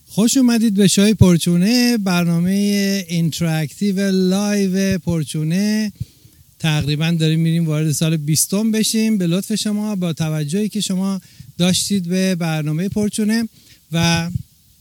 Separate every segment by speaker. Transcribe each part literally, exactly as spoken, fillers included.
Speaker 1: خوش اومدید به شای پرچونه، برنامه اینتراکتیو لایو پرچونه. تقریبا داریم میریم وارد سال بیستم بشیم. به لطف شما، با توجهی که شما داشتید به برنامه پرچونه و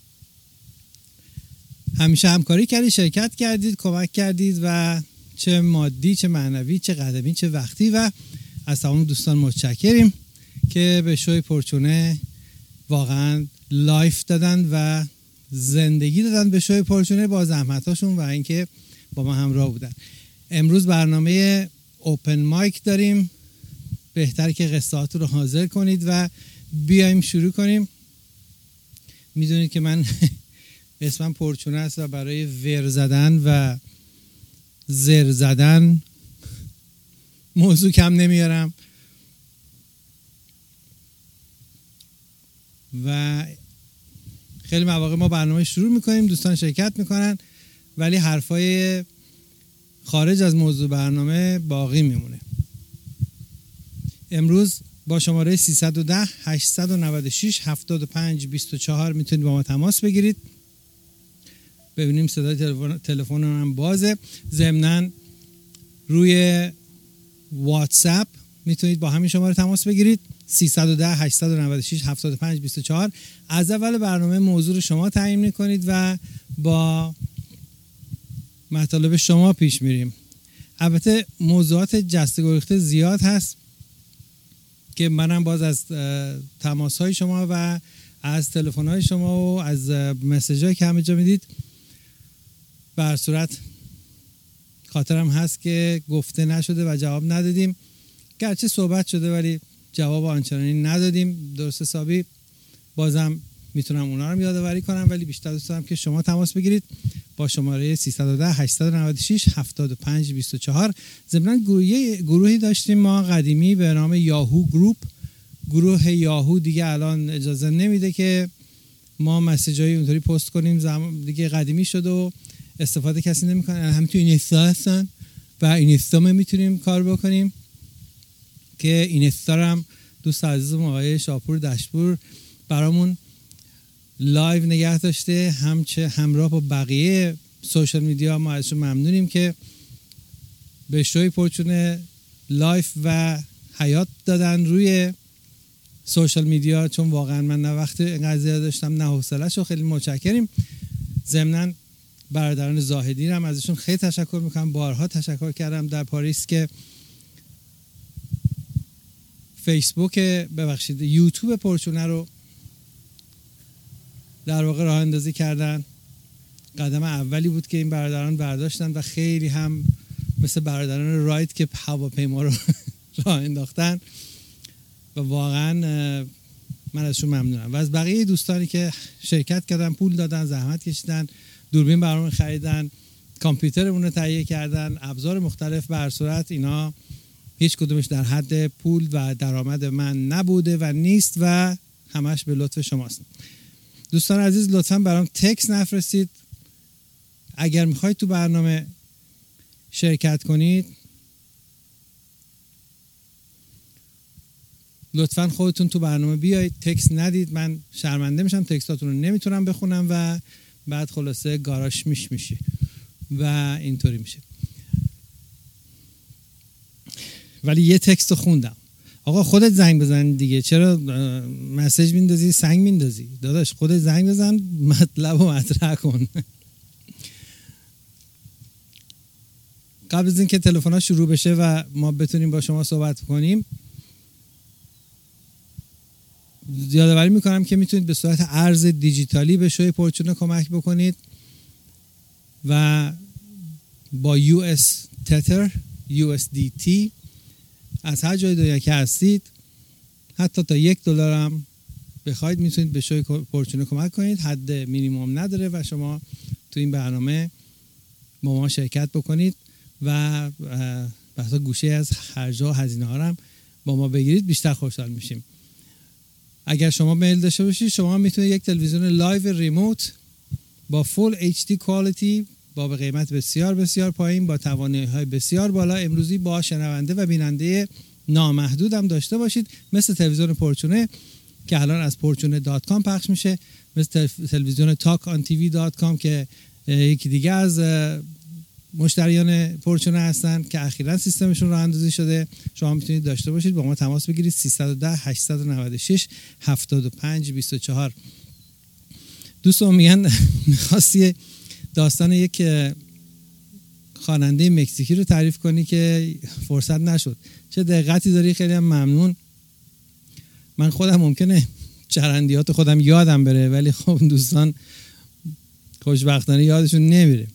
Speaker 1: همیشه همکاری کردید، شرکت کردید، کمک کردید و چه مادی، چه معنوی، چه قدمی، چه وقتی، و از تمام دوستان متشکریم که به شوی پرچونه واقعا لایف دادن و زندگی دادن به شوی پرچونه با زحمتاشون و اینکه با ما همراه بودن. امروز برنامه اوپن مایک داریم. بهتره که قصه‌هات رو حاضر کنید و بیایم شروع کنیم. میدونید که من اسمم پرچونه است و برای ور زدن و زر زدن موضوع کم نمیارم و خیلی مواقع ما برنامه شروع میکنیم، دوستان شرکت میکنن ولی حرفای خارج از موضوع برنامه باقی میمونه. امروز با شماره سیصد و ده هشتصد و نود و شش هفتاد و پنج بیست و چهار میتونید با ما تماس بگیرید. ببینیم صدای تلفن تلفن هم بازه. ضمناً روی واتساپ میتونید با همین شماره تماس بگیرید، سیصد و ده هشتصد و نود و شش هفتاد و پنج بیست و چهار. از اول برنامه موضوع رو شما تعیین میکنید و با مطالب شما پیش میریم. البته موضوعات جسته گریخته زیاد هست که منم باز از تماس های شما و از تلفن های شما و از مسیج هایی که همه جا میدید به هر صورت خاطرم هست که گفته نشده و جواب ندادیم. گرچه صحبت شده ولی جواب آنچنانی ندادیم درست حسابی. بازم میتونم اونا رو یادآوری کنم ولی بیشتر دوست دارم که شما تماس بگیرید با شماره سیصد و ده هشتصد و نود و شش هفتاد و پنج بیست و چهار. ضمن گروهی گروهی داشتیم ما قدیمی به نام یاهو گروپ. گروه یاهو دیگه الان اجازه نمیده که ما مسیجای اونطوری پست کنیم، زمان دیگه قدیمی شد و استفاده کسی نمیکنه. همین تو اینستا هستن و اینستا ما میتونیم کار بکنیم که اینستا هم دوست عزیزم آقای شاپور دشپور برامون لایو نگه داشته، همچه همراه با بقیه سوشال میدیا. ما ازشون ممنونیم که به شوی پرچونه لایف و حیات دادن روی سوشال میدیا، چون واقعا من نه وقت اینقدر زیاد داشتم نه حوصله‌شو. خیلی متشکریم. ضمناً برادران زاهدی هم ازشون خیلی تشکر میکنم. بارها تشکر کردم در پاریس که فیسبوک ببخشید یوتیوب پرچونه رو در واقع راه اندازی کردن. قدم اولی بود که این برادران برداشتن و خیلی هم مثل برادران رایت که هواپیما رو راه انداختن و واقعا من ازشون ممنونم. و از بقیه دوستانی که شرکت کردن، پول دادن، زحمت کشیدن، دوربین برامون خریدن، کامپیوترمون رو تهیه کردن، ابزار مختلف. به هر صورت اینا هیچ کدومش در حد پول و درآمد من نبوده و نیست و همش به لطف شماست. دوستان عزیز لطفاً برام تکست نفرستید. اگر میخواید تو برنامه شرکت کنید لطفاً خودتون تو برنامه بیایید، تکست ندید. من شرمنده میشم، تکستاتون رو نمیتونم بخونم و بعد خلاصه گاراش میش میشی و اینطوری میشه. ولی یه تکست خوندم. آقا خودت زنگ بزن دیگه، چرا مسیج میندازی سنگ میندازی؟ داداش خودت زنگ بزن، مطلب رو مطرح کن. قبل از اینکه تلفن‌ها شروع بشه و ما بتونیم با شما صحبت کنیم یادآوری میکنم که میتونید به صورت ارز دیجیتالی به شوی پرچونه کمک بکنید و با یو اس تتر یو اس دی تی از هر جای دنیا که هستید، حتی تا یک دلار هم بخواید میتونید به شوی پرچونه کمک کنید. حد مینیمم نداره و شما تو این برنامه با ما شرکت بکنید و بحثا گوشه از خرج‌ها و هزینه ها هم با ما بگیرید، بیشتر خوشحال میشیم. اگر شما میل داشته باشید شما میتونید یک تلویزیون لایو ریموت با فول اچ دی کوالیتی با به قیمت بسیار بسیار پایین با توانایی‌های بسیار بالا امروزی با شنونده و بیننده نامحدود هم داشته باشید. مثل تلویزیون پرچونه که الان از پورچونه دات کام پخش میشه، مثل تلویزیون تاک آن تی وی دات کام که یکی دیگه از مشتریان پورچونه هستن که اخیراً سیستمشون راه اندازی شده. شما میتونید داشته باشید، با ما تماس بگیرید سیصد و ده هشتصد و نود و شش هفتاد و پنج بیست و چهار. دوستان میگن می‌خواستی داستان یک خواننده مکزیکی رو تعریف کنی که فرصت نشد. چه دقتی داری، خیلی هم ممنون. من خودم ممکنه چرندیات خودم یادم بره، ولی خب دوستان خوشبختانه یادشون نمیره.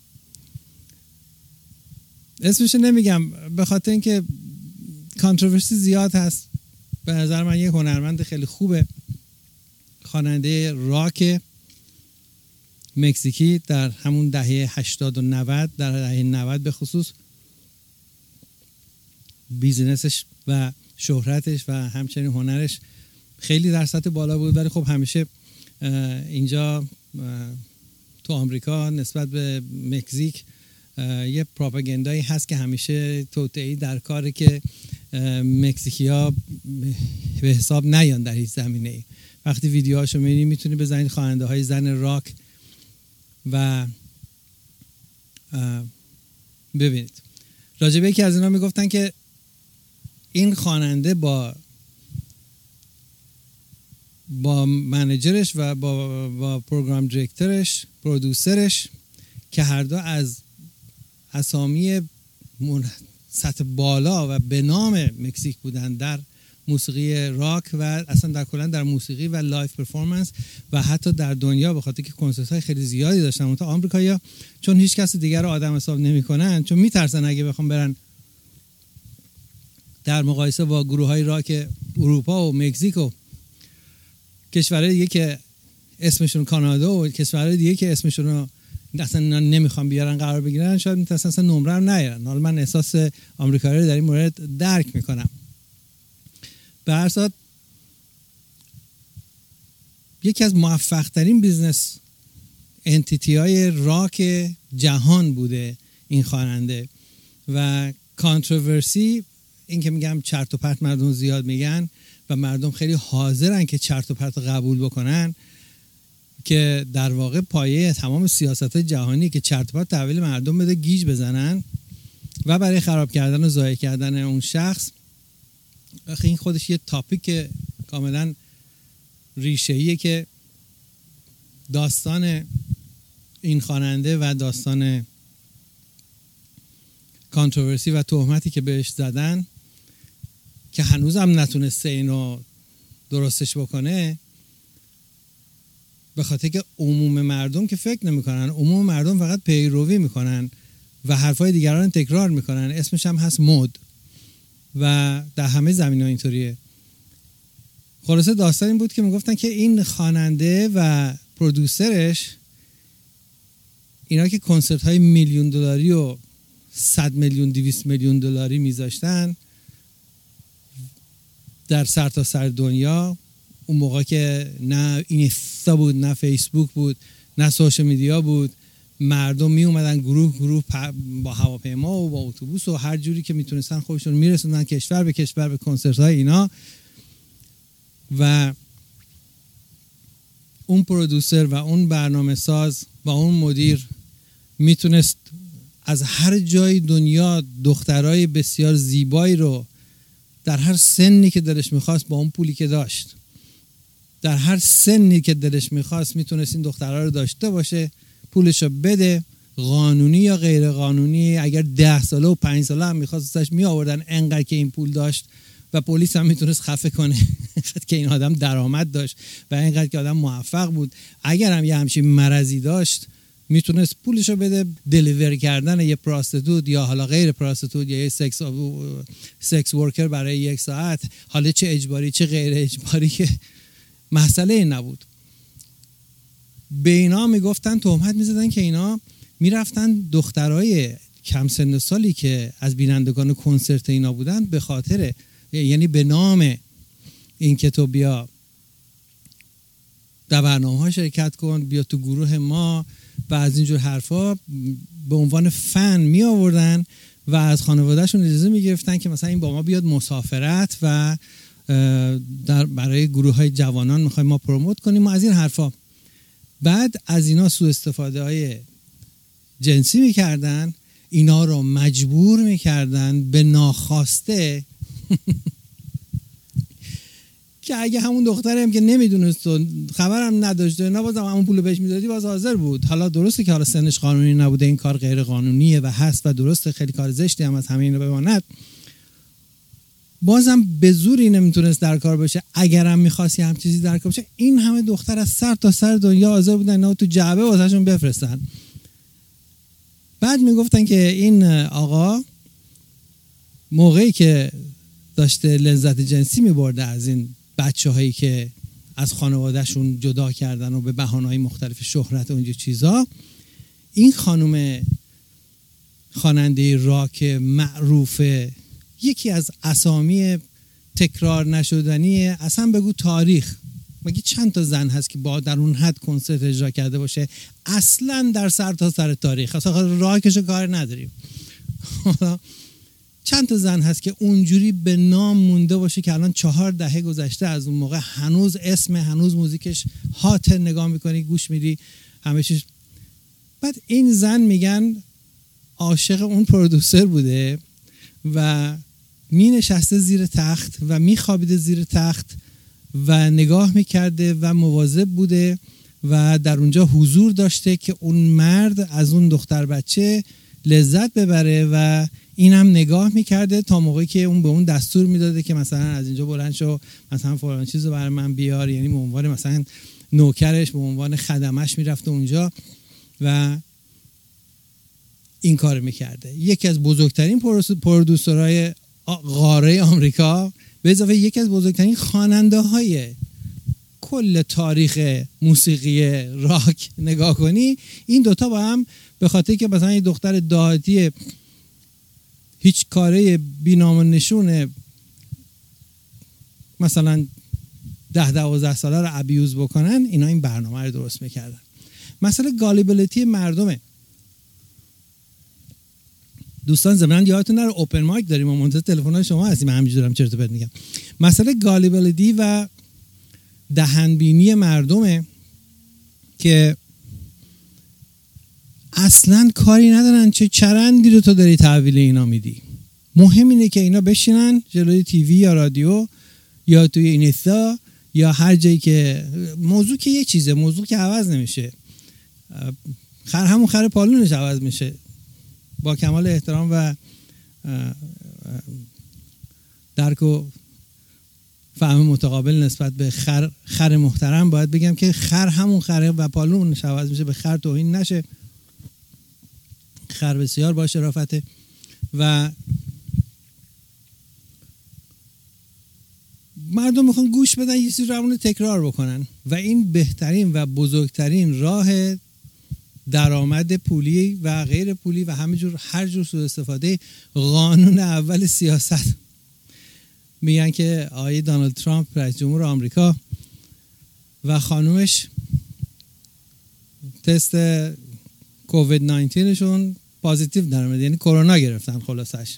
Speaker 1: اسمش نمیگم به خاطر اینکه کانتروورسی زیاد هست. به نظر من یه هنرمند خیلی خوبه، خواننده راک مکزیکی در همون دهه هشتاد و نود، در دهه نود به خصوص بیزینسش و شهرتش و همچنین هنرش خیلی در سطح بالا بود، ولی خب همیشه اینجا تو آمریکا نسبت به مکزیک یه پروپاگاندایی هست که همیشه توطئه‌ای در کاره که مکزیکی‌ها به حساب نیان در هیچ زمینه‌ای. وقتی ویدیوهاشو می‌بینید میتونید بزنید خواننده‌های زن راک و ببینید. راجبه یکی از اینا میگفتن که این خواننده با با منیجرش و با با پروگرام دیرکتورش، پرودوسرش که هر دو از اسامی سطح بالا و به نام مکزیک بودن در موسیقی راک و اصلا در کلا در موسیقی و لایف پرفورمنس و حتی در دنیا، به خاطر که کنسرت‌های خیلی زیادی داشتن. اون تا آمریکایی‌ها چون هیچ کس دیگر رو آدم حساب نمی‌کنن، چون میترسن اگه بخوام برن در مقایسه با گروه‌های راک اروپا و مکزیک و کشورهای دیگه که اسمشون کانادا و کشورهای دیگه که اسمشون رو اصلا نمیخوام بیارن قرار بگیرن، شاید میتونن اصلا نمره رو نیارن. حالا من احساس آمریکایی رو در این مورد درک میکنم. به هر صورت یکی از موفق ترین بیزنس انتیتی های راک جهان بوده این خواننده و کانتروورسی، این که میگم چرت و پرت مردم زیاد میگن و مردم خیلی حاضرن که چرت و پرت قبول بکنن، که در واقع پایه تمام سیاست جهانی که چرت و پرت تحویل مردم بده، گیج بزنن و برای خراب کردن و ضایع کردن اون شخص. آخه این خودش یه تاپیک کاملا ریشه‌ایه که داستان این خواننده و داستان کانتروورسی و تهمتی که بهش زدن که هنوزم نتونسته اینو درستش بکنه، به خاطر که عموم مردم که فکر نمی‌کنن، عموم مردم فقط پیروی میکنن و حرفای دیگران تکرار میکنن. اسمش هم هست مد و در همه زمینه‌ها اینطوریه. خلاصه داستان این بود که میگفتن که این خواننده و پرودوسرش، اینا که کنسرت های میلیون دلاری و صد میلیون دویست میلیون دلاری میذاشتن در سرتاسر دنیا، اون موقع که نه اینستا بود، نه فیسبوک بود، نه سوشال میدیا بود، مردم می اومدن گروه گروه با هواپیما و با اتوبوس و هر جوری که میتونستن خودشون میرسوندن کشور به کشور به کنسرت های اینا. و اون پرودوسر و اون برنامه ساز و اون مدیر میتونست از هر جای دنیا دخترای بسیار زیبایی رو در هر سنی که دلش میخواست، با اون پولی که داشت، در هر سنی که دلش میخواست میتونست این دخترها رو داشته باشه، پولشو بده، قانونی یا غیر قانونی. اگر ده ساله و پنج ساله هم میخواست ازش می آوردن، انقدر که این پول داشت و پلیس هم میتونست خفه کنه انقدر که این آدم درآمد داشت و انقدر که آدم موفق بود. اگر هم یه همچین مرضی داشت میتونست پولشو بده، دلیور کردن یه پراستیتوت یا حالا غیر پراستیتوت یا یه سکس سکس ورکر برای یک ساعت، حالا چه اجباری چه غیر اجباری، که مسئله نبود. به اینا میگفتن، تهمت میزدن که اینا میرفتن دخترای کم سن و سالی که از بینندگان کنسرت اینا بودن، به خاطر یعنی به نام این که تو بیا در برنامه ها شرکت کن، بیا تو گروه ما و از اینجور حرفا، به عنوان فن می آوردن و از خانوادهشون اجازه می گرفتن که مثلا این با ما بیاد مسافرت و در برای گروه های جوانان میخوایم ما پروموت کنیم و از این حرفا. بعد از اینا سوء استفاده های جنسی میکردن، اینا رو مجبور میکردن به ناخواسته که اگه همون دخترم که نمیدونست و خبرم نداشت و اینا بازم همون پولو بهش میدادی باز حاضر بود. حالا درسته که حالا سنش قانونی نبوده، این کار غیر قانونیه و هست و درسته خیلی کار زشتی هم از همه اینا بماند، بازم به زوری نمیتونست در کار باشه. اگرم میخواستی هم چیزی در کار باشه، این همه دختر از سر تا سر دنیا حاضر بودن اینا تو جعبه واسهشون بفرستن. بعد میگفتن که این آقا موقعی که داشته لذت جنسی میبرده از این بچه هایی که از خانوادهشون جدا کردن و به بهانه‌های مختلف شهرت و اینجور چیزا، این خانم خواننده راک معروفه، یکی از اسامی تکرار نشدنی اصلا بگو تاریخ، مگه چند تا زن هست که با در اون حد کنسرت اجرا کرده باشه اصلا در سر تا سر تاریخ؟ اصلا راکشو کار نداریم. چند تا زن هست که اونجوری به نام مونده باشه که الان چهار دهه گذشته از اون موقع هنوز اسم، هنوز موزیکش هات، نگاه میکنی گوش میدی همه چیز. بعد این زن میگن عاشق اون پرودوسر بوده و می نشسته زیر تخت و می خوابیده زیر تخت و نگاه میکرده و مواظب بوده و در اونجا حضور داشته که اون مرد از اون دختر بچه لذت ببره و این هم نگاه میکرده تا موقعی که اون به اون دستور میداده که مثلا از اینجا بلند شو مثلا فلان چیزو برای من بیار، یعنی به عنوان مثلا نوکرش، به عنوان خدمش میرفته اونجا و این کار میکرده. یکی از بزرگترین پرودوسرهای قاره آمریکا، به اضافه یکی از بزرگترین خواننده های کل تاریخ موسیقی راک نگاه کنی، این دوتا با هم به خاطر که مثلا یه دختر دهاتی هیچ کاره بی‌نام و نشونه مثلا ده دوازده ساله رو ابیوز بکنن، اینا این برنامه رو درست میکردن. مسئله گالیبیلیتی مردمه. دوستان زمیناً یادتون نره اوپن مایک داریم و منتظر تلفن‌های شما هستیم، همینجورم چرت و پرت میگم. مسئله گالیبیلیتی و دهنبینی مردمه که اصلاً کاری ندارن چه چرندی رو تو داری تحویل اینا میدی. مهم اینه که اینا بشینن جلوی تیوی یا رادیو یا توی اینستا یا هر جایی که موضوع که یه چیزه، موضوع که عوض نمیشه، خر همون خر پالونش عوض میشه. با کمال احترام و درک و فهم متقابل نسبت به خر خر محترم باید بگم که خر همون خره و پالونش عوض میشه، به خر توهین نشه. خر بسیار با شرافته و مردم میخوان گوش بدن، یه چیزی رو تکرار بکنن و این بهترین و بزرگترین راه درآمد پولی و غیر پولی و همه جور هر جور سوء استفاده. قانون اول سیاست میگن که آقای دونالد ترامپ رئیس جمهور آمریکا و خانومش تست کووید نوزده شون پازیتیو در اومد، یعنی کرونا گرفتن خلاصش.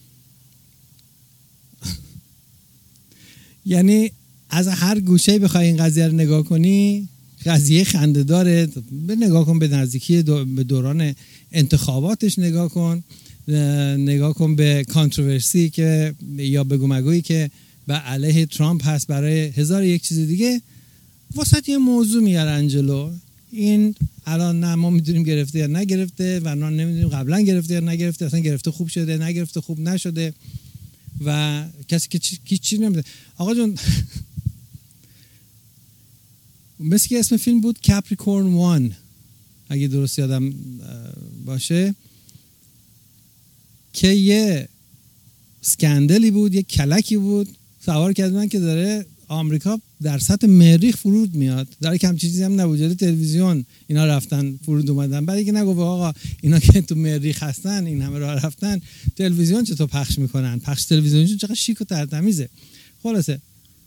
Speaker 1: یعنی از هر گوشه بخوای این قضیه رو نگاه کنی قضیه خنده داره. به نگاه کن به نزدیکی دو به دوران انتخاباتش، نگاه کن نگاه کن به کانتروورسی که یا بگو مگویی که به علیه ترامپ هست برای هزار یک چیز دیگه. واسط یه موضوع میارن جلو، این الان نه ما میدونیم گرفته یا نگرفته و نه نمیدونیم قبلا گرفته یا نگرفته، اصلا گرفته خوب شده نگرفته خوب نشده و کسی که چی چی نمیده. آقا جون مثل که اسم فیلم بود کپریکورن وان اگه درست یادم باشه، که یه سکندلی بود، یه کلکی بود سوار کردن که داره آمریکا در سطح مریخ فرود میاد، داره کم چیزی هم نبود، تلویزیون اینا رفتن فرود اومدن. بعد اینکه نگفت آقا اینا که تو مریخ هستن این همه راه رفتن، تلویزیون چطور پخش میکنن؟ پخش تلویزیونشون چقدر شیک و ترتمیزه. خلاصه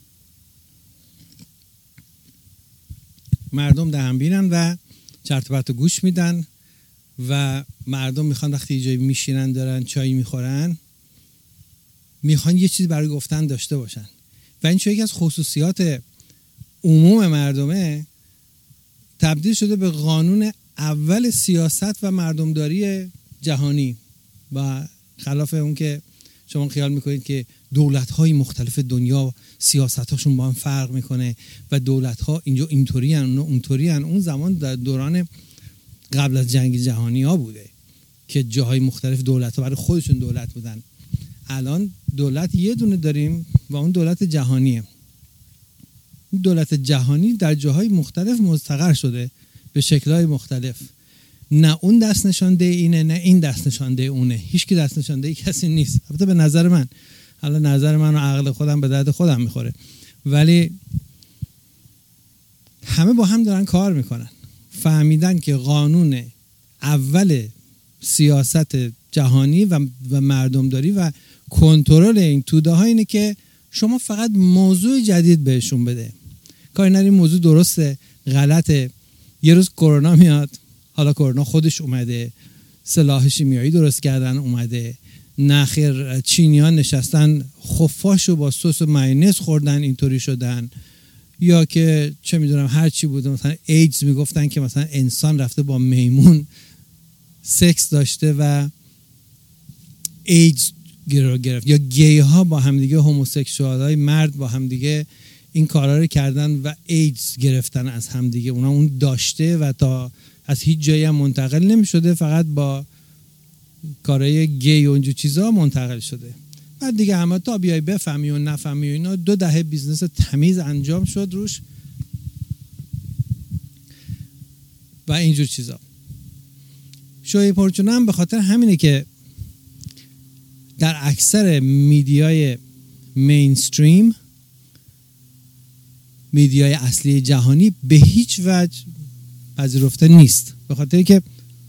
Speaker 1: مردم دهنبینن و چرت و پرت گوش میدن و مردم میخوان وقتی جایی میشینن دارن چای میخورن میخوان یه چیزی برای گفتن داشته باشن و این چون یکی از خصوصیات عموم مردمه تبدیل شده به قانون اول سیاست و مردمداری جهانی، و خلاف اون که شما خیال میکنید که دولت‌های مختلف دنیا سیاستاشون با هم فرق میکنه و دولت‌ها اینجا اینطوری ان اون اونطوری ان. اون زمان در دوران قبل از جنگ جهانی ها بوده که جاهای مختلف دولت‌ها برای خودشون دولت بودن. الان دولت یه دونه داریم و اون دولت جهانیه. دولت جهانی در جاهای مختلف مستقر شده به شکل‌های مختلف. نه اون دست نشانده اینه نه این دست نشانده اونه، هیچ کی دست نشانده کسی نیست. البته به نظر من، حالا نظر من و عقل خودم به درد خودم میخوره، ولی همه با هم دارن کار میکنن. فهمیدن که قانون اول سیاست جهانی و و مردمداری و کنترل این توده ها اینه که شما فقط موضوع جدید بهشون بده. کاری نری موضوع درسته غلطه. یه روز کرونا میاد، حالا کرونا خودش اومده، سلاح شیمیایی درست کردن اومده، نخیر چینیان نشستن خفاشو با سس و مایونز خوردن اینطوری شدن، یا که چه میدونم هر چی بوده، مثلا ایدز میگفتن که مثلا انسان رفته با میمون سکس داشته و ایدز گرفت، یا گی ها با همدیگه، هوموسکسوال های مرد با همدیگه این کارا رو کردن و ایدز گرفتن از همدیگه. اونا اون داشته و تا از هیچ جایی هم منتقل نمی شده، فقط با کارهای گی و اینجور چیزا منتقل شده. بعد دیگه همه تا بیای بفهمی و نفهمی و اینا، دو دهه بیزنس تمیز انجام شد روش و اینجور چیزا. شوی پرچونه هم به خاطر همینه که در اکثر میدیای مینستریم، میدیای اصلی جهانی، به هیچ وجه پذیرفته نیست، به خاطر که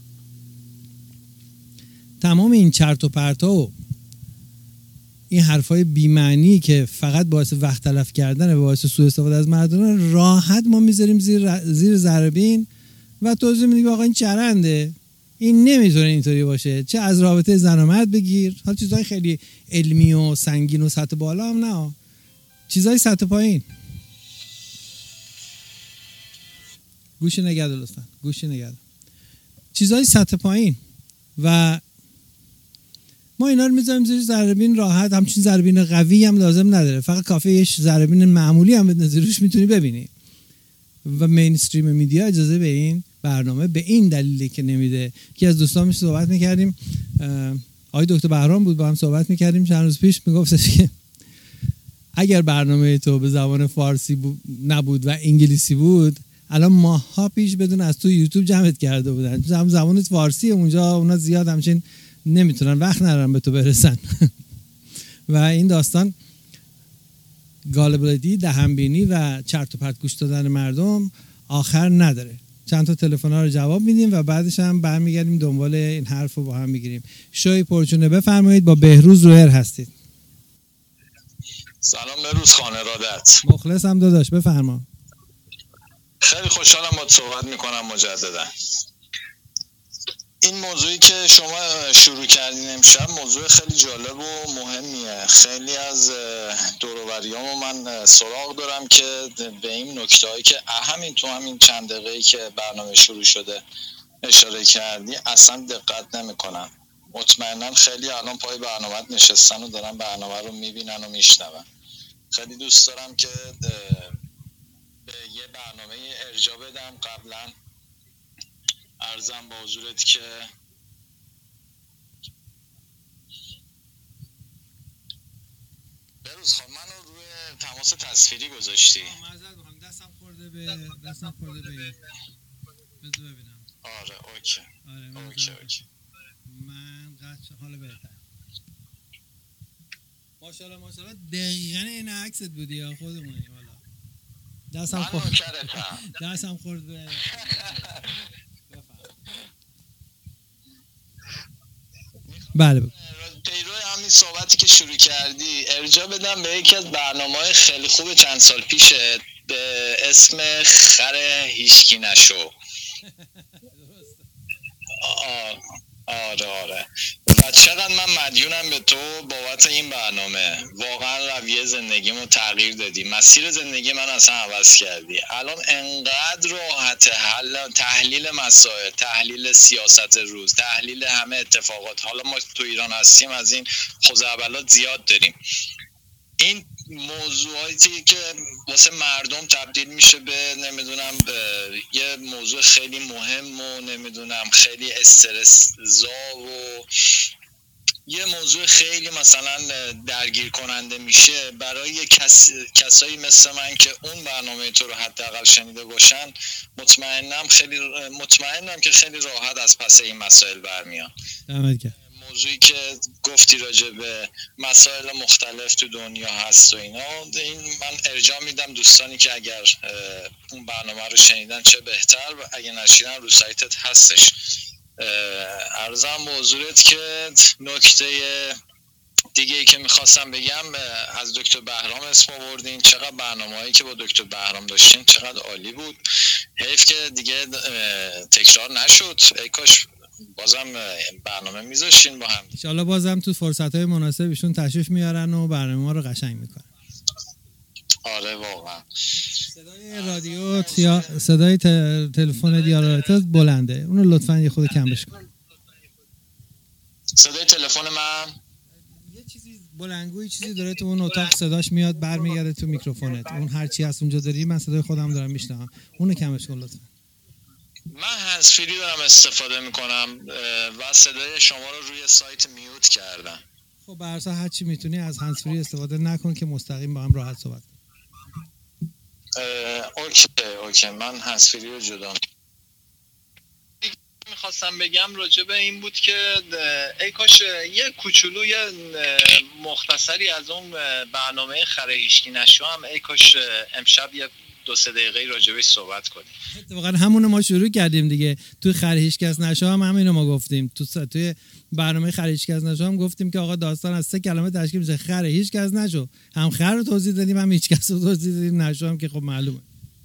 Speaker 1: تمام این چرت و پرتا و این حرفای بی‌معنی که فقط باعث وقت تلف کردن و باعث سوء استفاده از مردم، راحت ما میذاریم زیر زیر ذره و توضیح میدیم آقا این چرنده، این نمیتونه اینطوری باشه، چه از رابطه زن و مرد بگیر، حالا چیزای خیلی علمی و سنگین و سطح بالا هم نه، چیزای سطح پایین. گوش نگرد لطفا، گوش نگرد. چیزای سطح پایین و ما اینا رو میذاریم زیر ذره‌بین راحت. همچین ذره‌بین قوی هم لازم نداره، فقط کافیه یه ذره‌بین معمولی هم بدون زیرش میتونی ببینی. و مینستریم میدیا اجازه به این برنامه به این دلیلی که نمیده. که از دوستان میشه صحبت میکردیم، آقای دکتر بهرام بود، با هم صحبت میکردیم چند روز پیش، میگفتش که اگر برنامه تو به زبان فارسی بود نبود و انگلیسی بود، الان ماها پیش بدون از تو یوتیوب جمعت کرده بودن. هم زبانت فارسی، اونجا اونا زیاد همچین نمیتونن، وقت ندارن به تو برسن. و این داستان گالبیلیتی، دهنبینی و چرت و پرت گوش دادن مردم آخر نداره. چند تا تلفن‌ها رو جواب میدیم و بعدش هم برمیگردیم دنبال این حرف رو با هم میگیریم. شوی پرچونه بفرمایید، با بهروز روهر هستید.
Speaker 2: سلام بهروز خان، ارادت.
Speaker 1: مخلصم داداش، بفرما.
Speaker 2: خیلی خوشحالم با صحبت میکنم مجددا. این موضوعی که شما شروع کردین امشب موضوع خیلی جالب و مهمیه. خیلی از دور و بریامو من سراغ دارم که به این نکته‌هایی که همین تو همین چند دقیقه‌ای که برنامه شروع شده اشاره کردی اصلا دقت نمی‌کنن. مطمئناً خیلی الان پای برنامه نشستن و دارن برنامه رو میبینن و میشنون. خیلی دوست دارم که به یه برنامه ارجاع بدم. قبلا عرضم با حضورت که بروز خب منو روی تماس تصویری گذاشتی.
Speaker 1: معذرت میخوام، دستم خورده به دستم خورده به بذار ببینم.
Speaker 2: آره اوکی.
Speaker 1: آره
Speaker 2: اوکی اوکی.
Speaker 1: من قطع حالا بهتر. ماشاءالله ماشاءالله دقیقاً این عکست بودی یا خودمونی والا. دستم خورد. دستم خورد به بله.
Speaker 2: پیرو همین صحبتی که شروع کردی ارجاع بدم به یکی از برنامه‌های خیلی خوب چند سال پیشت به اسم خر هیشکی نشو. آره آره. و و چقدر من مدیونم به تو بابت این برنامه. واقعا رویه زندگیمو تغییر دادی، مسیر زندگی من اصلا عوض کردی. الان انقدر راحت حل تحلیل مسائل، تحلیل سیاست روز، تحلیل همه اتفاقات. حالا ما تو ایران هستیم، از این خزعبلات زیاد داریم. این موضوعاتی که واسه مردم تبدیل میشه به نمیدونم به یه موضوع خیلی مهم و نمیدونم خیلی استرس زا و یه موضوع خیلی مثلا درگیر کننده میشه برای کس... کسایی مثل من که اون برنامه تو رو حداقل شنیده باشن. مطمئنم خیلی مطمئنم که خیلی راحت از پس این مسائل برمیان. موضوعی که گفتی راجع به مسائل مختلف تو دنیا هست و اینا، این من ارجاع میدم دوستانی که اگر اون برنامه رو شنیدن چه بهتر، و اگه نشیدن رو سایتت هستش. عرضم به حضورت که نکته دیگه ای که میخواستم بگم، از دکتر بهرام اسم آوردین. چقدر برنامه‌هایی که با دکتر بهرام داشتین چقدر عالی بود. حیف که دیگه تکرار نشد. ای کاش بازم برنامه میذاشین با هم.
Speaker 1: انشالله بازم تو فرصت‌های مناسب ایشون تشریف میارن و برنامه ما رو قشنگ میکنن.
Speaker 2: آره واقعا.
Speaker 1: صدای رادیو یا صدای تلفن دیارایتت بلنده، اونو لطفاً یه خود کم بش کن.
Speaker 2: صدای تلفن من
Speaker 1: یه چیزی بلندگویی چیزی داره تو اون اتاق، صداش میاد برمیگرده تو میکروفونت. اون هر چی هست اونجا داری، من صدای خودم دارم میشنوم، اونو کمش کن لطفاً.
Speaker 2: من هندزفری دارم استفاده میکنم و صدای شما رو روی سایت میوت کردم.
Speaker 1: خب به هر حال هر چی میتونی از هندزفری استفاده نکن که مستقیم با هم راحت صحبت کنیم.
Speaker 2: اوکی اوکی من هندزفری رو جدا میخواستم بگم راجع به این بود که ای کاش یه کوچولو یه مختصری از اون برنامه خره هیشکی نشو هم ای کاش امشب یه دو سه دقیقه راجبش صحبت کنیم.
Speaker 1: اتفاقا همونو ما شروع کردیم دیگه. تو خره هیچکس نشو هم همینو ما گفتیم. تو توی برنامه خره هیچکس نشو هم گفتیم که آقا داستان از سه کلمه تشکیل میشه: خره هیچکس نشو. هم خر رو توضیح دادیم، هم هیچکس رو توضیح دادیم، نشو هم که خب معلومه.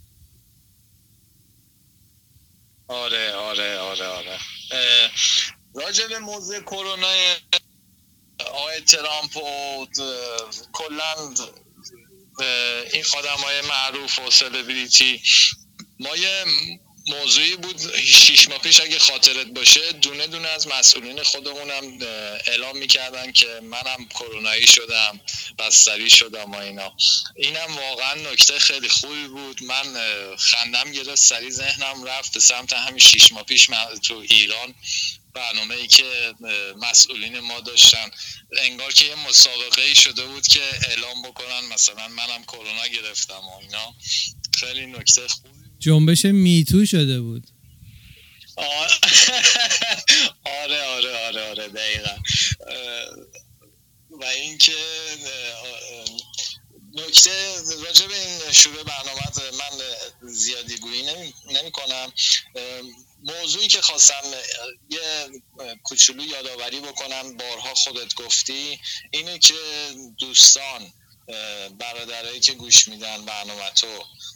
Speaker 2: آره آره آره آره. راجع به موضوع کرونا آقای ترامپ و کلا این آدمای معروف و سلبریتی، ما یه موضوعی بود شیش ماه پیش اگه خاطرت باشه، دونه دونه از مسئولین خودمونم اعلام میکردن که منم کرونایی شدم، بستری شدم و اینا. اینم واقعا نکته خیلی خوبی بود. من خندم گرفت، سری ذهنم رفت به سمت همین شیش ماه پیش تو ایران برنامه‌ای که مسئولین ما داشتن. انگار که یه مسابقه‌ای شده بود که اعلام بکنن مثلا منم کرونا گرفتم و اینا. خیلی نکته خوبی.
Speaker 1: جنبش میتو شده بود.
Speaker 2: آره آره آره آره دقیقاً. و اینکه نکته راجع به این شروع برنامه من زیادی گویی نمی, نمی کنم. موضوعی که خواستم یه کوچولو یادآوری بکنم، بارها خودت گفتی، اینه که دوستان برادرایی که گوش میدن برنامه تو،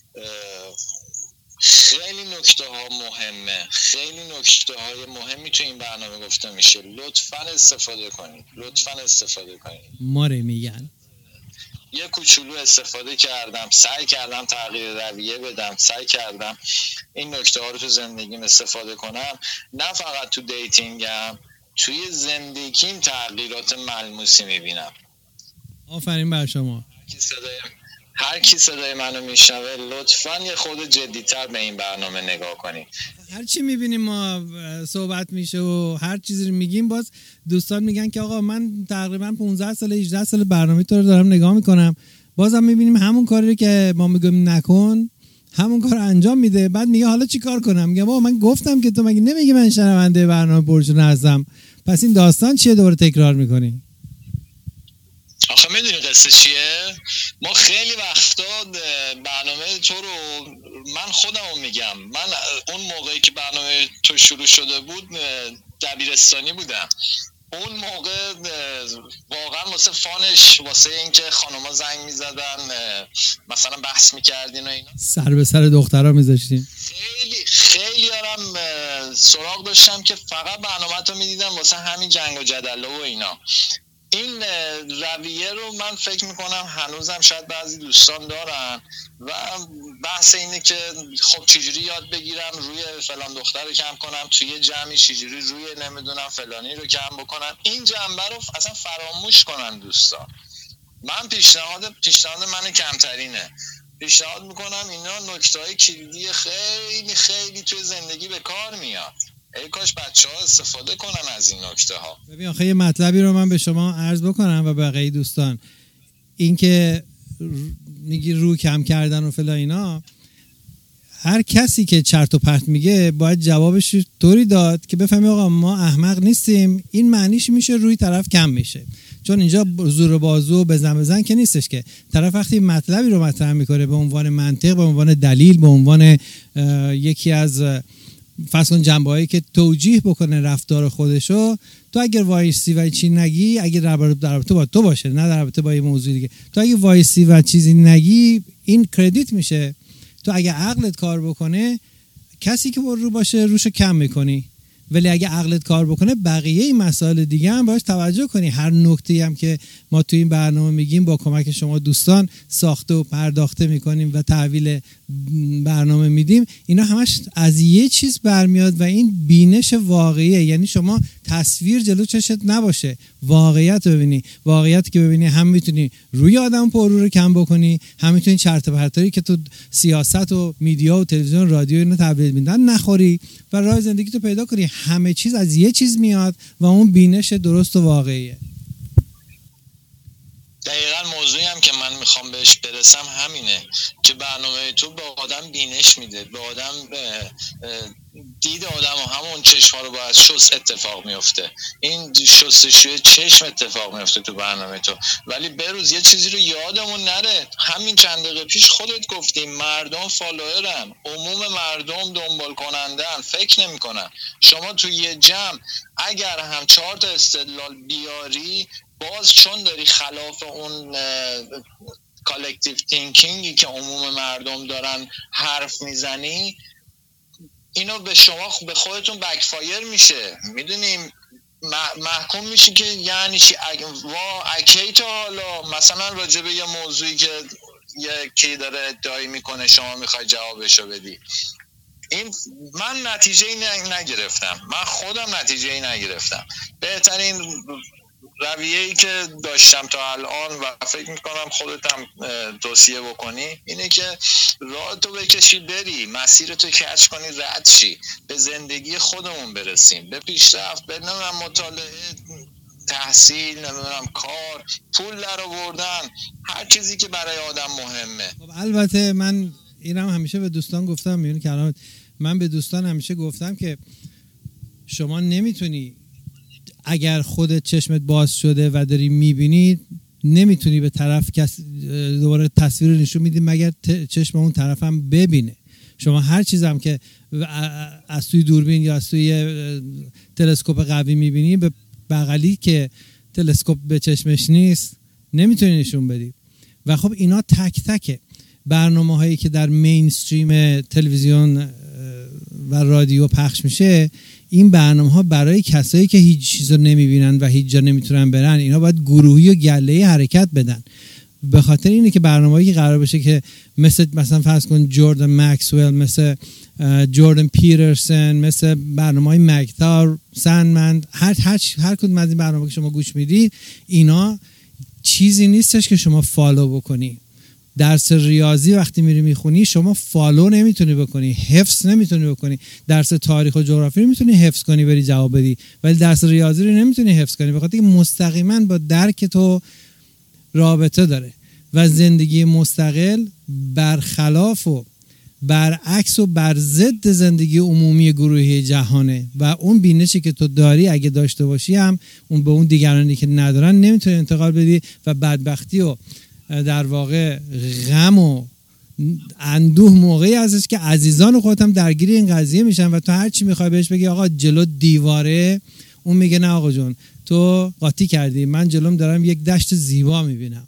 Speaker 2: خیلی نکته ها مهمه، خیلی نکته های مهمی تو این برنامه گفته میشه. لطفاً استفاده کنید، لطفاً استفاده کنید.
Speaker 1: ماره میگن
Speaker 2: یه کوچولو استفاده کردم، سعی کردم تغییر رویه بدم، سعی کردم این نکته ها رو تو زندگیم استفاده کنم. نه فقط تو دیتینگم، توی زندگیم تغییرات ملموسی میبینم.
Speaker 1: آفرین بر شما.
Speaker 2: هر کی صدای منو میشنوه لطفاً یه خود جدی‌تر به این برنامه نگاه کنید.
Speaker 1: هر چی میبینیم ما صحبت میشه و هر چیزی رو میگیم، باز دوستان میگن که آقا من تقریبا پانزده سال هجده سال برنامه تو رو دارم نگاه میکنم، بازم میبینیم همون کاری رو که ما میگیم نکن همون کار انجام میده. بعد میگه حالا چی کار کنم؟ میگه بابا من گفتم که تو مگه نمیگی من شنونده برنامه برجون هستم؟ پس این داستان چیه دوباره تکرار میکنی؟
Speaker 2: آخه میدونی قصه چیه؟ ما خیلی وقتا برنامه تو رو، من خودم رو میگم، من اون موقعی که برنامه تو شروع شده بود دبیرستانی بودم. اون موقع واقعا واسه فانش، واسه اینکه خانوما زنگ میزدن مثلا بحث میکردین و اینا،
Speaker 1: سر به سر دخترها میذاشتین.
Speaker 2: خیلی خیلی آرم سراغ داشتم که فقط برنامه‌تو میدیدم واسه همین جنگ و جدل و اینا. این رویه رو من فکر میکنم هنوزم شاید بعضی دوستان دارن و بحث اینه که خب چجوری یاد بگیرم روی فلان دختر رو کم کنم، توی جمعی چجوری روی نمیدونم فلانی رو کم بکنم. این جنبه رو اصلا فراموش کنن دوستان. من پیشنهاد پیشنهاد من کمترینه، پیشنهاد میکنم اینا نکته‌های کلیدی خیلی خیلی توی زندگی به کار میاد. ای کاش بچه‌ها استفاده کنن از این نکته‌ها.
Speaker 1: ببین آخه یه مطلبی رو من به شما عرض بکنم و بقیه دوستان، این که میگی رو کم کردن و فلا اینا، هر کسی که چرت و پرت میگه باید جوابش طوری داد که بفهمی آقا ما احمق نیستیم، این معنیش میشه روی طرف کم میشه. چون اینجا زور بازو و بزن بزن که نیستش، که طرف وقتی مطلبی رو مطرح میکنه به عنوان منطق، به عنوان دلیل، به عنوان یکی از فرض کن جنبه‌هایی که توجیه بکنه رفتار خودشو، تو اگر وایسی و چی نگی، اگر در رابطه با تو باشه نه در رابطه با یه موضوع دیگه، تو اگه وایسی و چیزی نگی این کردیت میشه. تو اگه عقلت کار بکنه کسی که رو باشه روشو کم میکنی، ولی اگه عقلت کار بکنه بقیه این مسائل دیگه هم باش توجه کنی. هر نکته‌ای هم که ما تو این برنامه میگیم با کمک شما دوستان ساخته و پرداخته میکنیم و تحویل برنامه میدیم، اینا همش از یه چیز برمیاد و این بینش واقعیه. یعنی شما تصویر جلو چشت نباشه، واقعیت ببینی. واقعیت که ببینی هم میتونی روی آدم پررو رو کم بکنی، هم میتونی چرت و پرتایی که تو سیاست و میدیا و تلویزیون رادیو اینا تحویل میدن نخوری و راه زندگی تو پیدا کنی. همه چیز از یه چیز میاد و اون بینش درست و واقعیه.
Speaker 2: دقیقا موضوعی هم که من میخوام بهش برسم همینه که برنامه تو به آدم بینش میده، به آدم دید آدم و همون چشم ها رو باید شست اتفاق میفته. این شستشوی چشم اتفاق میفته تو برنامه تو. ولی بروز یه چیزی رو یادمون نره، همین چند دقیقه پیش خودت گفتیم مردم فالوورن، عموم مردم دنبال کنندن، فکر نمی کنن. شما تو یه جمع اگر هم چهار تا استدلال بیاری، باز چون داری خلاف اون کالکتیو تینکینگی که عموم مردم دارن حرف میزنی، اینو به شما به خودتون بکفایر میشه. میدونیم محکوم میشی که یعنی چی، وا اکی تا حالا مثلا راجع به یه موضوعی که یکی داره ادعای میکنه شما میخوای جوابشو بدی. این من نتیجه ای نگرفتم، من خودم نتیجه ای نگرفتم. بهترین رویه‌ای که داشتم تا الان و فکر میکنم خودت هم توصیه بکنی اینه که راه تو بکشی، بری مسیرتو کج کنی، رد شی، به زندگی خودمون برسیم، به پیشرفت، به نمیدونم مطالعه، تحصیل، نمیدونم کار، پول در آوردن، هر چیزی که برای آدم مهمه.
Speaker 1: خب البته من اینم همیشه به دوستان گفتم، میبینی کلامت، من به دوستان همیشه گفتم که شما نمیتونی اگر خودت چشمت باز شده و داری میبینی، نمیتونی به طرف کس دوباره تصویر نشون میدی مگر چشم اون طرف هم ببینه. شما هر چیزم که از توی دوربین یا از توی تلسکوپ قوی میبینی، به بغلی که تلسکوپ به چشمش نیست نمیتونی نشون بدی. و خب اینا تک تکه برنامه هایی که در مینستریم تلویزیون و رادیو پخش میشه، این برنامه ها برای کسایی که هیچ چیز رو نمیبینن و هیچ جا نمیتونن برن، اینا باید گروهی و گله‌ای حرکت بدن. به خاطر اینه که برنامه‌ای که قرار بشه که مثل مثلا فرض کن جوردن مکسول، مثل جوردن پیترسن، مثل برنامه‌های مکتار، سندمن، هر هر هر کدوم از این برنامه‌ها که شما گوش میدید، اینا چیزی نیستش که شما فالو بکنی. درس ریاضی وقتی میری میخونی شما فالو نمیتونی بکنی، حفظ نمیتونی بکنی. درس تاریخ و جغرافی رو میتونی حفظ کنی بری جواب بدی، ولی درس ریاضی رو نمیتونی حفظ کنی، بخاطر اینکه مستقیما با درک تو رابطه داره. و زندگی مستقل برخلاف و برعکس و بر ضد زندگی عمومی گروهی جهانه و اون بینشی که تو داری اگه داشته باشی هم اون به اون دیگرانی که ندارن نمیتونی انتقال بدی و بدبختی و در واقع غم و اندوه موقعی ازش که عزیزان خودت هم درگیر این قضیه میشن و تو هر چی میخوای بهش بگی آقا جلو دیواره، اون میگه نه آقا جون تو قاطی کردی، من جلوم دارم یک دشت زیبا میبینم.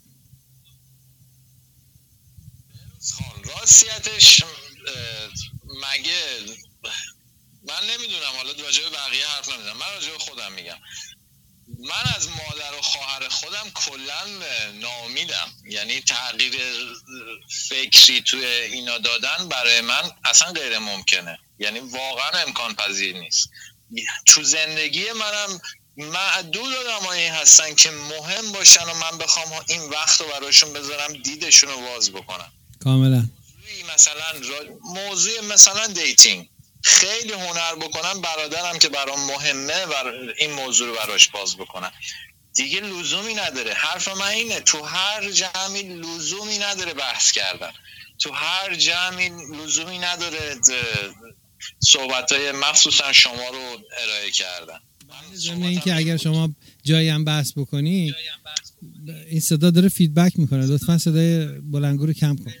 Speaker 2: راستیتش مگه من نمیدونم، حالا راجع به بقیه حرف نمیزنم، من راجع به خودم میگم. من از مادر و خواهر خودم کلا ناامیدم، یعنی تغییر فکری توی اینا دادن برای من اصلا غیر ممکنه، یعنی واقعا امکان پذیر نیست. تو زندگی منم معدود آدمایی هستن که مهم باشن و من بخوام این وقت رو براشون بذارم دیدشون رو باز بکنم.
Speaker 1: کاملا.
Speaker 2: مثلا موضوع مثلا دیتینگ خیلی هنر بکنم، برادرم که برام مهمه و این موضوع رو براش باز بکنم. دیگه لزومی نداره. حرف من اینه تو هر جمعی لزومی نداره بحث کردن، تو هر جمعی لزومی نداره صحبت‌های مخصوصا شما رو ارائه کردن.
Speaker 1: ضمن این که اگر شما جایی هم بحث بکنی، این صدا داره فیدبک میکنه، لطفا صدای بلندگو رو کم کن.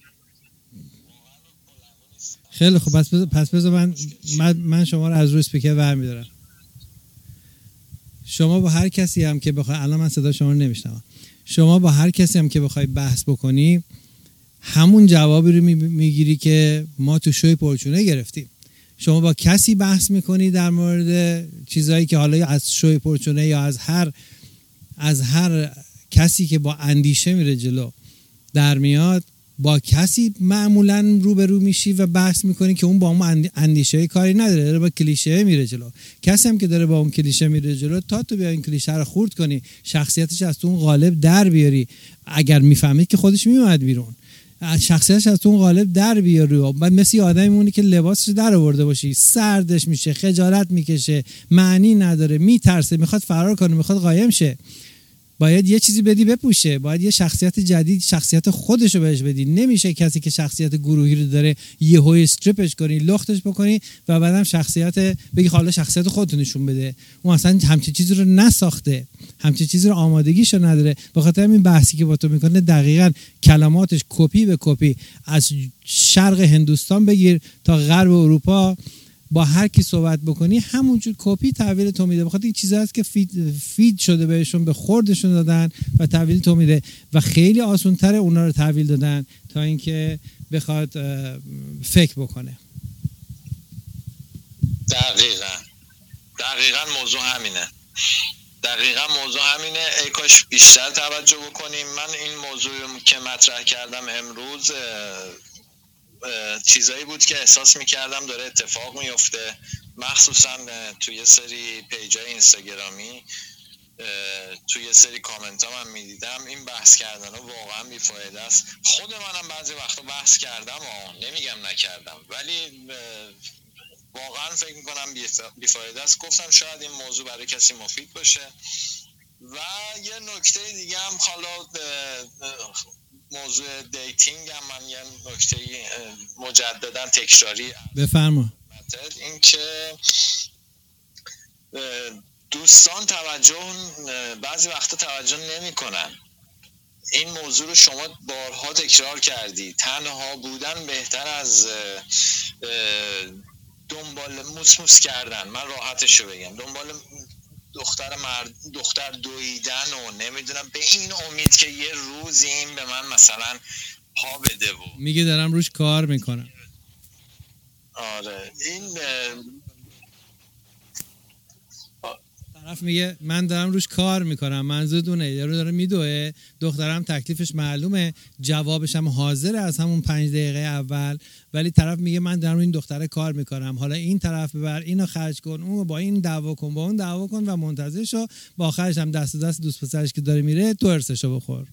Speaker 1: خیلی خب، پس بذار پس بذار من, من من شما رو از روی اسپیکر برمی‌دارم. شما با هر کسی هم که بخوای، الان من صدا شما رو نمیشنوم، شما با هر کسی هم که بخوای بحث بکنی همون جوابی رو میگیری که ما تو شوی پرچونه گرفتیم. شما با کسی بحث میکنی در مورد چیزایی که حالا از شوی پرچونه یا از هر از هر کسی که با اندیشه میره جلو در میاد، با کسی معمولا روبرو میشی و بحث میکنی که اون با اون اندیشه کاری نداره، داره با کلیشه میره جلو. کسی هم که داره با اون کلیشه میره جلو، تا تو بیا این کلیشه رو خورد کنی، شخصیتش از تو اون قالب در بیاری، اگر میفهمید که خودش میومد بیرون، شخصیتش از تو اون قالب در بیاری، بعد مثل آدمی مونی که لباسش در آورده باشی، سردش میشه، خجالت میکشه، معنی نداره، میترسه، میخواد فرار کنه، میخواد قایم شه، باید یه چیزی بدی بپوشه، باید یه شخصیت جدید، شخصیت خودشو بهش بدی. نمیشه کسی که شخصیت گروهی رو داره یهو استریپش کنی، لختش بکنی و بعدم شخصیت بگی حالا شخصیت خودت نشون بده. اون اصلا همچین چیزی رو نساخته، همچین چیزی رو آمادگیشو نداره. به خاطر همین بحثی که با تو میکنه دقیقاً کلماتش کپی به کپی از شرق هندوستان بگیر تا غرب اروپا، با هر کی صحبت بکنی همونجور کپی تحویل تو میده. بخاطر این چیزا هست که فید, فید شده بهشون، به خوردشون دادن و تحویل تو میده و خیلی آسان‌تره اونا رو تحویل دادن تا اینکه بخواد فکر بکنه.
Speaker 2: دقیقاً دقیقاً موضوع همینه. دقیقاً موضوع همینه. ای کاش بیشتر توجه بکنیم. من این موضوع که مطرح کردم امروز چیزایی بود که احساس میکردم داره اتفاق میفته، مخصوصا توی یه سری پیجای اینستاگرامی، توی یه سری کامنت ها من میدیدم این بحث کردن ها واقعا بیفایده است. خود منم بعضی وقتا بحث کردم و نمیگم نکردم، ولی واقعا فکر میکنم بیفایده است. گفتم شاید این موضوع برای کسی مفید باشه. و یه نکته دیگه هم، حالا موضوع دیتینگ هم من یه نکته مجددا تکراری
Speaker 1: بفرما،
Speaker 2: این که دوستان توجه بعضی وقتا توجه نمی کنن. این موضوع رو شما بارها تکرار کردی، تنها بودن بهتر از دنبال موس موس کردن، من راحتشو بگم، دنبال دختر مرد دختر دویدن و نمیدونم به این امید که یه روزی این به من مثلا پا بده و
Speaker 1: میگه دارم روش کار میکنم.
Speaker 2: آره این
Speaker 1: طرف میگه من دارم روش کار میکنم، منظور دونه یارو داره میدوه، دخترم تکلیفش معلومه، جوابش هم حاضره از همون پنج دقیقه اول، ولی طرف میگه من دارم این دختره کار میکنم، حالا این طرف ببر، اینو خرج کن، اون با این دعوا کن، با اون دعوا کن و منتظر شو، با آخرش هم دست دست دوست پسرش که داره میره تو ارسشو بخور.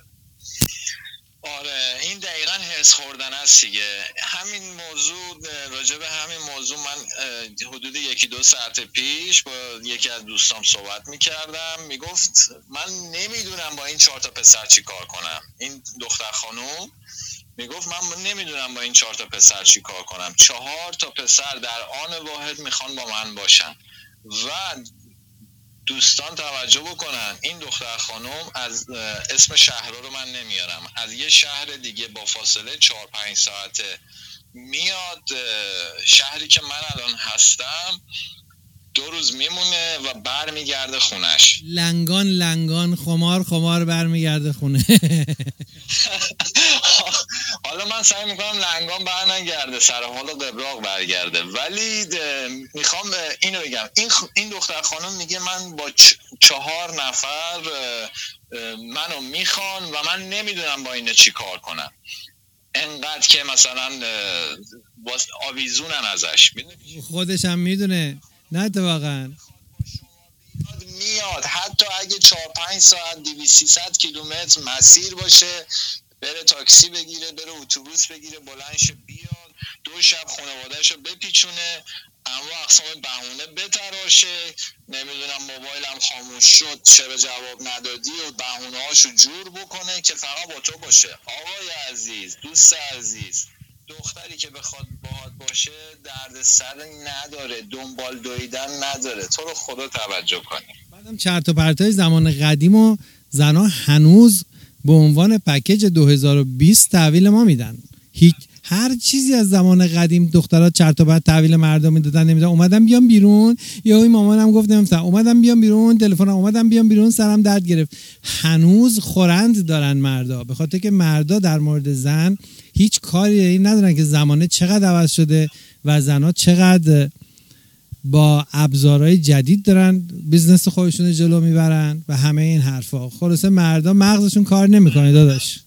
Speaker 2: آره این دقیقاً هرس خوردن است دیگه. همین موضوع، راجع به همین موضوع من حدود یکی دو ساعت پیش با یکی از دوستام صحبت میکردم. میگفت من نمیدونم با این چهار تا پسر چی کار کنم. این دختر خانوم میگفت من نمیدونم با این چهار تا پسر چی کار کنم. چهار تا پسر در آن واحد میخوان با من باشن. و دوستان توجه بکنن، این دختر خانم از اسم شهرها رو من نمیارم، از یه شهر دیگه با فاصله چهار پنج ساعته میاد شهری که من الان هستم، دو روز میمونه و بر میگرده خونش.
Speaker 1: لنگان لنگان، خمار خمار بر میگرده خونه.
Speaker 2: حالا من سعی میکنم لنگام بر نگرده، سر حال قبراق برگرده، ولی میخوام اینو بگم، این این دختر خانم میگه من با چهار نفر منو میخوان و من نمیدونم با اینه چی کار کنم، انقدر که مثلا آویزونن ازش.
Speaker 1: خودش هم میدونه نه اتفاقا
Speaker 2: میاد، حتی اگه چهار پنج ساعت دویست سیصد کیلومتر مسیر باشه، بره تاکسی بگیره، بره اتوبوس بگیره، بلند شه بیاد، دو شب خانواده‌شو بپیچونه، اما اقسام بهونه بتراشه، نمیدونم موبایلم خاموش شد چرا جواب ندادی و بهونه‌هاشو جور بکنه که فقط با تو باشه. آقای عزیز، دوست عزیز، دختری که بخواد باهات باشه درد سر نداره، دنبال دویدن نداره، تو رو خدا توجه کنی.
Speaker 1: بعدم چرت و پرتای زمان قدیم و زنا هنوز به عنوان پکیج دو هزار و بیست تحویل ما میدن. هیچ هر چیزی از زمان قدیم دخترها چرت و پرت تحویل مردم میدادن، نمیدادن. اومدم بیام بیرون، یا این مامانم گفت نمیفتم، اومدم بیام بیرون، تلفنم اومدم بیام بیرون، سرم درد گرفت. هنوز خورند دارن مردا، به خاطر که مردا در مورد زن هیچ کاری ندارن که زمانه چقدر عوض شده و زنها چقدر با ابزارهای جدید دارن بیزنس خودشون جلو میبرن و همه این حرفا. خلاصه مردا مغزشون کار نمیکنه داداش.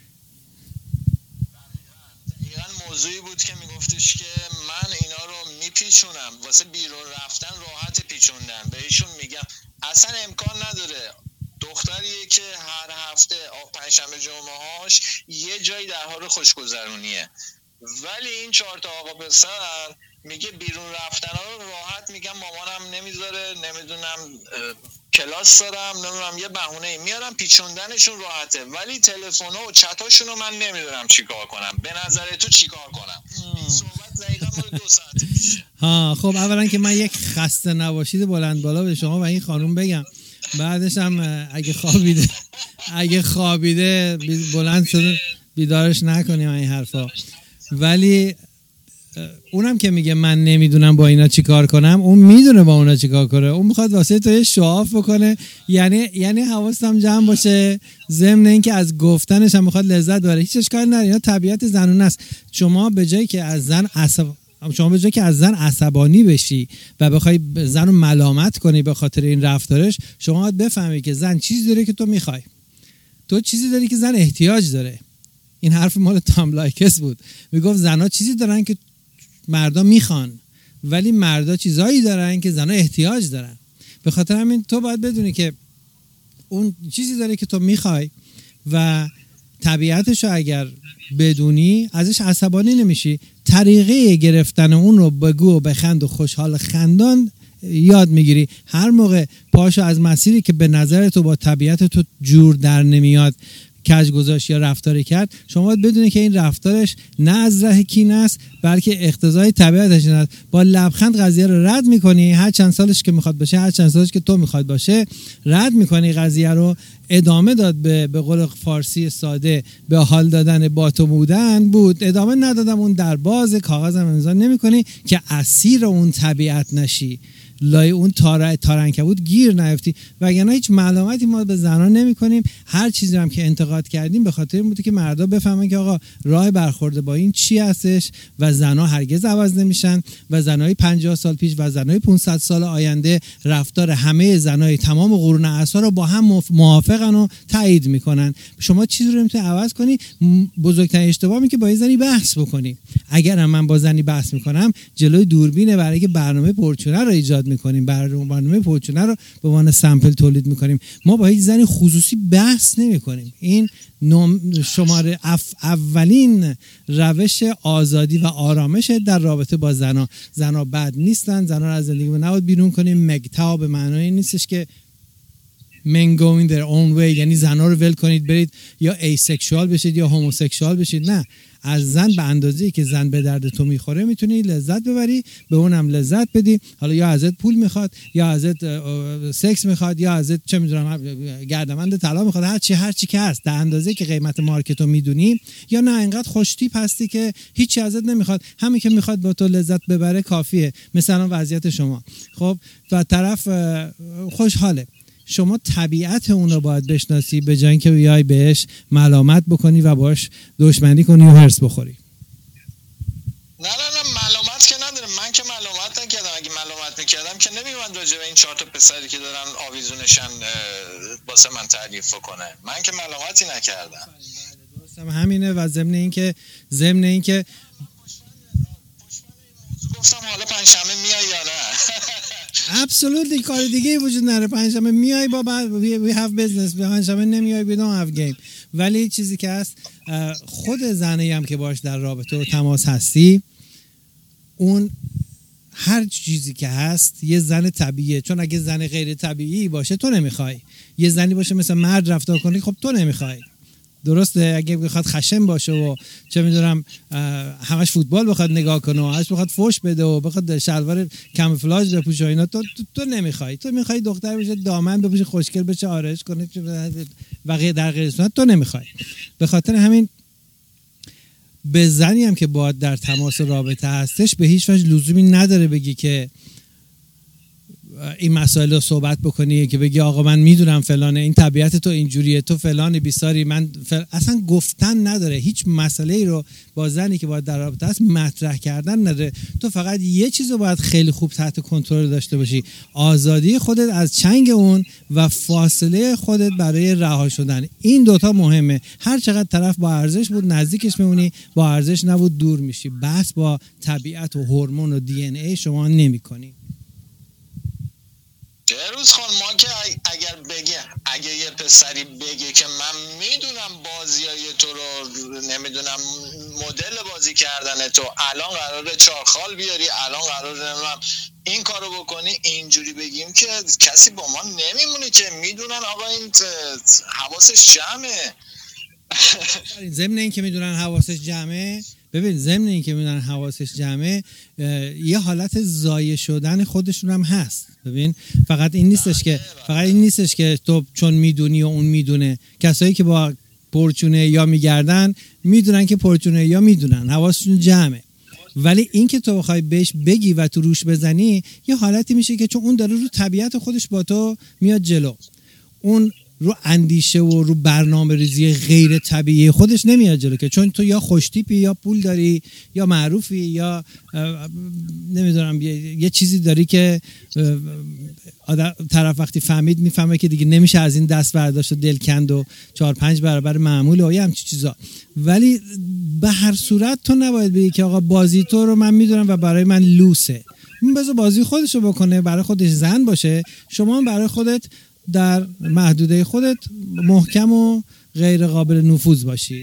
Speaker 2: دقیقاً موضوعی بود که میگفتش که من اینا رو میپیچونم واسه بیرون رفتن، راحت پیچوندن. بهشون میگم اصلا امکان نداره. دختریه که هر هفته پنجشنبه جمعه هاش یه جایی در حال خوشگذرونیه، ولی این چهار تا آقا پسر میگه بیرون رفتن ها رو راحت میگم مامانم نمیذاره، نمیدونم کلاس دارم، نمیدونم یه بهونه میارم، پیچوندنشون راحته، ولی تلفن ها و چت هاشون رو من نمیدونم چیکار کنم. به نظر تو چیکار کنم؟ این صحبت دقیقاً مال دو ساعته میشه.
Speaker 1: ها خب اولا که من یک خسته نباشید بلند بالا به شما و این خانم بگم، بعدش هم اگه خوابیده اگه خوابیده بلند شده بیدارش نکنیم این حرفا. ولی اونم که میگه من نمیدونم با اینا چی کار کنم، اون میدونه با اونا چی کار کنه، اون میخواد واسه تو یه شعاف بکنه. یعنی یعنی حواستم جمع باشه، ضمن اینکه از گفتنش هم میخواد لذت ببره. هیچ اشکالی نداره، اینا طبیعت زنونه است. شما به جایی که از زن عصب شما به جایی که از زن عصبانی بشی و بخوای زن رو ملامت کنی به خاطر این رفتارش، شما باید بفهمی که زن چیزی داره که تو میخوای، تو چیزی داری که زن احتیاج داره. این حرف مال تام لایکس بود، میگفت زنها چیزی دارن که مردا میخوان، ولی مردا چیزایی دارن که زنها احتیاج دارن. به خاطر همین تو باید بدونی که اون چیزی داره که تو میخوای و طبیعتشو اگر بدونی ازش عصبانی نمیشی. طریقه گرفتن اون رو بگو و بخند و خوشحال خندان یاد میگیری. هر موقع پاشو از مسیری که به نظر تو با طبیعت تو جور در نمیاد کج گذاشت یا رفتاری کرد، شما باید بدونی که این رفتارش نه از ره کینه است، بلکه اقتضای طبیعتش است. با لبخند قضیه رو رد میکنی، هر چند سالش که میخواد باشه، هر چند سالش که تو میخواد باشه، رد میکنی قضیه رو. ادامه داد به به قول فارسی ساده به حال دادن با تو بودن بود، ادامه ندادم اون در باز کاغذم امضا نمیکنی که اسیر اون طبیعت نشی، لای اون تار تارنکبوت گیر نیفتی. وگرنه هیچ ملامتی ما به زنان نمی کنیم. هر چیزی هم که انتقاد کردیم به خاطر این بوده که مردا بفهمن که آقا راه برخورد با این چی هستش و زنها هرگز عوض نمیشن و زنای پنجاه سال پیش و زنای پانصد سال آینده رفتار همه زنای تمام قرون عصر رو با هم موافقن و تایید میکنن. شما چیزی رو نمیتونی عوض کنی. بزرگترین اشتباهی که با این زنی بحث بکنی. اگر من با زنی بحث میکنم جلوی دوربینه برای که برنامه پرچونه رو ایجاد میکنیم، برنامه پرچونه رو به عنوان سامپل تولید میکنیم. ما با هیچ زنی خصوصی بحث نمیکنیم. این شماره اف اولین روش آزادی و آرامش در رابطه با زنا. زنا بد نیستن، زنا رو از زندگی نباید بیرون کنیم. مگتا به معنای نیستش که men go in their own way، یعنی زنا رو ول کنید برید یا ایسکشوال بشید یا هوموسکشوال بشید. نه، از زن به اندازه‌ای که زن به درد تو میخوره میتونی لذت ببری، به اونم لذت بدی. حالا یا ازت پول میخواد، یا ازت سکس میخواد، یا ازت چه میدونم گردمند طلا میخواد، هر چی هر چی که هست در اندازه‌ای که قیمت مارکتو میدونی. یا نه اینقدر خوش تیپ هستی که هیچی ازت نمیخواد، همین که میخواد با تو لذت ببره کافیه. مثلا وضعیت شما خب و طرف خوشحاله، شما طبیعت اون رو باید بشناسی به جای اینکه بیای بهش ملامت بکنی و باش دشمنی کنی و هرس بخوری.
Speaker 2: نه نه نه ملامت که نداره، من که ملامت نکردم. اگه ملامت میکردم که نمیومد راجع به این چهار تا پسری که دارن آویزونشن واسه من تعریف کنه. من که ملامتی نکردم.
Speaker 1: درستم همینه. و ضمن این که ضمن این که
Speaker 2: گفتم حالا پنجشنبه میای یا نه؟
Speaker 1: absolutely کار دیگه وجود نداره. پنجشنبه میای بابا we have business، پنجشنبه نمیای we don't have game. ولی چیزی که هست خود زنی هم که باش در رابطه و تماس هستی، اون هر چیزی که هست یه زن طبیعیه. چون اگه زن غیر طبیعی باشه تو نمیخوای، یه زنی باشه مثل مرد رفتار کنی خب تو نمیخوای. درسته؟ اگه بخواد خشن باشه و چه میدونم همش فوتبال بخواد نگاه کنه و همش بخواد فوش بده و بخواد شلوار کاموفلاژ بپوشه اینا، تو تو, تو نمیخوای. تو میخوای دختر بشه دامن بپوشه، خوشگل بشه، آرایش کنه و غیر در غیر صورت تو نمیخوای. به خاطر همین به زنی هم که باید در تماس رابطه هستش به هیچ وجه لزومی نداره بگی که این مسائل رو صحبت بکنی، که بگی آقا من میدونم فلانه، این طبیعت تو اینجوریه، تو فلانی بیساری. من فل... اصلا گفتن نداره. هیچ مسئله ای رو با زنی که باید در رابطه هست مطرح کردن نداره. تو فقط یه چیز رو باید خیلی خوب تحت کنترل داشته باشی، آزادی خودت از چنگ اون و فاصله خودت برای رها شدن. این دوتا مهمه. هر چقدر طرف با ارزش بود نزدیکش میمونی، با ارزش نبود دور میشی. بس با طبیعت و هورمون و دی ان ای شما نمی‌کنی.
Speaker 2: بهروز خان، ما که اگر بگه اگه یه پسری بگه که من میدونم بازیای تو رو، نمیدونم مدل بازی کردن تو، الان قراره چارخال بیاری، الان قراره نمیدونم این کارو بکنی، اینجوری بگیم که کسی با ما نمیمونه که میدونن آقا این حواسش جمعه.
Speaker 1: ضمن این که میدونن حواسش جمعه، ببین ضمن این که میدونن حواسش جمعه یه حالت ضایع شدن خودشون هم هست. ببین فقط این نیستش که فقط این نیستش که تو چون میدونی و اون میدونه. کسایی که با پرچونه یا میگردن میدونن که پرچونه یا میدونن، حواسشون جمعه. ولی این که تو بخوای بهش بگی و تو روش بزنی یه حالتی میشه که چون اون داره رو طبیعت خودش با تو میاد جلو، اون رو اندیشه و رو برنامه ریزی غیر طبیعی خودش نمیاد جلو، که چون تو یا خوشتیپی یا پول داری یا معروفی یا نمیدونم یه چیزی داری که طرف وقتی فهمید میفهمه که دیگه نمیشه از این دست برداشت و دل کند و چهار پنج برابر معمول و یه همچین چیزا. ولی به هر صورت تو نباید بگی که آقا بازی تو رو من میدونم و برای من لوسه. بذار بازی خودشو بکنه، برای خودش زن باشه، شما برای خودت در محدوده خودت محکم و غیر قابل نفوذ باشی.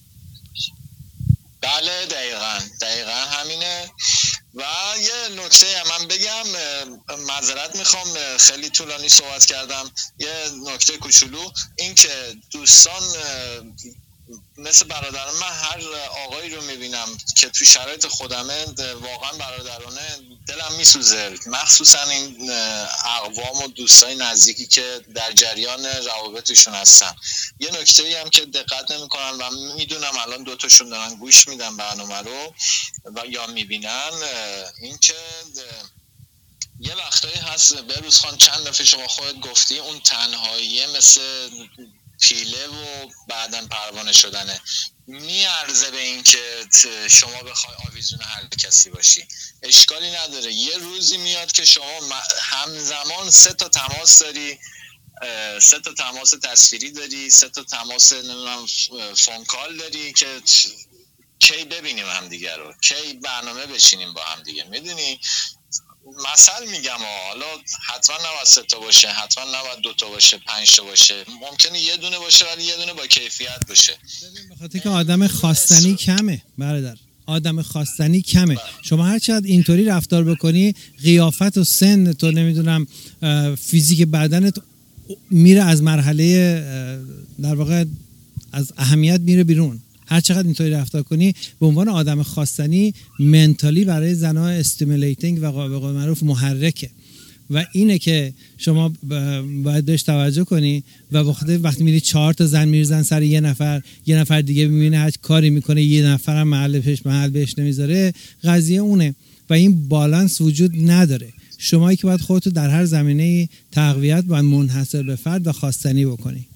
Speaker 2: بله دقیقاً دقیقاً همینه. و یه نکته من بگم، معذرت میخوام خیلی طولانی صحبت کردم. یه نکته کوچولو، این که دوستان مثل برادران، من هر آقایی رو میبینم که تو شرایط خودمه واقعا برادرانه دلم میسوزه، مخصوصا این اقوام و دوستای نزدیکی که در جریان روابطشون هستن. یه نکته‌ای هم که دقت نمی‌کنن و میدونم الان دوتاشون دارن گوش میدن برنامه رو و یا میبینن، این که یه وقتایی هست بهروز خان، چند دفعه شما خودت گفتی اون تنهاییه مثل پیله و بعدن پروانه شدنه، میارزه به این که شما بخوای آویزون هر کسی باشی. اشکالی نداره، یه روزی میاد که شما همزمان سه تا تماس داری، سه تا تماس تصویری داری، سه تا تماس نمیدونم فون کال داری که کی ببینیم هم دیگه رو، کی برنامه بشینیم با هم دیگه. میدونی مثل میگم حالا حتما نباید سه تا باشه، حتما نباید دو تا باشه، پنج تا باشه، ممکنه یه دونه باشه ولی یه دونه با کیفیت باشه.
Speaker 1: به خاطر که آدم خواستنی کمه برادر، آدم خواستنی کمه. شما هر چقدر اینطوری رفتار بکنی، قیافت و سن تو نمیدونم فیزیک بدنت میره از مرحله در واقع از اهمیت میره بیرون. هر چقدر اینطوری رفتار کنی به عنوان آدم خواستنی منتالی برای زنها استیمولیتینگ و به قول معروف محرکه. و اینه که شما باید بهش توجه کنی و وقتی میری چهار تا زن میریزن سر یه نفر، یه نفر دیگه میبینه هر کاری میکنه یه نفرم محل پیش محل بهش نمیذاره، قضیه اونه و این بالانس وجود نداره. شمایی که باید خودتو در هر زمینه تقویت باید منحصر به فرد و خواستنی بکنی.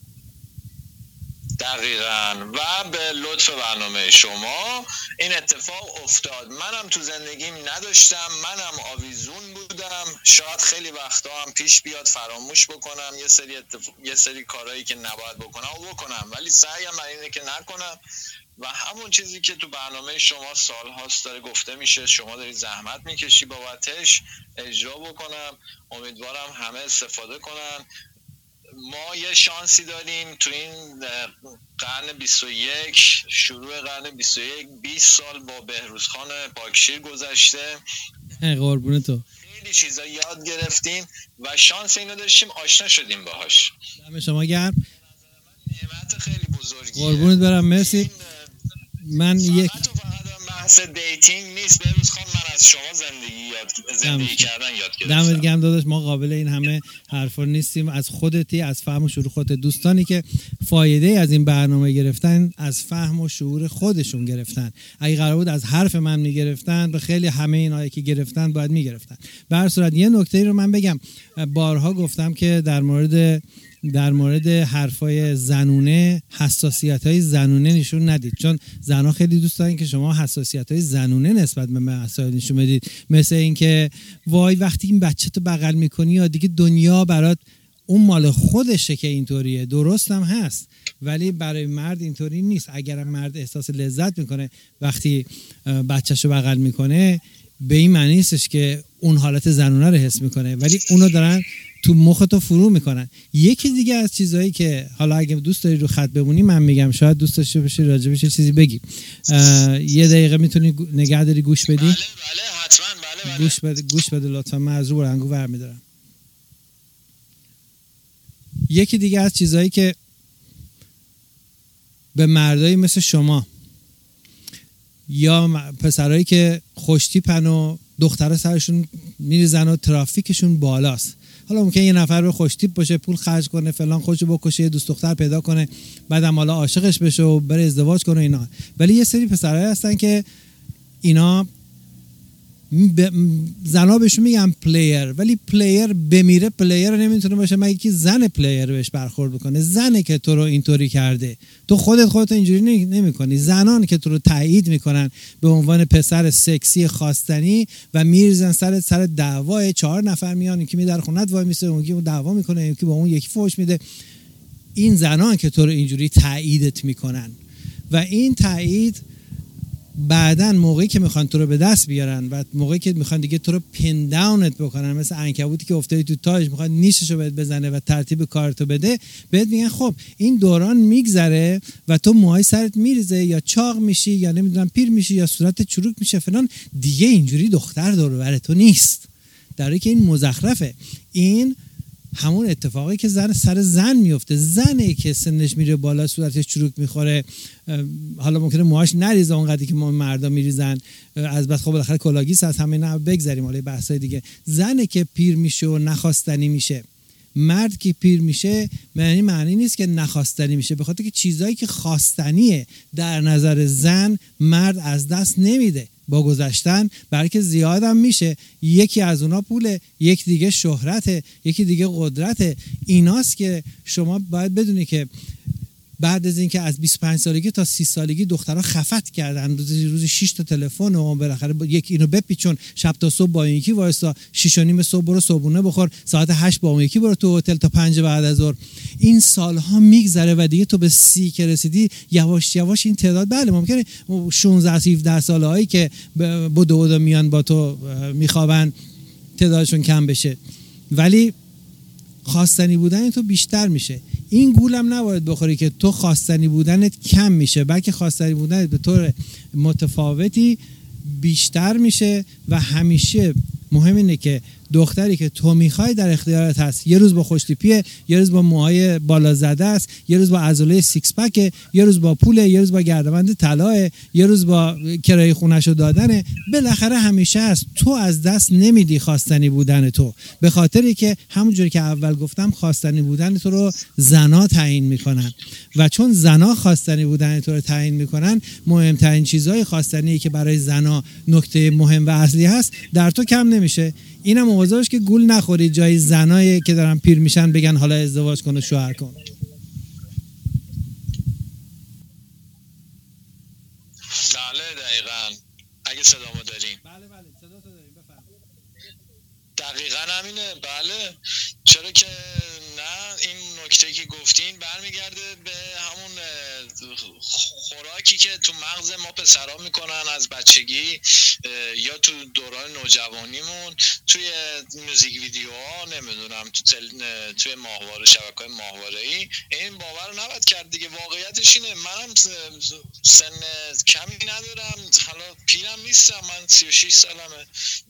Speaker 2: دقیقاً. و به لطف برنامه شما این اتفاق افتاد. منم تو زندگیم نداشتم، منم آویزون بودم، شاید خیلی وقتا هم پیش بیاد فراموش بکنم یه سری اتف... یه سری کارهایی که نباید بکنم و بکنم، ولی سعیم بر اینه که نکنم. و همون چیزی که تو برنامه شما سال هاست داره گفته میشه، شما داری زحمت میکشی بابتش، اجرا بکنم. امیدوارم همه استفاده کنن. ما یه شانسی داریم تو این قرن بیست و یک، شروع قرن بیست و یک، بیست سال با بهروزخان پاکشیر گذشته.
Speaker 1: قربون تو.
Speaker 2: خیلی چیزا یاد گرفتیم و شانس اینو داشتیم آشنا شدیم باهاش.
Speaker 1: دم شما گرم.
Speaker 2: نعمت خیلی بزرگیه.
Speaker 1: قربونت برم، مرسی. من یک
Speaker 2: بحث دیتینگ نیست بهروزخان، من از شما زندگی یاد زندگی کردن یاد گرفتم.
Speaker 1: دمت گرم داداش، ما قابل این همه حرفا نیستیم. از خودتی، از فهم و شعور خودت. دوستانی که فایده از این برنامه گرفتن از فهم و شعور خودشون گرفتن. اگه قرار بود از حرف من میگرفتن، به خیلی همه اینایی که گرفتن باید میگرفتن. به هر صورت یه نکته رو من بگم. بارها گفتم که در مورد در مورد حرفای زنونه حساسیت‌های زنونه نشون ندید، چون زنها خیلی دوست دارن که شما حساسیت‌های زنونه نسبت به مسائل نشون بدید، مثل اینکه وای وقتی این بچه تو بغل می‌کنی یا دیگه دنیا برات، اون مال خودشه که اینطوریه. درست هم هست، ولی برای مرد اینطوری نیست. اگر مرد احساس لذت میکنه وقتی بچه‌شو بغل میکنه، به این معنی نیستش که اون حالت زنونه رو حس میکنه، ولی اونو دارن تو مخت رو فرو میکنن. یکی دیگه از چیزایی که حالا اگه دوست داری رو خط بمونی من میگم، شاید دوست داشته باشی راجبش چیزی بگی. یه دقیقه میتونی نگه داری گوش بدی؟
Speaker 2: بله بله حتما. بله بله
Speaker 1: گوش بده گوش بده لطفا. من از رو برنگو برمیدارم. یکی دیگه از چیزایی که به مردایی مثل شما یا پسرایی که خوشتیپن و دخترها سرشون میریزن و ترافیکشون بالاست، حالا ممکنه یه نفر به خوشتیپ باشه، پول خرج کنه، فلان، خودشو بکشه، دوست دختر پیدا کنه، بعدم حالا عاشقش بشه و بره ازدواج کنه اینا. ولی یه سری پسرایی هستن که اینا ب... زنا بهشون میگن پلیر، ولی پلیر بمیره پلیر نمیتونه باشه مگه که زن پلیر بهش برخورد بکنه. زنه که تو رو اینطوری کرده، تو خودت خودت اینجوری نمیکنی. زنان که تو رو تایید میکنن به عنوان پسر سکسی خواستنی و میریزن سر سر دعوا. چهار نفر میان، یکی می در خونت وای میسه، اون یکی دعوا میکنه، یکی با اون یکی فحش میده. این زنان که تو رو اینجوری تاییدت میکنن و این تایید بعدن موقعی که میخوان تو رو به دست بیارن و موقعی که میخوان دیگه تو رو پین داونت بکنن، مثل عنکبوتی که افتادی تو تاج میخواد نیششو بهت بزنه و ترتیب کارتو بده، بهت میگن خب این دوران میگذره و تو موهای سرت میریزه یا چاق میشی یا نمیدونم پیر میشی یا صورتت چروک میشه فلان، دیگه اینجوری دختر دور و بر تو نیست. در حالی که این مزخرفه. این همون اتفاقی که زن سر زن میفته. زنی که سنش میره بالا، صورتش چروک میخوره، حالا ممکنه موهاش نریزه اونقدری که ما مردا میریزن، از بعد خب بالاخره کلاگیس از همه اینا بگذریم، حالا بحثای دیگه. زنی که پیر میشه و نخواستنی میشه. مرد که پیر میشه معنی معنی نیست که نخواستنی میشه، به خاطر که چیزایی که خواستنیه در نظر زن مرد از دست نمیده با گذشتن، بلکه زیادم میشه. یکی از اونا پوله، یکی دیگه شهرته، یکی دیگه قدرته. ایناست که شما باید بدونی که بعد از اینکه از بیست و پنج سالگی تا سی سالگی دخترها خفت کردن، روز روز شش تا تلفن و بالاخره یک اینو بپیچون، شب تا صبح با این یکی وایسا، شش و نیم صبح برو صبحونه بخور، ساعت هشت با اون یکی برو تو هتل تا پنج بعد از ظهر. این سالها میگذره و دیگه تو به سی که رسیدی یواش یواش این تعداد، بله ممکنه شانزده هفده سالهایی که بدو بدو میان با تو میخوابن تعدادشون کم بشه، ولی خواستنی بودن تو بیشتر میشه. این گولم نباید بخوری که تو خواستنی بودنت کم میشه، بلکه خواستنی بودنت به طور متفاوتی بیشتر میشه و همیشه مهم اینه که دختری که تو میخوای در اختیارت هست. یه روز با خوشتیپیه، یه روز با موهای بالا زده است، یه روز با عضله سیکس پکه، یه روز با پوله، یه روز با گردبند طلاه، یه روز با کرایه خونه‌شو دادنه. بالاخره همیشه هست. تو از دست نمیدی خواستنی بودن تو، به خاطری که همونجوری که اول گفتم خواستنی بودن تو رو زنا تعیین میکنن و چون زنا خواستنی بودن تو رو تعیین میکنن، مهمترین چیزهای خواستنی که برای زنا نکته مهم و اصلی هست در تو کم نمیشه. اینم مواظب باش که گول نخوری جای زنایی که دارن پیر میشن بگن حالا ازدواج کن و شوهر کن.
Speaker 2: بله دقیقاً. اگه صدامو دارین.
Speaker 1: بله بله صدا تو داریم، بفرمایید.
Speaker 2: دقیقاً همینه. بله چرا که نه، این نکته که گفتین برمیگرده به همون خوراکی که تو مغز ما پسرا میکنن از بچگی یا تو دوران نوجوانیمون، توی موزیک ویدیوها، نمیدونم تو تل... توی ماهواره، شبکه‌های ماهواره‌ای. این باور رو نباید کرد دیگه. واقعیتش اینه. منم سن کمی ندارم، حالا پیرم نیستم، من سی و شش سالمه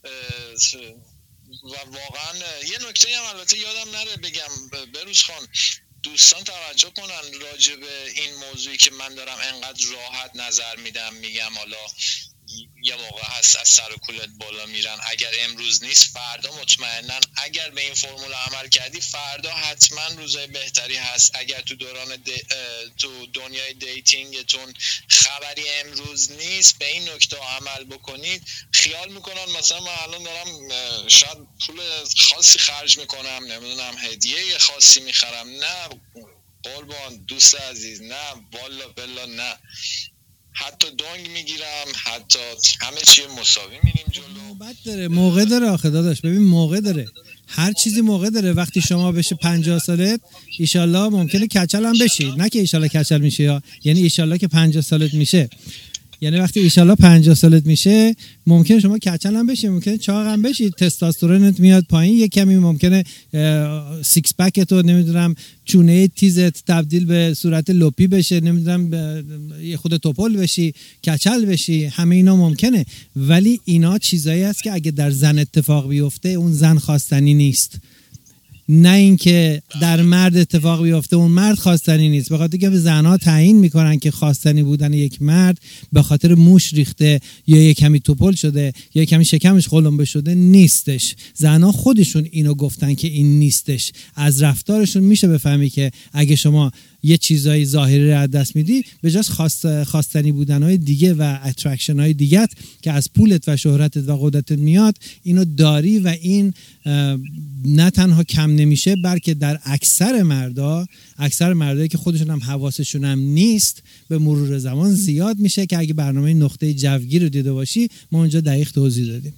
Speaker 2: و واقعا یه نکته هم البته یادم نره بگم، بروز خان، دوستان توجه کنن راجع به این موضوعی که من دارم انقدر راحت نظر میدم، میگم حالا یه موقع هست از سر و کولت بالا میرن، اگر امروز نیست فردا مطمئنن اگر به این فرمول عمل کردی فردا حتما روزای بهتری هست. اگر تو دوران دی... تو دنیای دیتینگتون خبری امروز نیست، به این نکته عمل بکنید. خیال میکنن مثلا من الان دارم شاید پول خاصی خرج میکنم، نمیدونم هدیه خاصی میخرم. نه قربان دوست عزیز، نه والا بلا، نه. حتی دنگ میگیرم، حتی همه چی مساوی میریم جلو.
Speaker 1: نوبت داره، موقع داره آخه داداش. ببین موقع داره، هر چیزی موقع داره. وقتی شما بشه پنجاه سالت ایشالله ممکنه کچل هم بشی، نه که ایشالله کچل میشه، یا یعنی ایشالله که پنجاه سالت میشه، یعنی وقتی ایشالله پنجاه سالت میشه ممکنه شما کچل هم بشی، ممکنه چاق هم بشی، تستوسترونت میاد پایین، یک کمی ممکنه سیکس پک تو نمیدونم چونه تیزت تبدیل به صورت لپی بشه، نمیدونم یه خود توپل بشی، کچل بشی، همه اینا ممکنه. ولی اینا چیزایی هست که اگه در زن اتفاق بیفته اون زن خواستنی نیست، نه اینکه در مرد اتفاق بیفته اون مرد خواستنی نیست. به خاطر که زنها تعیین میکنن که خواستنی بودن یک مرد به خاطر موش ریخته یا یک کمی توپل شده یا یک کمی شکمش قلمبه شده نیستش. زنها خودشون اینو گفتن که این نیستش. از رفتارشون میشه بفهمی که اگه شما یه چیزای ظاهری رو از دست میدی، به جاش خواست خواستنی بودنهای دیگه و اترکشن های دیگه که از پولت و شهرتت و قدرتت میاد، اینو داری و این نه تنها کم نمیشه بلکه در اکثر مردا اکثر مردایی که خودشون هم حواسشون هم نیست به مرور زمان زیاد میشه، که اگه برنامه نقطه جوگیر رو دیده باشی ما اونجا دقیق توضیح دادیم.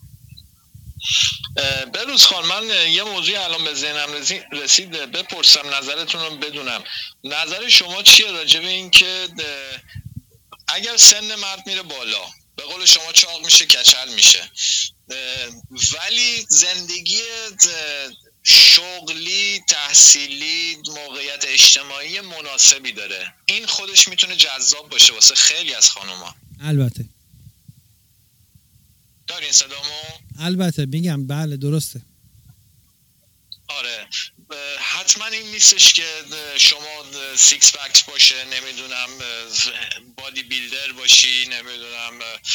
Speaker 2: بروز خان، من یه موضوعی الان به ذهنم رسید بپرسم نظرتون رو بدونم. نظر شما چیه راجع به این که اگر سن مرد میره بالا، به قول شما چاق میشه، کچل میشه، ولی زندگی شغلی، تحصیلی، موقعیت اجتماعی مناسبی داره، این خودش میتونه جذاب باشه واسه خیلی از خانوما.
Speaker 1: البته
Speaker 2: دارین صدامو؟
Speaker 1: البته میگم بله درسته.
Speaker 2: آره حتما این نیستش که شما سیکس پکس باشه، نمیدونم بادی بیلدر باشی، نمیدونم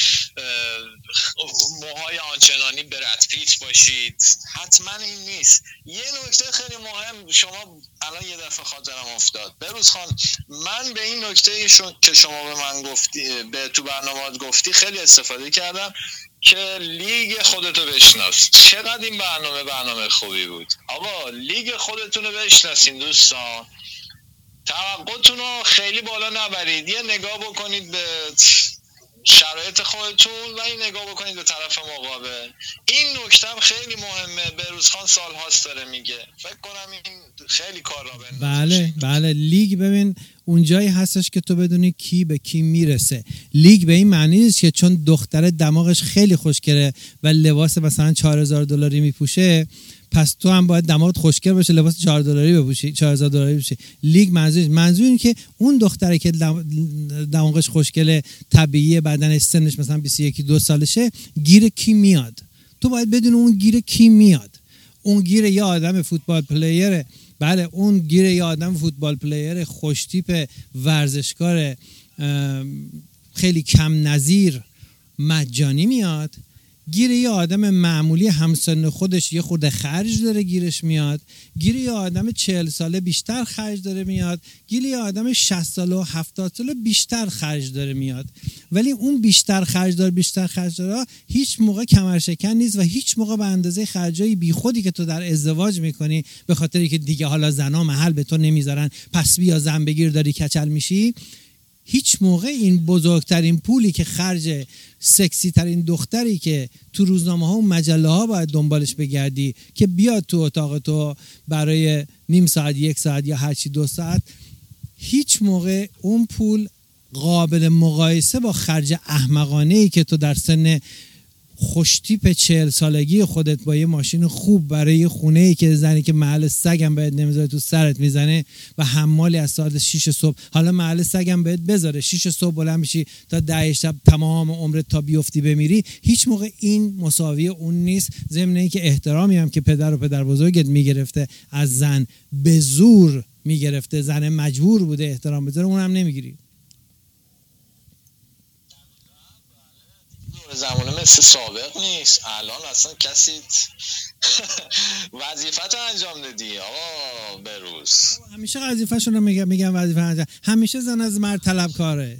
Speaker 2: موهای آنچنانی برد پیت باشید، حتما این نیست. یه نکته خیلی مهم شما الان یه دفعه خاطرم افتاد، بروز خان، من به این نکته که شما به من گفتی، به تو برنامه‌ات گفتی، خیلی استفاده کردم که لیگ خودتو بشناس. چقدر این برنامه برنامه خوبی بود. آقا لیگ خودتون رو بشناسین دوستان، توقعتون رو خیلی بالا نبرید، یه نگاه بکنید به شرایط خودتون و این نگاه بکنید به طرف مقابل. این نکته هم خیلی مهمه، بروز خان سال هاست داره میگه، فکر کنم این خیلی کار را بندازه.
Speaker 1: بله بله لیگ ببین اونجایی هستش که تو بدونی کی به کی میرسه. لیگ به این معنی نیست که چون دختر دماغش خیلی خوشگله و لباس مثلا چهار هزار دلاری میپوشه پس تو هم باید دماغت خوشگل باشه لباس چهار دلاری بپوشی، چهار هزار دلاری بپوشی. لیگ منظور منظور اینه که اون دختری که دماغش خوشگله، طبیعیه، بدنش سنش مثلا بیست و یک دو سالشه، گیر کی میاد. تو باید بدون اون گیر کی میاد. اون گیر یه آدم فوتبال پلیره، بله اون گیر یه آدم فوتبال پلیر خوشتیپ، ورزشکار خیلی کم نظیر، مجانی میاد، گیر یه آدم معمولی همسن خودش یه خورده خرج داره گیرش میاد، گیر یه آدم چهل ساله بیشتر خرج داره میاد، گیر یه آدم شصت ساله و هفتاد ساله بیشتر خرج داره میاد. ولی اون بیشتر خرج داره بیشتر خرج داره هیچ موقع کمرشکن نیست و هیچ موقع به اندازه خرجای بیخودی که تو در ازدواج میکنی به خاطری که دیگه حالا زنا محل به تو نمیذارن پس بیا زن بگیر داری کچل میشی، هیچ موقع این بزرگترین پولی که خرج سکسی ترین دختری که تو روزنامه ها و مجله ها باید دنبالش بگردی که بیاد تو اتاق تو برای نیم ساعت یک ساعت یا هرچی دو ساعت، هیچ موقع اون پول قابل مقایسه با خرج احمقانه‌ای که تو در سن خوشتیپ چهل سالگی خودت با یه ماشین خوب برای خونه‌ای که زنی که محل سگم بهت نمیذاره تو سرت میزنه و حمالی از ساعت شش صبح، حالا محل سگم بهت بذاره شش صبح بلند میشی تا ده شب تمام عمرت تا بیفتی بمیری، هیچ موقع این مساوی اون نیست. ضمن اینکه احترامی هم که پدر و پدر بزرگت میگرفته از زن به زور میگرفته، زن مجبور بوده احترام بذاره، اونم نمیگیری.
Speaker 2: زمانه مثل سابق نیست. الان اصلا کسی وظیفت رو انجام دادی آقا بروز.
Speaker 1: همیشه وظیفه‌شون رو میگم میگم وظیفه انجام. همیشه زن از مرد طلبکاره.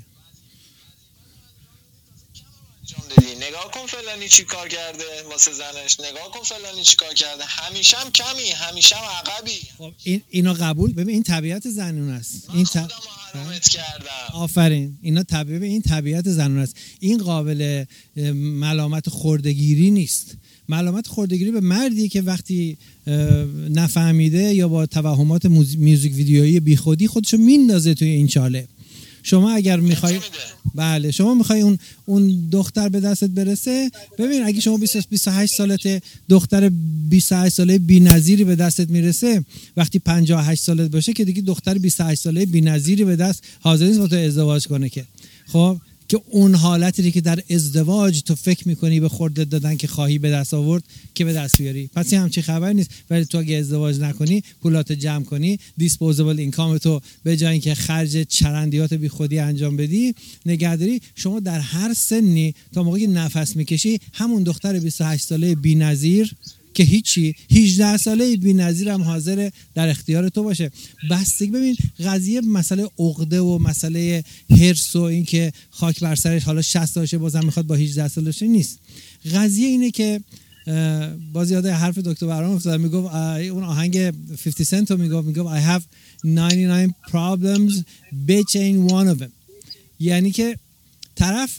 Speaker 2: انجام دادی. نگاه کن فلانی چی کار کرده واسه زنش، نگاه کن فلانی چی کار کرده. همیشه هم کمی، همیشه هم عقبی.
Speaker 1: خب این اینو قبول، ببین این طبیعت زنون است. این
Speaker 2: خودم حرامت کردم.
Speaker 1: آفرین، اینا طبیعت، این طبیعت زنون است. این قابل ملامت خردگیری نیست. ملامت خردگیری به مردی که وقتی نفهمیده یا با توهمات میوزیک ویدیویی بیخودی خودشو میندازه توی این چاله. شما اگر میخوای بله شما میخوای اون اون دختر به دستت برسه، ببین اگه شما بیست و هشت سالته دختر بیست و هشت ساله بی‌نظیری به دستت میرسه، وقتی پنجاه و هشت سالت باشه که دیگه دختر بیست و هشت ساله بی‌نظیری به دست حاضر نیست با تو ازدواج کنه که خب که اون حالتی که در ازدواج تو فکر میکنی به خوردت دادن که خواهی به دست آورد که به دست بیاری. پس این همچین خبر نیست. ولی تو اگه ازدواج نکنی، پولات جمع کنی، دیسپوزبل اینکام تو به جای اینکه خرج چرندیات بی خودی انجام بدی نگهداری، شما در هر سنی تا موقعی که نفس میکشی همون دختر بیست و هشت ساله بی‌نظیر که هیچی هجده ساله بی‌نظیر هم حاضر در اختیار تو باشه. بستگی ببین قضیه مسئله عقده و مسئله حرص و این که خاک بر سرش حالا شصت سالشه بازم میخواد با هجده سالشه نیست. قضیه اینه که باز یاد حرف دکتر برام افتاد، میگفت اون آهنگ پنجاه سنت رو میگفت میگفت I have ninety-nine problems bitch ain't one of them. یعنی که طرف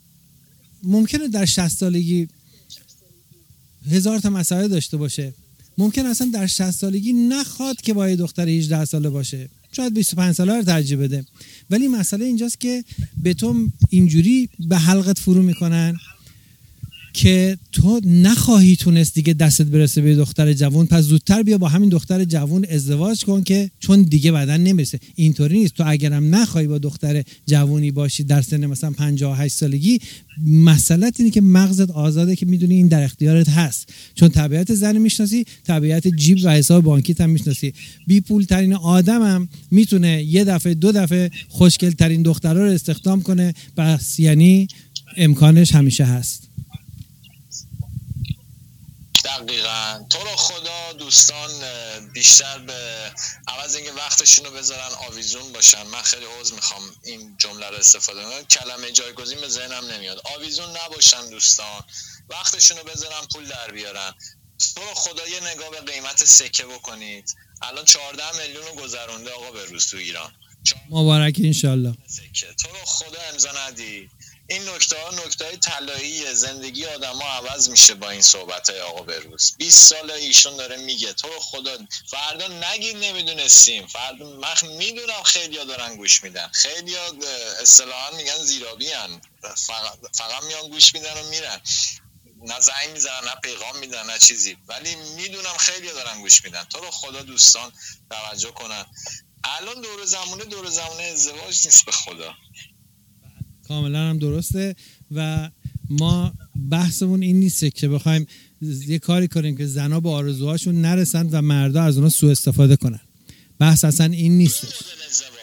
Speaker 1: ممکنه در شصت سالگی هزار تا مسئله داشته باشه، ممکن اصلا در شصت سالگی نخواد که با یه دختر هجده ساله باشه، شاید بیست و پنج ساله رو ترجیح بده. ولی مسئله اینجاست که به تو اینجوری به حلقت فرو میکنن که تو نخواهی تونست دیگه دستت برسه به دختر جوان، پس زودتر بیا با همین دختر جوان ازدواج کن که چون دیگه بعدن نمیرسه. اینطوری نیست. تو اگرم نخواهی با دختر جوانی باشی در سن مثلا پنجاه و هشت سالگی، مسئله اینه که مغزت آزاده که میدونی این در اختیارت هست، چون طبیعت زن میشناسی، طبیعت جیب و حساب بانکیت هم میشناسی. بی پول ترین آدمم میتونه یه دفعه دو دفعه خوشگل ترین دخترها رو استخدام کنه، بس یعنی امکانش همیشه هست.
Speaker 2: دقیقاً. تو رو خدا دوستان بیشتر به عوض اینکه وقتشون رو بذارن آویزون باشن، من خیلی عذر میخوام این جمله رو استفاده کنم، کلمه جایگزین به ذهنم نمیاد، آویزون نباشن دوستان، وقتشون رو بذارن پول در بیارن. تو رو خدا یه نگاه به قیمت سکه بکنید، الان چهارده میلیون رو گذرونده آقا به روز تو ایران.
Speaker 1: مبارک انشالله.
Speaker 2: تو رو خدا امضا ندید. این نکته ها نکته های طلایی زندگی آدم ها عوض میشه با این صحبت های آقا بروز. بیست سال ایشون داره میگه تو رو خدا فردا نگید نمیدونستیم، فردا من میدونم خیلی ها دارن گوش میدن، خیلی ها اصطلاحا میگن زیرابی هن، فقط, فقط میان گوش میدن و میرن، نه زنگ میزنن نه پیغام میدن نه چیزی، ولی میدونم خیلی ها دارن گوش میدن. تو رو خدا دوستان توجه کنن، الان دور زمونه دور زمونه ازدواج نیست به خدا.
Speaker 1: کاملا هم درسته و ما بحثمون این نیست که بخوایم یه کاری کنیم که زنها به آرزوهاشون نرسند و مردا از اونها سوء استفاده کنن. بحث اصلا این نیستش.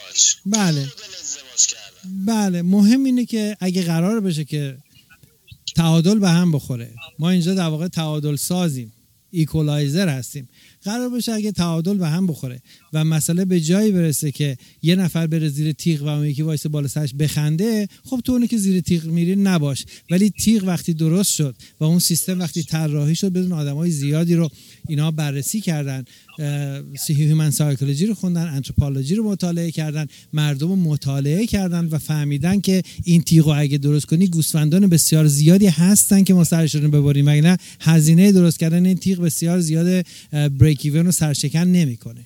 Speaker 1: بله بله مهم اینه که اگه قرار بشه که تعادل به هم بخوره. ما اینجا در واقع تعادل سازیم، ایکولایزر هستیم. قرار باشه اگه تعادل به هم بخوره و مسئله به جایی برسه که یه نفر بره زیر تیغ و اون یکی وایسه بالا سرش بخنده، خب تو اونی که زیر تیغ میری نباش. ولی تیغ وقتی درست شد و اون سیستم وقتی طراحی شد، بدون آدمای زیادی رو اینا بررسی کردن، هیومن سایکولوژی رو خوندن، آنتروپولوژی رو مطالعه کردن، مردم رو مطالعه کردن و فهمیدن که این تیغو اگه درست کنی گوسفندان بسیار زیادی هستن که ما سرشون رو ببریم، وگرنه هزینه درست کردن این تیغ بسیار زیاد بریک ایون رو سرشکن نمیکنه.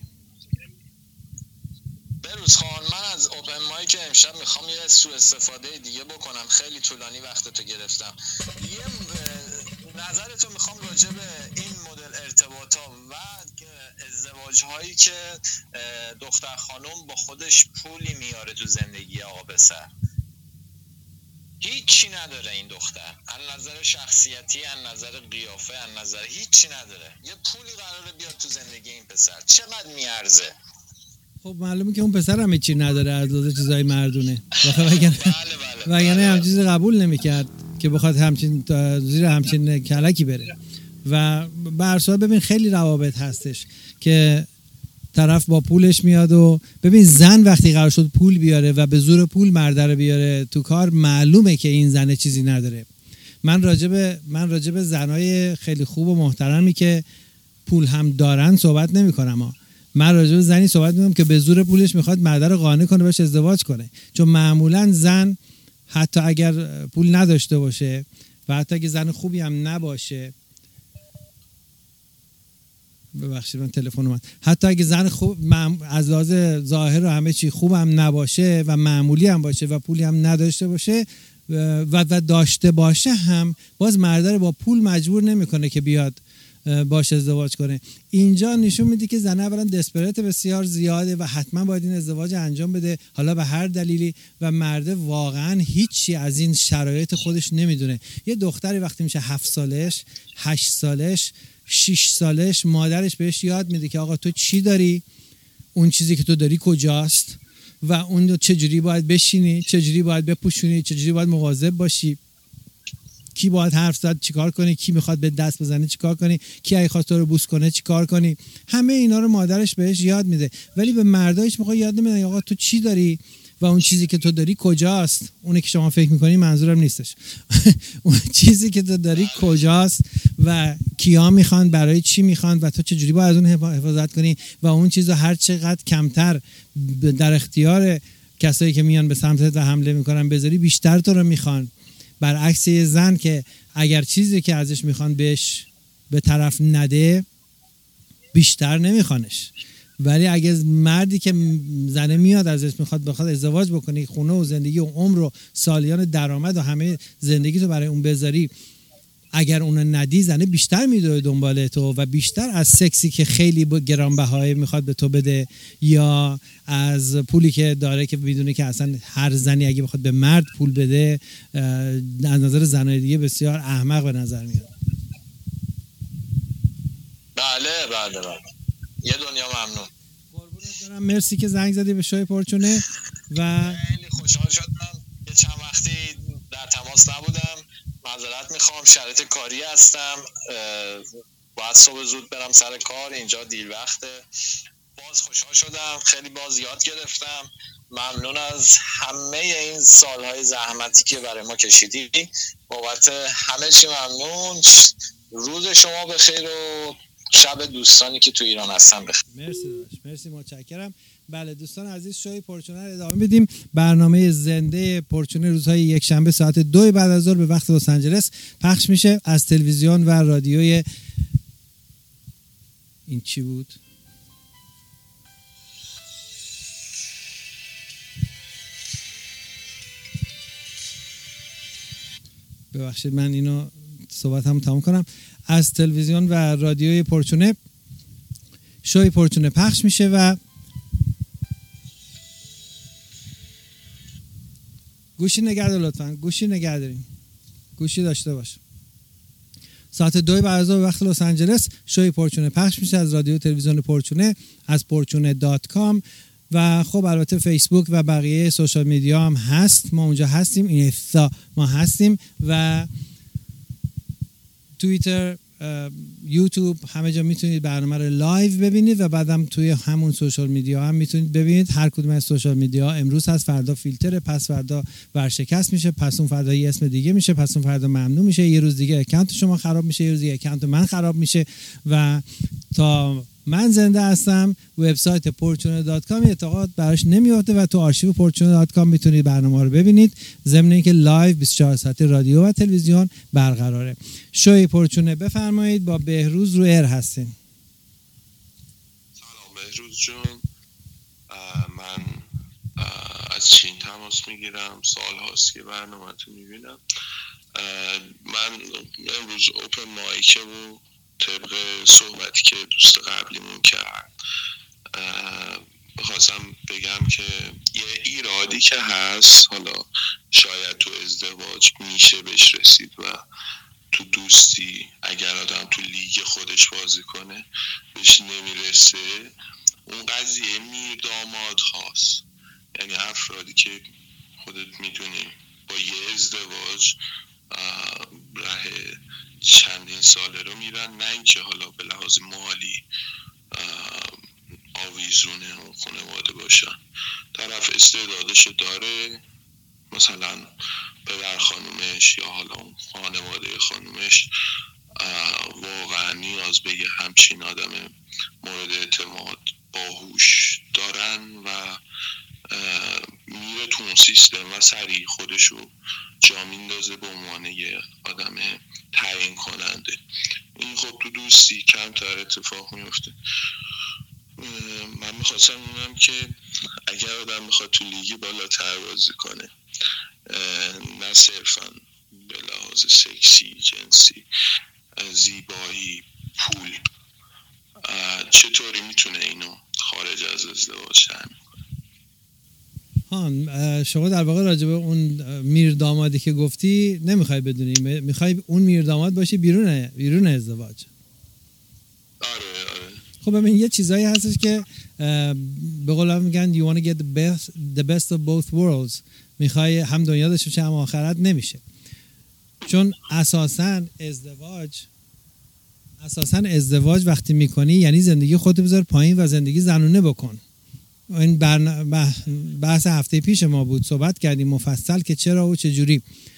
Speaker 2: بروز خان، من از اوپن مایک امشب میخوام یه سوء استفاده دیگه بکنم. خیلی طولانی وقتتو گرفتم. یه نظرتو میخوام راجع به این مدل ارتباطا و ازدواج هایی که دختر خانم با خودش پولی میاره تو زندگی آقا پسر، هیچی نداره این دختر از نظر شخصیتی، از نظر قیافه، از نظر هیچی نداره، یه پولی قراره بیاد تو زندگی این پسر، چقدر میارزه؟
Speaker 1: خب معلومه که اون پسر هم هیچی نداره از لحاظ چیزای مردونه، وگرنه وگرنه همچین چیزی قبول نمیکرد که بخواد همچین زیر همچین کلکی بره. و به هر صورت ببین خیلی روابط هستش که طرف با پولش میاد و ببین زن وقتی قرار شد پول بیاره و به زور پول مرد رو بیاره تو کار، معلومه که این زن چیزی نداره. من راجب من راجب زنای خیلی خوب و محترمی که پول هم دارن صحبت نمی‌کنم ها. من راجب زنی صحبت می‌کنم که به زور پولش میخواد مرد رو قانع کنه باش ازدواج کنه. چون معمولا زن حتی اگر پول نداشته باشه و حتی اگر زن خوبی هم نباشه، ببخشید من تلفن اومد، حتی اگه زن خوب از لحاظ ظاهر و همه چی خوب هم نباشه و معمولی هم باشه و پولی هم نداشته باشه و و داشته باشه هم، باز مرد رو با پول مجبور نمیکنه که بیاد باش ازدواج کنه. اینجا نشون میده که زن اولا دسپریت بسیار زیاده و حتما باید این ازدواج انجام بده، حالا به هر دلیلی، و مرد واقعا هیچی از این شرایط خودش نمیدونه. یه دختری وقتی میشه هفت سالش، هشت سالش، شش سالش، مادرش بهش یاد میده که آقا تو چی داری، اون چیزی که تو داری کجاست و اون چجوری باید بشینی، چجوری باید بپوشونی، چجوری باید مواظب باشی، کی باید حرف زد چیکار کنی، کی میخواد به دست بزنه چیکار کنی، کی اگه خواست تو رو بوس کنه چیکار کنی. همه اینا رو مادرش بهش یاد میده. ولی به مردایش میخواد یاد نمیده آقا تو چی داری و اون چیزی که تو داری کجاست. اونی که شما فکر میکنی منظورم نیستش. اون چیزی که تو داری کجاست و کیا میخوان، برای چی میخوان و تو چجوری باید از اون حفاظت کنی و اون چیزو هر چقدر کمتر در اختیار کسایی که میان به سمتت و حمله میکنن بذاری، بیشتر تو رو میخوان. برعکس یه زن که اگر چیزی که ازش میخوان بهش به طرف نده، بیشتر نمیخوانش. ولی اگه مردی که زنه میاد ازش میخواد بخواد ازدواج بکنی، خونه و زندگی و عمر و سالیان درآمد و همه زندگی تو برای اون بذاری، اگر اون ندی، زنه بیشتر میدوه دنبال تو و بیشتر از سکسی که خیلی گرانبهایی میخواد به تو بده یا از پولی که داره که میدونه که اصلا هر زنی اگه بخواد به مرد پول بده از نظر زنای دیگه بسیار احمق به نظر میاد.
Speaker 2: بله بله بله، یه دنیا ممنون.
Speaker 1: قربونت برم، مرسی که زنگ زدی به شوی پرچونه و
Speaker 2: خیلی خوشحال شدم. یه چند وقتی در تماس نبودم، معذرت میخوام، شرایط کاری هستم، باید صبح زود برم سر کار، اینجا دیر وقته. باز خوشحال شدم، خیلی باز یاد گرفتم. ممنون از همه این سالهای زحمتی که برای ما کشیدی. بابت همه چی ممنون. روز شما بخیر و شب دوستانی که تو ایران هستن بخیر.
Speaker 1: مرسی داداش، مرسی، متشکرم. بله دوستان عزیز، شوی پرچونه رو ادامه میدیم. برنامه زنده پرچونه روزهای یک شنبه ساعت دو بعد از ظهر به وقت لس آنجلس پخش میشه از تلویزیون و رادیوی این چی بود؟ ببخشید من اینو صحبت هم تمام کنم. از تلویزیون و رادیوی پرچونه شوی پرچونه پخش میشه و گوشی نگه دار لطفاً، گوشی نگه دارین، گوشی داشته باش. ساعت دو بعد از ظهر به وقت لس آنجلس شوی پرچونه پخش میشه از رادیو تلویزیون پرچونه، از پرچونه دات کام و خب البته فیسبوک و بقیه سوشال میدیا هم هست. ما اونجا هستیم، این ما هستیم و توییتر، یوتیوب، همه جا میتونید برنامه رو لایو ببینید و بعدم توی همون سوشال میدیا هم میتونید ببینید. هر کدوم از سوشال میدیا امروز هست، فردا فیلتره، پس فردا ورشکست میشه، پس اون فردا یه اسم دیگه میشه، پس اون فردا ممنوع میشه، یه روز دیگه اکانت شما خراب میشه، یه روز دیگه اکانت من خراب میشه و تا من زنده هستم وبسایت پورچونه دات کام اتفاقات براش نمیفته و تو آرشیو پورچونه دات کام میتونید برنامه رو ببینید، ضمن اینکه لایو بیست و چهار ساعته رادیو و تلویزیون برقراره. شوی پورچونه بفرمایید، با بهروز رو ایر هستین.
Speaker 3: سلام بهروز جون، من از چین تماس میگیرم، سال هاست که برنامه تو میبینم. من امروز اوپن مایکه و طبق صحبتی که دوست قبلیمون کرد بخواستم بگم که یه ایرادی که هست، حالا شاید تو ازدواج میشه بهش رسید و تو دوستی اگر آدم تو لیگ خودش بازی کنه بهش نمیرسه، اون قضیه میر داماد هاست. یعنی افرادی که خودت میدونی با یه ازدواج ره چندین ساله رو میرن، نه اینکه حالا به لحاظ مالی آویزونه اون خانواده باشن، طرف استعدادشو داره، مثلا پدر خانومش یا حالا اون خانواده خانومش واقعا نیاز به یه همچین آدم مورد اعتماد باهوش دارن و میره تو اون سیستم و سریع خودشو جا میندازه به عنوان یه آدم تعیین کننده. این خب تو دوستی کمتر اتفاق میفته. من میخواستم اونم که اگر آدم میخواد تو لیگی بالاتر بازی کنه، نه صرفا به لحاظ سکسی، جنسی، زیبایی، پول، چطوری میتونه اینو خارج از ازدواج تعیین کنه؟
Speaker 1: ها، شما در واقع راجع به اون میر دامادی که گفتی نمیخوای بدونی، میخوای اون میر داماد باشی بیرون بیرون ازدواج.
Speaker 3: آره آره.
Speaker 1: خب ببین یه چیزایی هستش که به قول میگن you want to get the best the best of both worlds، میخوای هم دنیا داشته باشی هم آخرت، نمیشه. چون اساساً ازدواج اساساً ازدواج وقتی میکنی یعنی زندگی خودت بذار پایین و زندگی زنونه بکن. این بحث هفته پیش ما بود، صحبت کردیم مفصل که چرا و چجوری.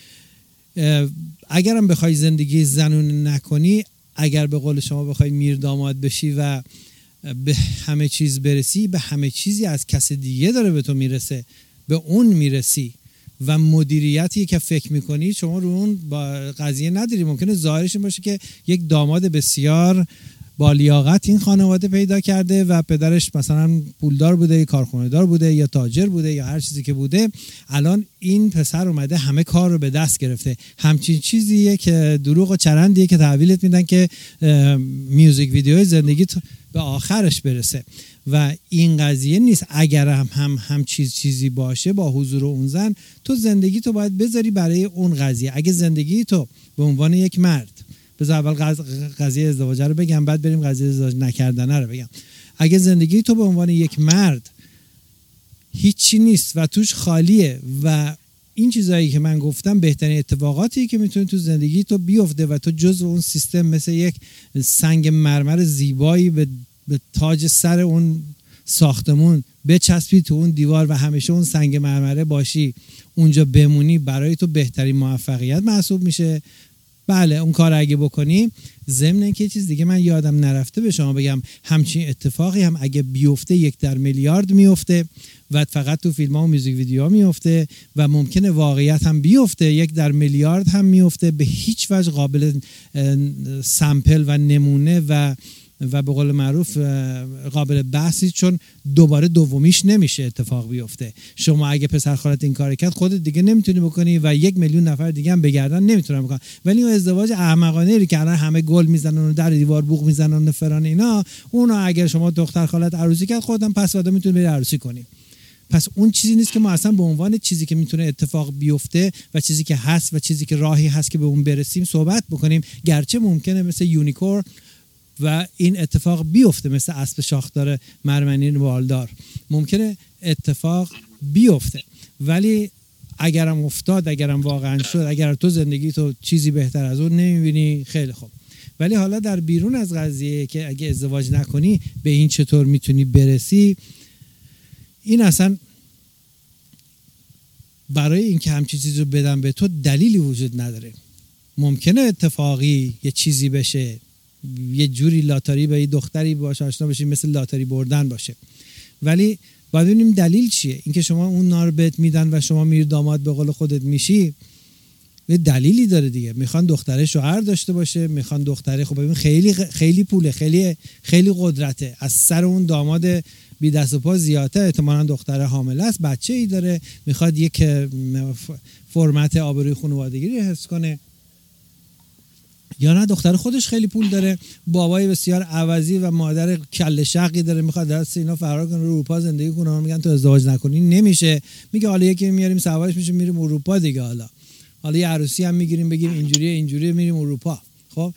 Speaker 1: اگرم بخوای زندگی زنونه نکنی، اگر به قول شما بخوای میر داماد بشی و به همه چیز برسی، به همه چیزی از کس دیگه داره به تو میرسه، به اون میرسی و مدیریتی که فکر میکنی شما رو اون با قضیه نداری. ممکنه ظاهرش این باشه که یک داماد بسیار با لیاقت این خانواده پیدا کرده و پدرش مثلا پولدار بوده، یا کارخونه دار بوده، یا تاجر بوده، یا هر چیزی که بوده. الان این پسر اومده همه کار رو به دست گرفته. همچین چیزیه که دروغ و چرندیه که تحویلت میدن که میوزیک ویدیوی زندگی به آخرش برسه و این قضیه نیست. اگر هم هم هم چیز چیزی باشه با حضور اون زن، تو زندگی تو باید بذاری برای اون قضیه. اگه زندگی تو به عنوان یک مرد، بذار اول قضیه ازدواج رو بگم بعد بریم قضیه ازدواج نکردن رو بگم. اگه زندگی تو به عنوان یک مرد هیچی نیست و توش خالیه و این چیزایی که من گفتم بهترین اتفاقاتی که میتونه تو زندگی تو بیفته و تو جزء اون سیستم مثل یک سنگ مرمر زیبایی به به تاج سر اون ساختمون بچسبی تو اون دیوار و همیشه اون سنگ مرمره باشی، اونجا بمونی، برای تو بهترین موفقیت محسوب میشه. بله اون کار اگه بکنی، ضمن اینکه یه چیز دیگه من یادم نرفته به شما بگم، همچین اتفاقی هم اگه بیفته یک در میلیارد میفته و فقط تو فیلم ها و میوزیک ویدیوها میفته و ممکنه واقعیت هم بیفته، یک در میلیارد هم میفته، به هیچ وجه قابل سامپل و نمونه و و به قول معروف قابل بحثی، چون دوباره دومیش نمیشه اتفاق بیفته. شما اگه پسر خالت این کار کرد خودت دیگه نمیتونی بکنی و یک میلیون نفر دیگه هم بگردن نمیتونن بکنن. ولی اون ازدواج احمقانه ای که الان همه گل میزنن و در دیوار بوق میزنن و فران اینا، اونا اگر شما دختر خالت عروسی کرد خودت هم پس فردا میتونی بری عروسی کنی. پس اون چیزی نیست که ما اصلا به عنوان چیزی که میتونه اتفاق بیفته و چیزی که هست و چیزی که راهی هست که به اون برسیم صحبت بکنیم. گرچه ممکنه مثل یونیکورن و این اتفاق بیفته، مثل اسب شاخدار مرمنین بالدار ممکنه اتفاق بیفته، ولی اگرم افتاد، اگرم واقعا شد، اگر تو زندگی تو چیزی بهتر از اون نمیبینی، خیلی خوب. ولی حالا در بیرون از قضیه که اگه ازدواج نکنی به این چطور میتونی برسی، این اصلا برای اینکه همچین چیزی رو بدم به تو دلیلی وجود نداره. ممکنه اتفاقی یه چیزی بشه، یه جوری لاتاری به یه دختری باشه آشنا بشی، مثل لاتاری بردن باشه، ولی باید ببینیم دلیل چیه. اینکه شما اون نار بهت میدن و شما میری داماد به قول خودت میشی، یه دلیلی داره دیگه. میخوان دختره شوهر داشته باشه، میخوان دختره، خب ببین خیلی خیلی پوله، خیلی خیلی قدرته، از سر اون داماد بی دست و پا زیاده، احتمالاً دختره حامله است، بچه ای داره، میخواد یک فرمت آبروی خانوادگی رو حفظ کنه. یا نه دختر خودش خیلی پول داره، بابای بسیار عوضی و مادر کله شقی داره، میخواد دست اینا فرار کنه، رو اروپا زندگی کنه. میگن تو ازدواج نکنی، نمیشه. میگه حالا یکی میاریم سوارش میشه میریم اروپا دیگه، حالا حالا یه عروسی هم میگیریم بگیم اینجوریه اینجوریه میریم اروپا. خب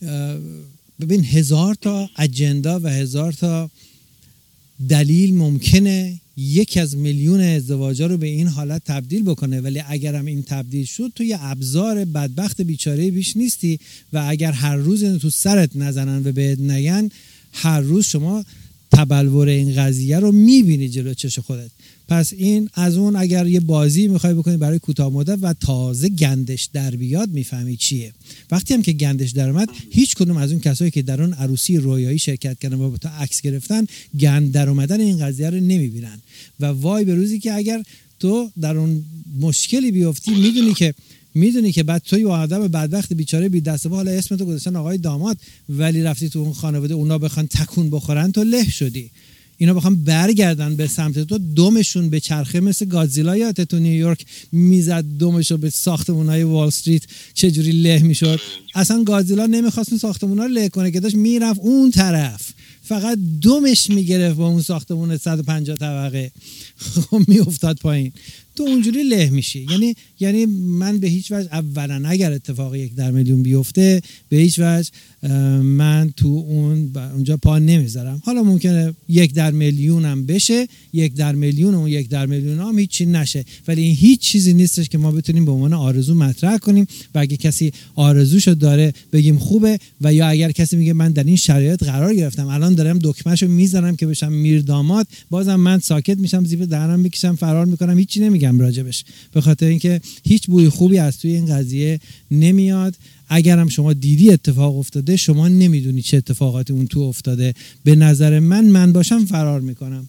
Speaker 1: ببین هزار تا اجندا و هزار تا دلیل ممکنه یک از میلیون ازدواجا رو به این حالت تبدیل بکنه، ولی اگرم این تبدیل شد تو یه ابزار بدبخت بیچاره بیش نیستی. و اگر هر روز اینو تو سرت نزنن و بهت نگن، هر روز شما تبلور این قضیه رو میبینی جلو چش خودت. پس این از اون اگر یه بازی میخوای بکنی برای کوتاه مدت و تازه گندش در بیاد، میفهمی چیه. وقتی هم که گندش در اومد، هیچ کدوم از اون کسایی که در اون عروسی رویایی شرکت کردن و با تو عکس گرفتن، گند در اومدن این قضیه رو نمیبینن. و وای به روزی که اگر تو در اون مشکلی بیفتی، میدونی که میدونی که بعد توی آدم بدبخت بیچاره بی دست و پا، حالا اسمتو گذاشتن آقای داماد، ولی رفتی تو اون خانواده اونا بخوان تکون بخورن، تو له شدی. اینا بخوام برگردن به سمت تو، دمشون به چرخه مثل گادزیلا. یادت تو نیویورک میزد دمشو به ساختمونای وال استریت چه جوری له میشد؟ اصلا گادزیلا نمیخواست اون ساختمونا رو له کنه که داشت میرفت اون طرف، فقط دمش میگرفت با اون ساختمون صد و پنجاه طبقه، خب میافتاد پایین. تو اونجوری له میشی. یعنی یعنی من به هیچ وجه، اولا اگر اتفاق یک در میلیون بیفته، به هیچ وجه من تو اون اونجا پا نمیذارم. حالا ممکنه یک در میلیون هم بشه، یک در میلیون اون یک در میلیون هم هیچی نشه، ولی این هیچ چیزی نیستش که ما بتونیم به عنوان آرزو مطرح کنیم و اگه کسی آرزوشو داره بگیم خوبه، و یا اگر کسی میگه من در این شرایط قرار گرفتم، الان دارم دکمهشو میزنم که بشم میر داماد، بازم من ساکت میشم، زیپ دهنم میکشم، فرار میکنم، هیچی نمیگم راجبش، به خاطر اینکه هیچ بوی خوبی از توی این قضیه نمیاد. اگرم شما دیدی اتفاق افتاده، شما نمیدونی چه اتفاقاتی اون تو افتاده. به نظر من من باشم فرار میکنم.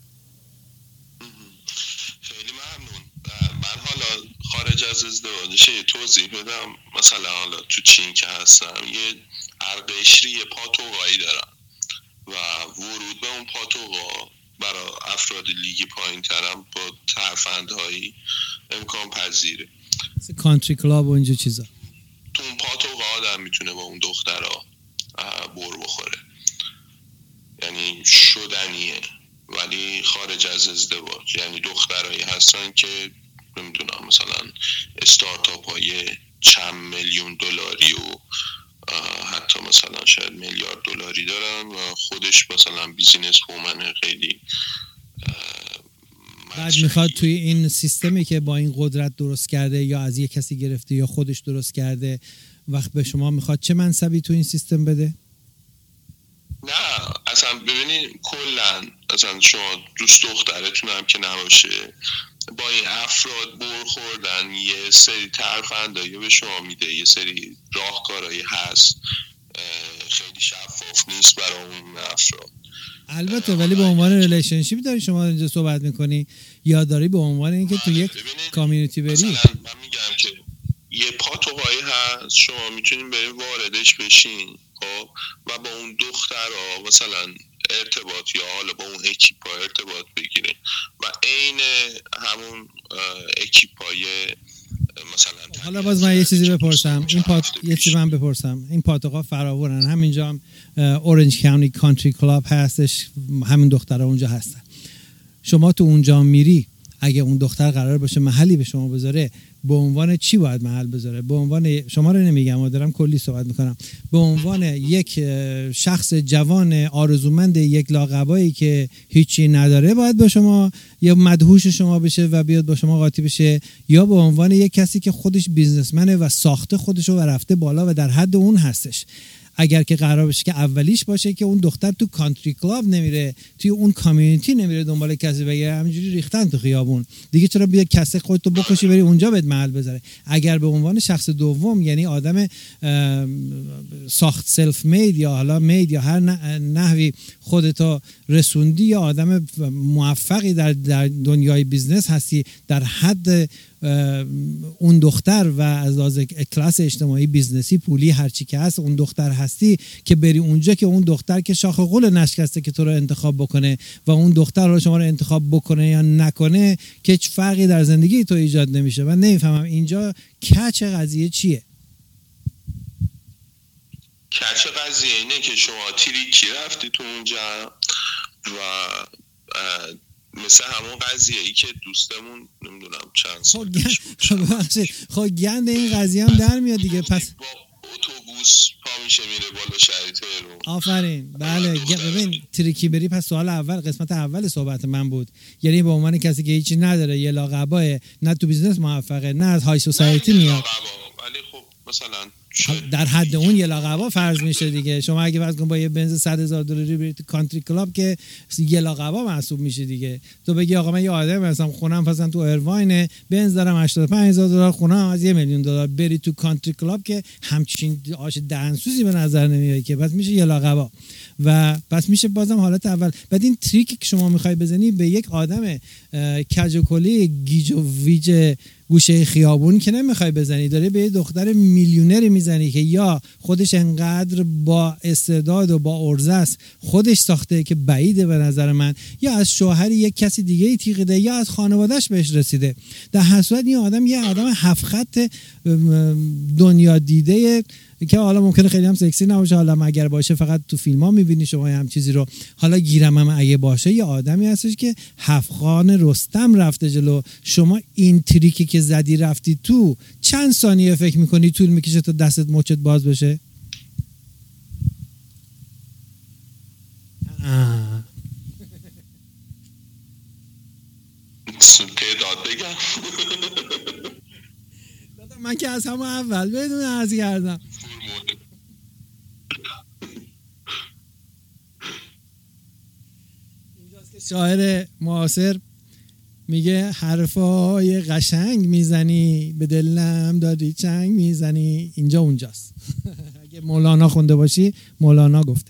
Speaker 3: خیلی ممنون. من حالا خارج از ازدواجش یه توضیح بدم. مثلا حالا تو چین که هستم، یه ارقشری پاتوقایی دارم و ورود به اون پاتوقا برای افراد لیگ پایین ترم با ترفندهایی امکان پذیره.
Speaker 1: کانتری کلاب و اینجا چیزا.
Speaker 3: تو اون پاتوقا آدم میتونه با اون دخترها بر بخوره، یعنی شدنیه، ولی خارج از ازدواج. یعنی دخترایی هستن که نمیدونم مثلا استارتاپ های چند میلیون دلاری و حتی مثلا شاید میلیارد دلاری دارن و خودش مثلا بیزینس وومن خیلی.
Speaker 1: بعد میخواد توی این سیستمی که با این قدرت درست کرده یا از یک کسی گرفته یا خودش درست کرده، وقت به شما میخواد چه منصبی تو این سیستم بده؟
Speaker 3: نه اصلا ببینید کلا اصلا شما دوست دخترتون هم که نباشه، با این افراد برخوردن یه سری ترفندایی به شما میده، یه سری راهکارهایی هست، خیلی شفاف نیست برای اون افراد.
Speaker 1: البته ولی به عنوان ریلیشنشیپ داری شما اینجا صحبت میکنی یا داری به عنوان اینکه تو یک کامیونیتی بری؟
Speaker 3: مثلا من میگم که یه پاتوقایی هست، شما میتونین برین واردش بشین خب و با اون دخترها مثلا ارتباط یا حالا با اون اکیپا ارتباط بگیرین و عین همون اکیپای مثلا.
Speaker 1: حالا باز من یه چیزی بپرسم، این پات یه چیزی من بپرسم، این پاتوقا فراورن، همینجا هم اورنج کاونتی کانتری کلاب هستش، همین دخترها اونجا هستن. شما تو اونجا میری، اگه اون دختر قرار باشه محلی به شما بذاره، به عنوان چی باید محل بذاره؟ به عنوان، شما رو نمیگم و دارم کلی صحبت میکنم، به عنوان یک شخص جوان آرزومند یک لاقبایی که هیچی نداره باید با شما یا مدهوش شما بشه و بیاد با شما قاطی بشه، یا به عنوان یک کسی که خودش بیزنسمنه و ساخته خودشو و رفته بالا و در حد اون هستش؟ اگر که قرار بشه که اولیش باشه که اون دختر تو کانتری کلاب نمیره، توی اون کامیونیتی نمیره دنبال کسی بگیره، همینجوری ریختن تو خیابون دیگه، چرا بیا کسی خودتو بکشی بری اونجا بهت محل بذاره؟ اگر به عنوان شخص دوم، یعنی آدم ساخت سلف مید یا حالا مید یا هر نحوی خودتو رسوندی یا آدم موفقی در در دنیای بیزنس هستی در حد اون دختر و از لحاظ کلاس اجتماعی بیزنسی پولی هرچی که هست اون دختر هستی، که بری اونجا که اون دختر که شاخ قول نشکسته که تو رو انتخاب بکنه و اون دختر رو شما رو انتخاب بکنه یا نکنه، که هیچ فرقی در زندگی تو ایجاد نمیشه. من نمیفهمم اینجا کچ قضیه چیه؟
Speaker 3: کچ قضیه اینه که شما تریکی رفتی تو اونجا و مثل همون قضیه ای که دوستمون نمیدونم چند سال پیش بود،
Speaker 1: خب گند این قضیه هم در میاد دیگه. پس
Speaker 3: با اتوبوس پا میشه میره بالا شهر تهران.
Speaker 1: آفرین، بله. ببین تریکی بری، پس سوال اول قسمت اول صحبت من بود، یعنی به عنوان کسی که هیچی نداره، یه لاقبای، نه تو بیزنس موفقه نه از های سوسایتی میاد،
Speaker 3: ولی خب مثلا
Speaker 1: در حد اون یه لاقبا فرض میشه دیگه. شما اگه فرض کن با یه بنز صد هزار دلاری برید تو کانتری کلاب که یه لاقبا محسوب میشه دیگه. تو بگی آقا من یه آدم هستم خونم مثلا تو ایرواینه، بنز دارم هشتاد و پنج هزار دلار، خونم از یه میلیون دلار، بری تو کانتری کلاب که همچین آش دهنسوزی به نظر نمیاد که، پس میشه یه لاقبا و پس میشه بازم حالت اول. بعد این تریکی که شما میخوای بزنی به یک آدم کج و کلی گیج و ویج گوشه خیابون که نمیخوای بزنی، داره به یه دختر میلیونری میزنی که یا خودش انقدر با استعداد و با عرضه است خودش ساخته که بعیده به نظر من، یا از شوهر یک کسی دیگه ای تیغیده یا از خانوادهش بهش رسیده. در هر صورت این آدم یه آدم هفت خط دنیا دیده که حالا ممکنه خیلی هم سکسی نباشه، حالا اگر باشه فقط تو فیلم ها میبینی شما هم چیزی رو، حالا گیرم هم اگه باشه یه آدمی هستش که هفت خان رستم رفته جلو. شما این تریکی که زدی رفتی تو، چند ثانیه فکر میکنی طول میکشه تا دستت مچت باز بشه؟ آه.
Speaker 3: تعداد بگم
Speaker 1: من که از همه اول بدون عرض کردم. اینجاست که شاعر معاصر میگه حرفای قشنگ میزنی به دلم داری چنگ میزنی. اینجا اونجاست. اگه مولانا خونده باشی مولانا گفته.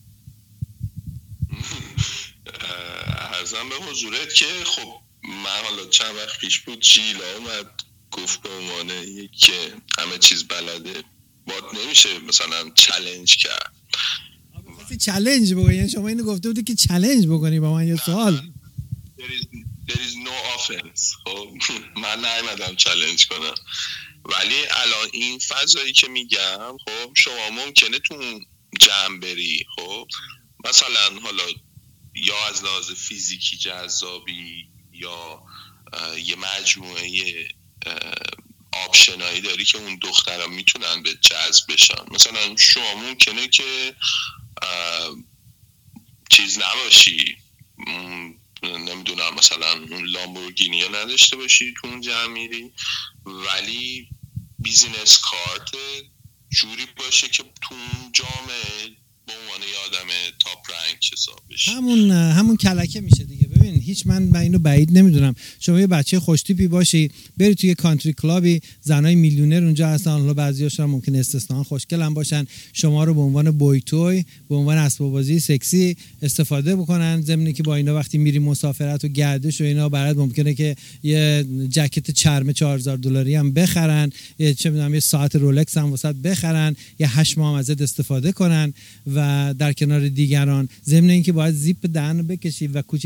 Speaker 3: عرضم به حضورت که خب من حالا چند وقت پیش بود جیلا اومد گفت به عنوان یک که همه چیز بلده باد نمیشه مثلا چالش کرد.
Speaker 1: کسی چالش بکنی؟ یعنی شما اینو گفته بودی که چالش بکنی با من یه سوال.
Speaker 3: there is, there is no offense. خب من نایمدم چالش کنم، ولی الان این فضایی که میگم خب شما ممکنه تو جمع بری، خب مثلا حالا یا از لحاظ فیزیکی جذابی یا یه مجموعه آپشنایی داری که اون دخترها میتونن به جذب بشن. مثلا شما ممکنه که چیز نباشی، نمیدونم مثلا اون لامبورگینی ها نداشته باشی تو اون جمع میری، ولی بیزینس کارت جوری باشه که تو اون جامعه به عنوان یه آدم تاپ رنک حساب بشی.
Speaker 1: همون همون کلکه میشه دیگه. ببین هیچ من با اینو بعید نمیدونم شما یه بچه خوشتیپی باشی بری توی کانتری کلابی، زنای میلیونر اونجا هستن، حالا بعضیاشون ممکن استثنا خوشگل هم باشن، شما رو به عنوان بوی توی، به عنوان اسباب بازی سکسی استفاده بکنن، ضمن که با اینا وقتی میری مسافرت و گردش و اینا برات ممکنه که یه جکت چرم چهار هزار دلاری هم بخرن، یه چه میدونم یه ساعت رولکس هم واسط بخرن، یه هشت ماه ازت استفاده کنن و در کنار دیگران، ضمن اینکه باید زیپ دهن بکشی و کوچکترین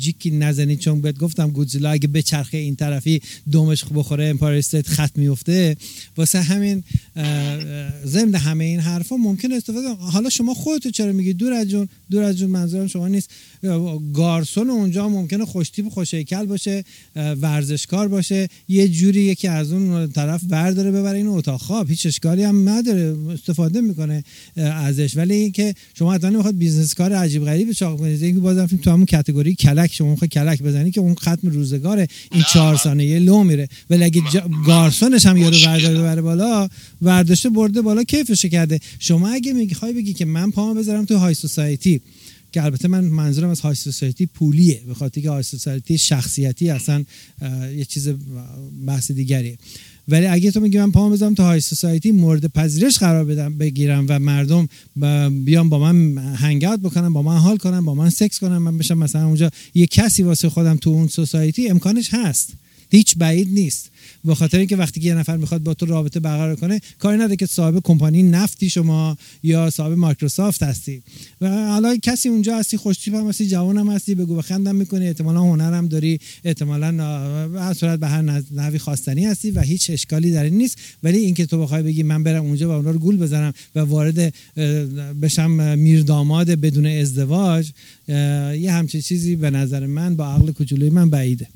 Speaker 1: جیکی نزنید، چون بهت گفتم گودزیلا اگه به چرخه این طرفی دومش بخوره امپایر استیت خط میفته. واسه همین ضمن همه این حرفا ممکن استفاده. حالا شما خودتو چرا میگی دور از جون؟ دور از جون منظورم شما نیست. گارسون اونجا ممکنه خوشتیپ و خوشهیکل باشه، ورزشکار باشه، یه جوری یکی از اون طرف برداره ببره این اتاق خواب، هیچ اشکالی هم نداره، استفاده میکنه ازش. ولی اینکه شما حتما نمیخواد بیزنس کار عجیب غریبی چاق کنید، اینکه بازم تو همون کاتگوری کلک شما میخواد کلک بزنی که اون ختم روزگاره، این چهار ثانیه لو میره. ولی اگه گارسونش هم یارو برداره ببره بالا، ورداشته برده بالا، کیفش کرده. شما اگه میخوای بگی که من پامو بذارم تو های سوسایتی، که البته من منظورم از های سوسایتی پولیه، به خاطر که های سوسایتی شخصیتی اصلا یه چیز بحث دیگریه. ولی اگه تو میگی من پامو بذارم تو های سوسایتی، مورد پذیرش قرار بدم بگیرم و مردم بیان با من هنگ اوت بکنن، با من حال کنن، با من سکس کنن، من بشم مثلا اونجا یه کسی واسه خودم تو اون سوسایتی، امکانش هست، هیچ بعید نیست. به خاطر اینکه وقتی که یه نفر میخواد با تو رابطه برقرار کنه، کاری نداره که صاحب کمپانی نفتی شما یا صاحب مایکروسافت هستی و حالا کسی اونجا هستی، خوشتیپ هم هستی، جوان هم هستی، بگو بخندم میکنی، احتمالاً هنر هم داری، احتمالاً به هر صورت به هر نحوی خواستنی هستی و هیچ اشکالی در این نیست. ولی اینکه تو بخوای بگی من برم اونجا و اونا رو گول بزنم و وارد بشم میرداماد بدون ازدواج، یه همچین چیزی به نظر من با عقل کوچولوی من بعیده.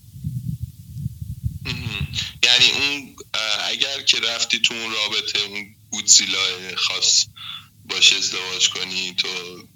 Speaker 3: یعنی اون اگر که رفتی تو اون رابطه، اون گودزیلا خاص باشه ازدواج کنی، تو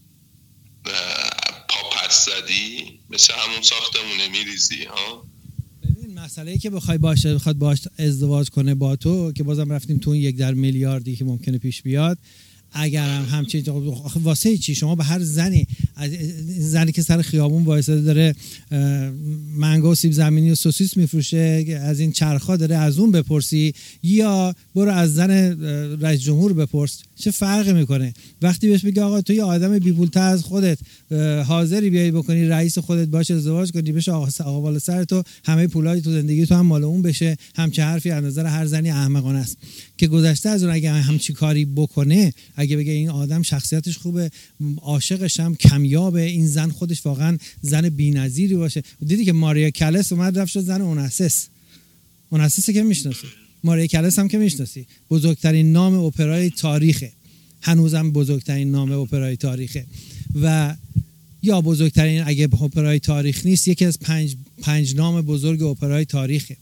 Speaker 3: پا پس زدی، مثل همون ساختمونه میریزی ها.
Speaker 1: ببین مسئله‌ای که بخوای باشه بخواد باش ازدواج کنه با تو، که بازم رفتیم تو اون یک در میلیاردی که ممکنه پیش بیاد، اگر هم همچین واسه چی شما به هر زنی، زنی که سر خیابون وایساده داره منگو و سیب زمینی و سوسیس میفروشه، از این چرخا داره از اون بپرسی، یا برو از زن رئیس جمهور بپرس، چه فرقی میکنه؟ وقتی بهش بگی آقا تو یه آدم بی‌پول‌تر از خودت حاضری بیای بکنی رئیس خودت باشه ازدواج کنی، بشه آقا بالا سر تو، همه پولای تو زندگی تو هم مال اون بشه، همچه حرفی از نظر هر زنی احمقانه است. که گذشته از اون اگه همچی کاری بکنه، اگه بگه این آدم شخصیتش خوبه، عاشقش هم کمیابه، این زن خودش واقعا زن بی‌نظیری باشه. دیدی که ماریا کالس اومد رفت شد زن اوناسیس. اوناسیس که میشناسی، ماریا کالس هم که میشناسی، بزرگترین نام اپرای تاریخه، هنوزم بزرگترین نام اپرای تاریخه و یا بزرگترین اگه اپرای تاریخ نیست یکی از پنج پنج نام بزرگ اپرای تاریخه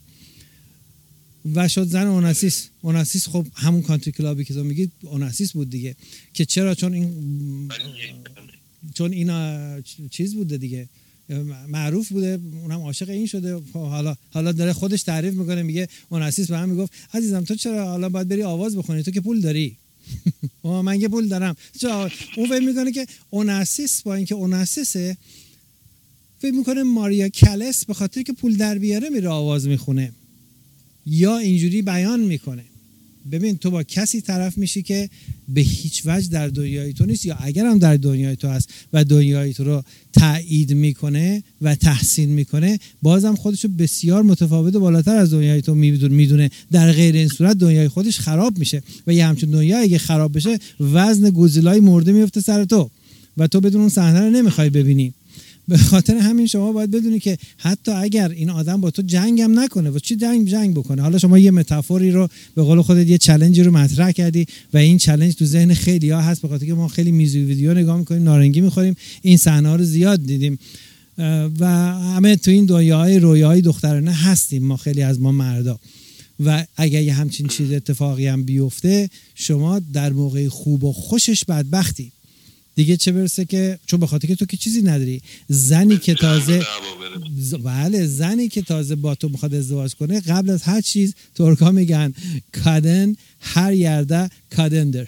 Speaker 1: و شد زن اوناسیس. اوناسیس خب همون کانتری کلابی که تو میگی اوناسیس بود دیگه، که چرا؟ چون این چون اینا چیز بوده دیگه، معروف بوده، اونم عاشق این شده. حالا حالا داره خودش تعریف میکنه، میگه اوناسیس به من میگفت عزیزم تو چرا حالا باید بری آواز بخونی، تو که پول داری. من که پول دارم. چرا؟ اون فکر میکنه که اوناسیس با اینکه اوناسیسه، فکر میکنه ماریا کالس به خاطر که پول در بیاره میره آواز میخونه یا اینجوری بیان میکنه. ببین تو با کسی طرف میشی که به هیچ وجه در دنیای تو نیست، یا اگر هم در دنیای تو هست و دنیای تو رو تایید میکنه و تحسین میکنه، بازم خودشو بسیار متفاوت و بالاتر از دنیای تو میدونه. در غیر این صورت دنیای خودش خراب میشه و یه همچون دنیایی اگه خراب بشه، وزن گودزیلای مرده میفته سر تو و تو بدون اون صحنه رو نمیخوای ببینی. به خاطر همین شما باید بدونی که حتی اگر این آدم با تو جنگ هم نکنه، و چی جنگ جنگ بکنه، حالا شما یه متافوری رو به قول خودت یه چالنجی رو مطرح کردی و این چالش تو ذهن خیلی‌ها هست، به خاطر که ما خیلی میوزیک ویدیو نگاه می‌کنیم، نارنگی می‌خوریم، این صحنه‌ها رو زیاد دیدیم و همه تو این دنیای رویاهای دخترانه هستیم ما، خیلی از ما مردا. و اگر یه همچین چیز اتفاقی هم بیفته، شما در موقع خوب و خوشش بدبختی دیگه، چه برسه که چون به خاطر که تو که چیزی نداری. زنی که تازه بله زنی که تازه با تو میخواد ازدواج کنه، قبل از هر چیز ترکا میگن کادن هر یرده کادندر،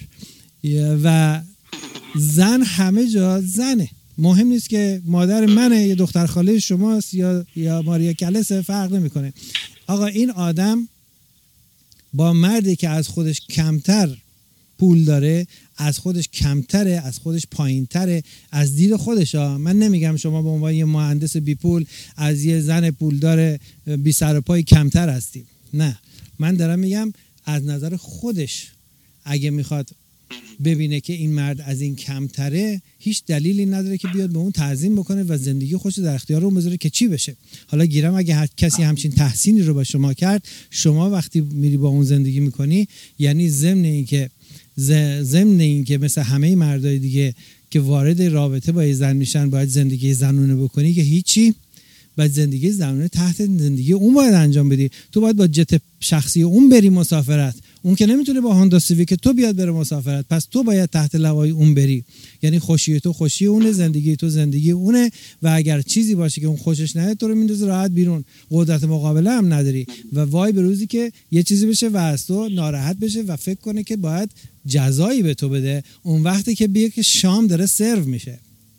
Speaker 1: و زن همه جا زنه. مهم نیست که مادر منه یا دختر خاله شماست یا یا ماریا کالس، فرق نمیکنه. آقا این آدم با مردی که از خودش کمتر پول داره، از خودش کمتره، از خودش پایینتره، از دید خودش ها. من نمیگم شما به عنوان یه مهندس بی پول از یه زن پولدار بی سر و پای کمتر هستی، نه، من دارم میگم از نظر خودش اگه میخواد ببینه که این مرد از این کمتره، هیچ دلیلی نداره که بیاد به اون تعظیم بکنه و زندگی خوش در اختیار اون بذاره که چی بشه. حالا گیرم اگه هر کسی همچین تحسینی رو با شما کرد، شما وقتی میری با اون زندگی میکنی، یعنی ضمن این که ضمن این که مثل همه مردای دیگه که وارد رابطه با یه زن میشن باید زندگی زنونه بکنی، که هیچی، باید زندگی زنونه تحت زندگی اون باید انجام بدی. تو باید با جت شخصی اون بری مسافرت، اون که نمیتونه با هوندا سیویک تو بیاد بره مسافرت، پس تو باید تحت لوای اون بری. یعنی خوشی تو خوشی اونه، زندگی تو زندگی اونه، و اگر چیزی باشه که اون خوشش نیاد تو رو میندازه راحت بیرون، قدرت مقابله هم نداری. و وای به روزی که یه چیزی بشه و از تو ناراحت بشه و فکر کنه که باید جزایی به تو بده، اون وقتی که بیه که شام داره سرو میشه.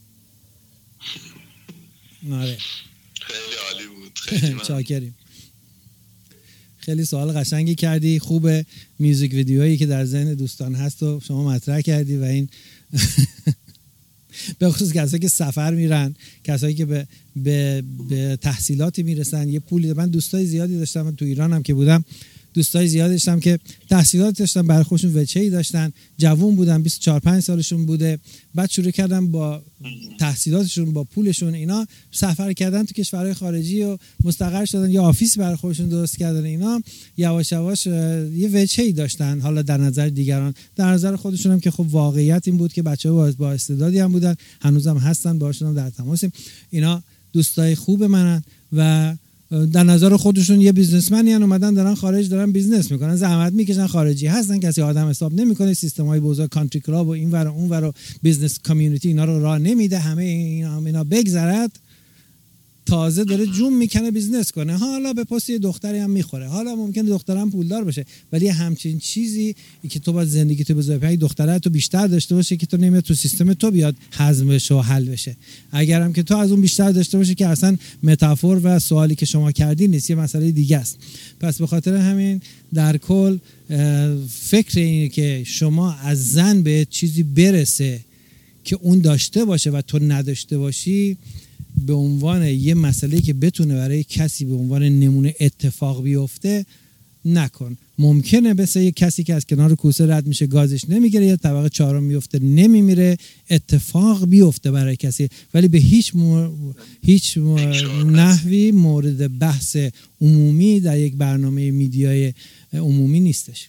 Speaker 1: آره
Speaker 3: خیلی عالی بود، خیلی
Speaker 1: چاکریم. خیلی سوال قشنگی کردی، خوبه. میوزیک ویدیویی که در ذهن دوستان هست و شما مطرح کردی و این به خصوص کسایی که سفر میرن، کسایی که به به, به تحصیلاتی میرسن، یه پولی. من دوستای زیادی داشتم، من تو ایران هم که بودم دوستای زیادی داشتم که تحصیلات داشتن، برای خودشون وچه‌ای داشتن، جوون بودن، بیست و چهار پنج سالشون بوده، بعد شروع کردن با تحصیلاتشون با پولشون اینا سفر کردن تو کشورهای خارجی و مستقر شدن، یا آفیس برای خودشون درست کردن. اینا یواش یواش یه وجهی داشتن، حالا در نظر دیگران، در نظر خودشون هم که خب واقعیت این بود که بچه‌ها با استعدادی هم بودن، هنوزم هستن، باهاشون هم در تماسیم. اینا دوستای خوب منن و در نظر خودشون یه بیزنسمنی ان، اومدن دارن خارج دارن بیزنس میکنن، زحمت میکشن، خارجی هستن، کسی آدم حساب نمیکنه، سیستمای بزرگ کانتری کلاب و این ور و اون ور و بیزنس کامیونیتی اینا رو راه نمیده، همه اینا اینا بگذرد. تازه داره جون میکنه بیزنس کنه، حالا به پست یه دختری هم میخوره، حالا ممکنه دخترم پولدار بشه، ولی همچین چیزی که تو باید زندگی تو بذاری پای دختره تو بیشتر داشته باشه که تو نمیاد تو سیستم تو بیاد هضم بشه و حل بشه. اگرم که تو از اون بیشتر داشته باشه که اصلا متافور و سوالی که شما کردی نیست، یه مسئله دیگه است. پس به خاطر همین در کل فکر اینه که شما از زن به چیزی برسه که اون داشته باشه و تو نداشته باشی، به عنوان یه مسئله که بتونه برای کسی به عنوان نمونه اتفاق بیفته نکن. ممکنه مثل یه کسی که از کنار کوسه رد میشه گازش نمیگیره، یا طبقه چهارم میفته نمیمیره، اتفاق بیفته برای کسی، ولی به هیچ مور... هیچ مور... نحوی مورد بحث عمومی در یک برنامه میدیای عمومی نیستش.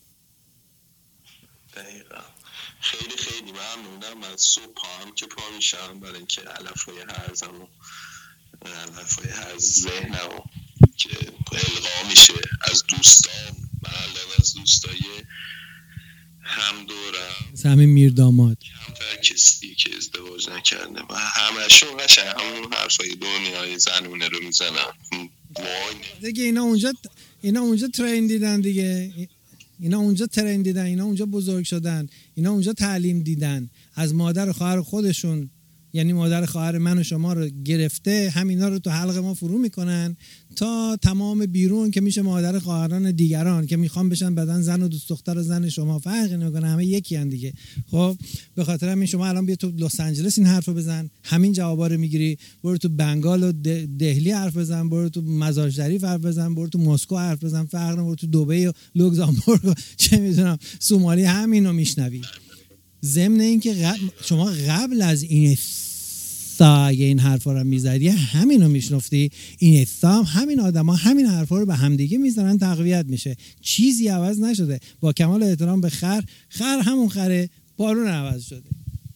Speaker 3: دقیقا. خیلی خیلی ممنونم. از صبح هم که پا میشم برای اینکه علفای هرزم و علفای هرز ذهنم که القا میشه از دوستان، من الان از دوستای هم دورم،
Speaker 1: همین میر داماد
Speaker 3: کمتر کسی که ازدواج نکرده و همشون قشنگ همون حرفای دنیای زنونه رو میزنن.
Speaker 1: دیگه اینا اونجا اینا اونجا ترند دیدن دیگه، اینا اونجا ترند دیدن، اینا اونجا بزرگ شدن، اینا اونجا تعلیم دیدن، از مادر و خواهر خودشون، یعنی مادر خواهر من و شما رو گرفته، همینا رو تو حلق ما فرو میکنن تا تمام بیرون که میشه مادر خواهران دیگران که میخوان بشن بدن زن و دوست دختر و زن شما، فرقی نمیکنه، همه یکی ان دیگه. خب به خاطر همین شما الان بیا تو لس آنجلس این حرفو بزن، همین جوابا رو میگیری، برو تو بنگال و دهلی حرف بزن، برو تو مزار شریف حرف بزن، برو تو مسکو حرف بزن، فرق نمیکنه، برو تو دبی و لوکزامبورگ چه میدونم سومالی همینو میشنوی. ضمن اینکه قبل شما قبل از این سایه این حرفا رو میزدی همینو میشنفتی، این اثام همین آدما همین حرفا رو به همدیگه میزنن، تقویت میشه، چیزی عوض نشده. با کمال احترام به خر، خر همون خره، بالون عوض شده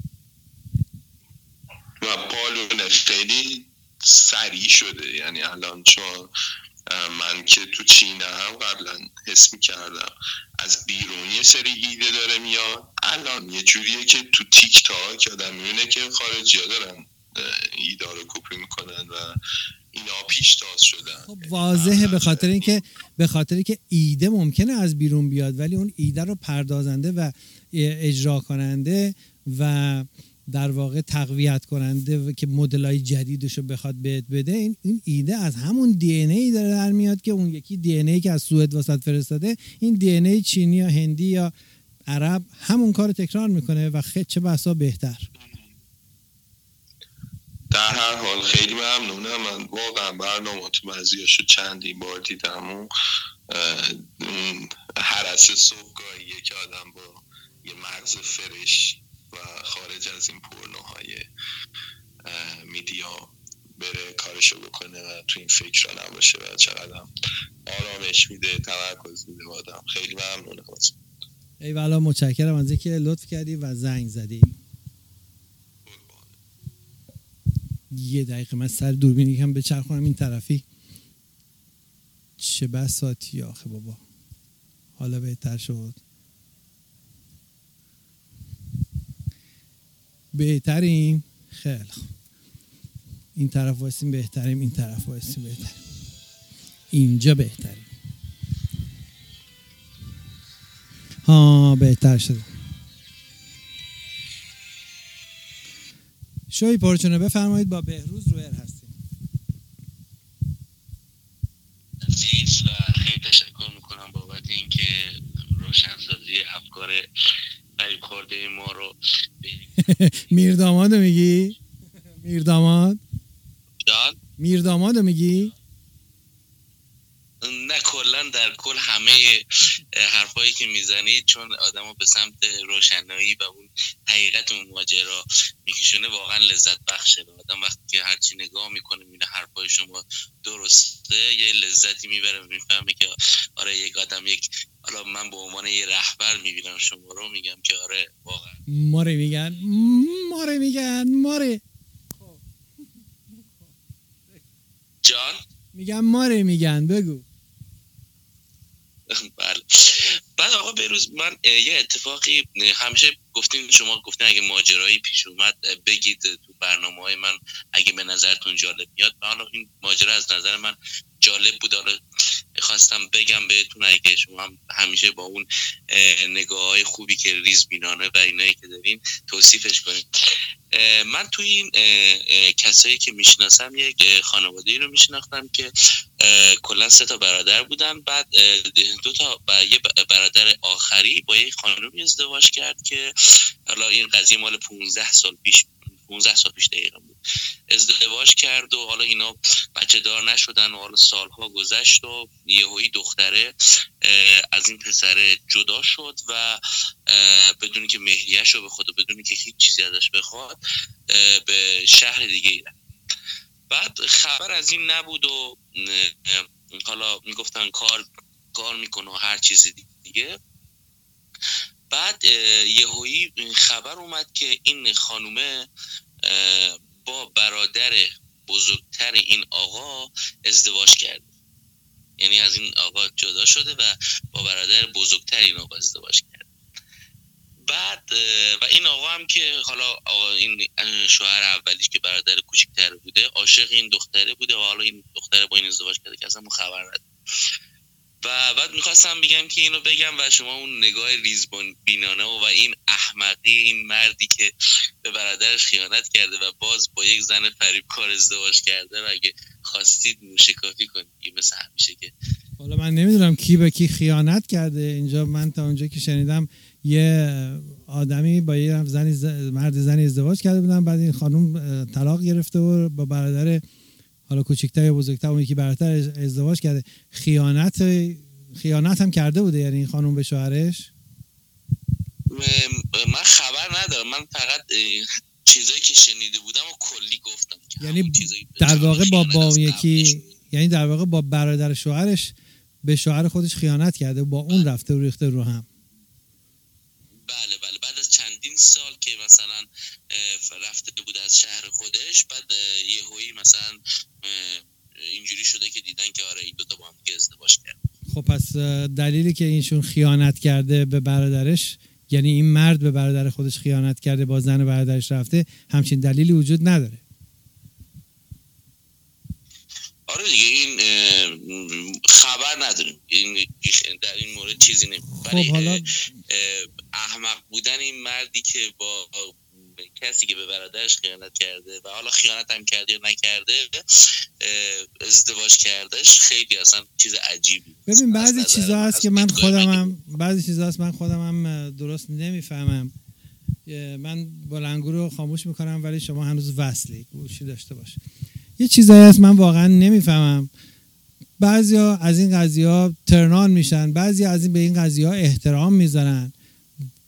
Speaker 3: و بالون خیلی سریع شده. یعنی الان چون من که تو چینم قبلا حس میکردم از بیرون یه سری ایده داره میاد، الان یه جوریه که تو تیک تاک آدم میبینه که خارجی ها دارن ایده رو کپی میکنن و اینا پیشتاز شدن.
Speaker 1: خب واضحه، به خاطر اینکه به خاطر اینکه ایده ممکنه از بیرون بیاد ولی اون ایده رو پردازنده و اجرا کننده و در واقع تقویت کننده که مدل‌های جدیدش رو بخواد بهت بده، این این ایده از همون دی ان ای داره در میاد که اون یکی دی ان ای که از سوئد واسط فرستاده، این دی ان ای چینی یا هندی یا عرب همون کارو تکرار میکنه و خیلی چه بسا بهتر.
Speaker 3: در هر حال خیلی ممنونم. من واقعا برنامه تو بعضیاشو چندین بار دیدم و هرس صبحگاهیه که آدم با یه مغز فرش و خارج از این پورنوهای میدیا بره کارشو بکنه و تو این فکر را نباشه و چقدر هم آرامش میده، تمرکز میده آدم. خیلی ممنونه خواست.
Speaker 1: ای والا متشکرم از اینکه لطف کردی و زنگ زدی. یه دقیقه من سر دوربین یکم بچرخونم این طرفی. چه بساطی آخه بابا، حالا بهتر شد. بهتریم؟ خیلی خوب. این طرف واسیم بهتریم، این طرف واسیم بهتریم، اینجا بهتریم. ها بهتر شده. شوی پرچونه بفرمایید، با بهروز رو ایر هستیم.
Speaker 4: عزیز و خیلی تشکر میکنم بابت اینکه روشنسازی افکار فریب خورده ما رو
Speaker 1: میردامادو میگی؟ میرداماد؟
Speaker 4: جان؟
Speaker 1: میردامادو میگی؟
Speaker 4: نه کلا در کل همه حرفایی که میزنید چون آدمو به سمت روشنایی و اون حقیقت اون ماجرا میکشونه واقعا لذت بخشه. آدم وقتی که هرچی نگاه میکنه میبینه حرفای شما درسته یه لذتی میبره و میفهمه که آره یک آدم یک حالا من به عنوان یه رهبر میبینم شما رو میگم که آره واقعا
Speaker 1: ماره میگن ماره میگن ماره
Speaker 4: جان
Speaker 1: میگم ماره میگن بگو.
Speaker 4: بله. بعد آقا بهروز من یه اتفاقی همیشه گفتین، شما گفتین اگه ماجرایی پیش اومد بگید تو برنامه‌های من اگه به نظرتون جالب میاد. حالا این ماجرا از نظر من جالب بود، حالا خواستم بگم بهتون اگه شما هم همیشه با اون نگاه‌های خوبی که ریزبینانه و اینایی که دارین توصیفش کنین. من توی این کسایی که میشناسم یک خانواده‌ای رو میشناختم که کلا سه تا برادر بودن. بعد دو تا با یه برادر آخری با یک خانومی ازدواج کرد که حالا این قضیه مال پانزده سال پیش پانزده سال پیش دقیقا بود. ازدواج کرد و حالا اینا بچه دار نشدن و حالا سالها گذشت و یهویی دختره از این پسر جدا شد و بدونی که مهریه‌ش رو بخواد و بدونی که هیچ چیزی ازش بخواد به شهر دیگه رفت. بعد خبر از این نبود و حالا میگفتن کار کار میکنه و هر چیزی دیگه. بعد یهویی خبر اومد که این خانومه با برادر بزرگتر این آقا ازدواج کرده، یعنی از این آقا جدا شده و با برادر بزرگتر این آقا ازدواج کرده. بعد و این آقا هم که حالا آقا این شوهر اولیش که برادر کوچیک‌تر بوده عاشق این دختره بوده و حالا این دختره با این ازدواج کرده که اصلا خبر نداره. و بعد میخواستم بگم که اینو بگم و شما اون نگاه ریزبان بینانه و, و این احمقی این مردی که به برادرش خیانت کرده و باز با یک زن فریبکار ازدواج کرده و اگه خواستید موشکافی کنید مثل همیشه. که
Speaker 1: حالا من نمیدونم کی به کی خیانت کرده اینجا. من تا اونجا که شنیدم یه آدمی با یه زنی ز... مرد زنی ازدواج کرده بودن، بعد این خانم طلاق گرفته و با برادر حالا کوچیک‌تر یا بزرگتر اون یکی برادر ازدواج کرده. خیانت خیانت هم کرده بوده یعنی این خانم به شوهرش؟
Speaker 4: من خبر ندارم، من فقط چیزایی که شنیده بودم و کلی گفتم.
Speaker 1: یعنی در واقع با با اون یکی یعنی در واقع با برادر شوهرش به شوهر خودش خیانت کرده و با اون رفته و ریخته رو هم.
Speaker 4: بله بله. بعد از چندین سال که مثلا رفته بود از شهر خودش، بعد یهویی مثلا اینجوری شده که دیدن که آره این دوتا با هم دیگه ازدواج کرد.
Speaker 1: خب پس دلیلی که اینشون خیانت کرده به برادرش، یعنی این مرد به برادر خودش خیانت کرده با زن برادرش رفته، همچین دلیلی وجود نداره.
Speaker 4: آره دیگه این خبر نداریم، این در این مورد چیزی نمید.
Speaker 1: خب حالا
Speaker 4: احمق بودن این مردی که با کسی که به برادرش خیانت کرده و حالا خیانت هم کرده یا نکرده ازدواج کردش خیلی اصلا چیز عجیبی.
Speaker 1: ببین بعضی چیزا هست که من خودم هم بعضی چیزا هست من خودم هم درست نمیفهمم. من بلنگو رو خاموش میکنم ولی شما هنوز وصلی گوشی داشته باش. یه چیزایی هست من واقعا نمیفهمم. بعضیا از این قضیه‌ها ترنان میشن، بعضی از این به این قضیه‌ها احترام میذارن.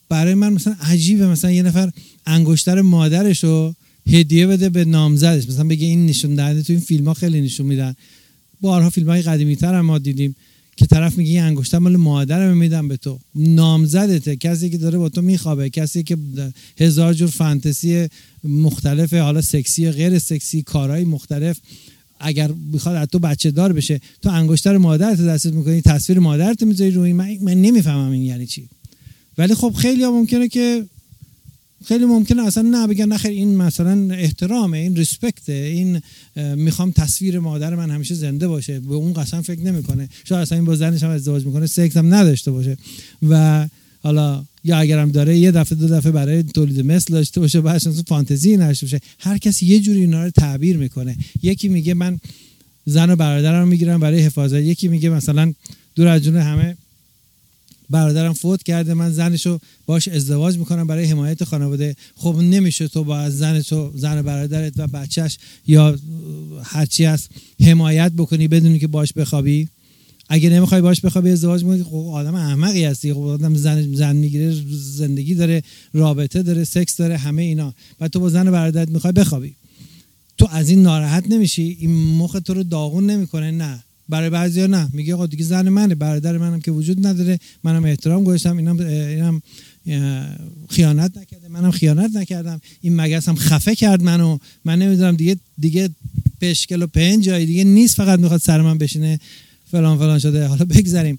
Speaker 1: برای من مثلا عجیبه مثلا یه نفر انگشتر مادرش رو هدیه بده به نامزدش، مثلا بگه این نشون دهنده. تو این فیلم ها خیلی نشون میدن، بارها فیلم های قدیمی تر هم ما دیدیم که طرف میگه این انگشتر مال مادرم میدم به تو، نامزدته، کسی که داره با تو میخوابه، کسی که هزار جور فانتزی مختلف، حالا سکسی غیر سکسی، کارهای مختلف، اگر بخواد از تو بچه دار بشه، تو انگشتر مادرت دستت میکنی، تصویر مادرت میذاری روی. من, من نمیفهمم این یعنی چی. ولی خب خیلی ها ممکنه که خیلی ممکنه اصلا نه بگن نخیر این مثلا احترامه، این ریسپکته، این میخوام تصویر مادر من همیشه زنده باشه، به اون قسم فکر نمیکنه. شاید اصلا این با زنش هم ازدواج میکنه سکس هم نداشته باشه و حالا یا اگرم داره یه دفعه دو دفعه برای تولید مثل داشته باشه، بعدش اصلا فانتزی نداشته باشه. هر کسی یه جوری اینا رو تعبیر میکنه. یکی میگه من زن و برادرم میگیرم برای حفاظت، یکی میگه مثلا دور از جون همه برادرم فوت کرده، من زنشو باش ازدواج میکنم برای حمایت خانواده. خب نمیشه تو با زن تو زن برادرت و بچهش یا هرچی هست حمایت بکنی بدونی که باش بخوابی؟ اگه نمیخوای باش بخوابی ازدواج میکنی، خب آدم احمقی هستی. خب آدم زن زن میگیره، زندگی داره، رابطه داره، سکس داره، همه اینا، بعد تو با زن برادرت میخوای بخوابی. تو از این ناراحت نمیشی؟ این مخ تو رو داغون نمیکنه؟ نه. برای بعضیا نه، میگه آقا دیگه زن منه، برادر منم که وجود نداره، منم احترام گذاشتم، اینم اینم خیانت نکرده، منم خیانت نکردم، این مگس هم خفه کرد منو، من نمیدونم دیگه دیگه پشکل و پنج جای دیگه نیست، فقط میخواد سر من بشینه فلان فلان شده. حالا بگذاریم.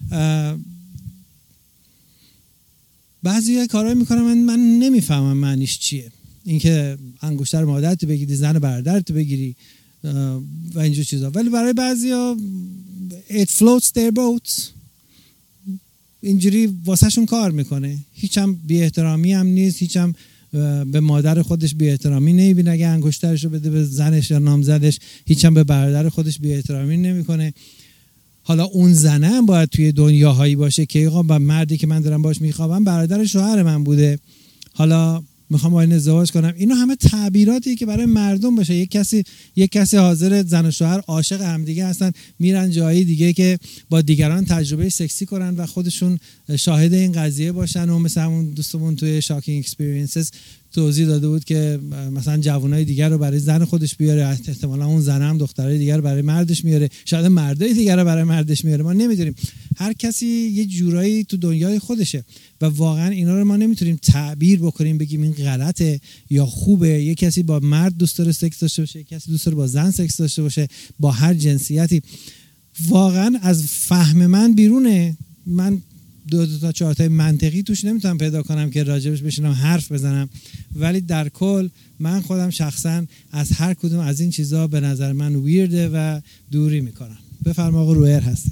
Speaker 1: بعضیا کارایی میکنن من من نمیفهمم معنیش چیه. اینکه انگشتر مادرت بگیری، زن برادرت بگیری و اینجور چیزا. ولی برای بعضیا it floats their boats، اینجوری واسه شون کار میکنه. هیچ هم بی احترامی هم نیست، هیچ هم به مادر خودش بی احترامی نمیبینه اگه انگشترشو بده به زنش یا نامزدش، هیچ هم به برادر خودش بی احترامی نمیکنه. حالا اون زنه هم باید توی دنیاهایی باشه که آقا با مردی که من دارم باش میخوابم برادر شوهر من بوده، حالا میخوام با این ازدواج کنم. اینا همه تعبیراتی که برای مردم باشه. یک کسی یک کسی حاضر زن و شوهر عاشق همدیگه هستن، میرن جایی دیگه که با دیگران تجربه سکسی کنن و خودشون شاهد این قضیه باشن. و مثلا اون دوستمون توی شاکینگ اکسپریانسز توضیح داده بود که مثلا جوانای دیگر رو برای زن خودش بیاره، احتمالاً اون زن هم دخترای دیگر رو برای مردش میاره، شاید مردای دیگر رو برای مردش میاره، ما نمیدونیم. هر کسی یه جورایی تو دنیای خودشه و واقعا اینا رو ما نمیتونیم تعبیر بکنیم بگیم این غلطه یا خوبه. یه کسی با مرد دوست داره سکس داشته باشه، یه کسی دوست داره با زن سکس داشته باشه، با هر جنسیتی. واقعا از فهم من بیرونه. من دو, دو تا چهار تا منطقی توش نمیتونم پیدا کنم که راجبش بشینم حرف بزنم، ولی در کل من خودم شخصا از هر کدوم از این چیزا به نظر من ویرده و دوری میکنم. بفرما آقا رویر هستی.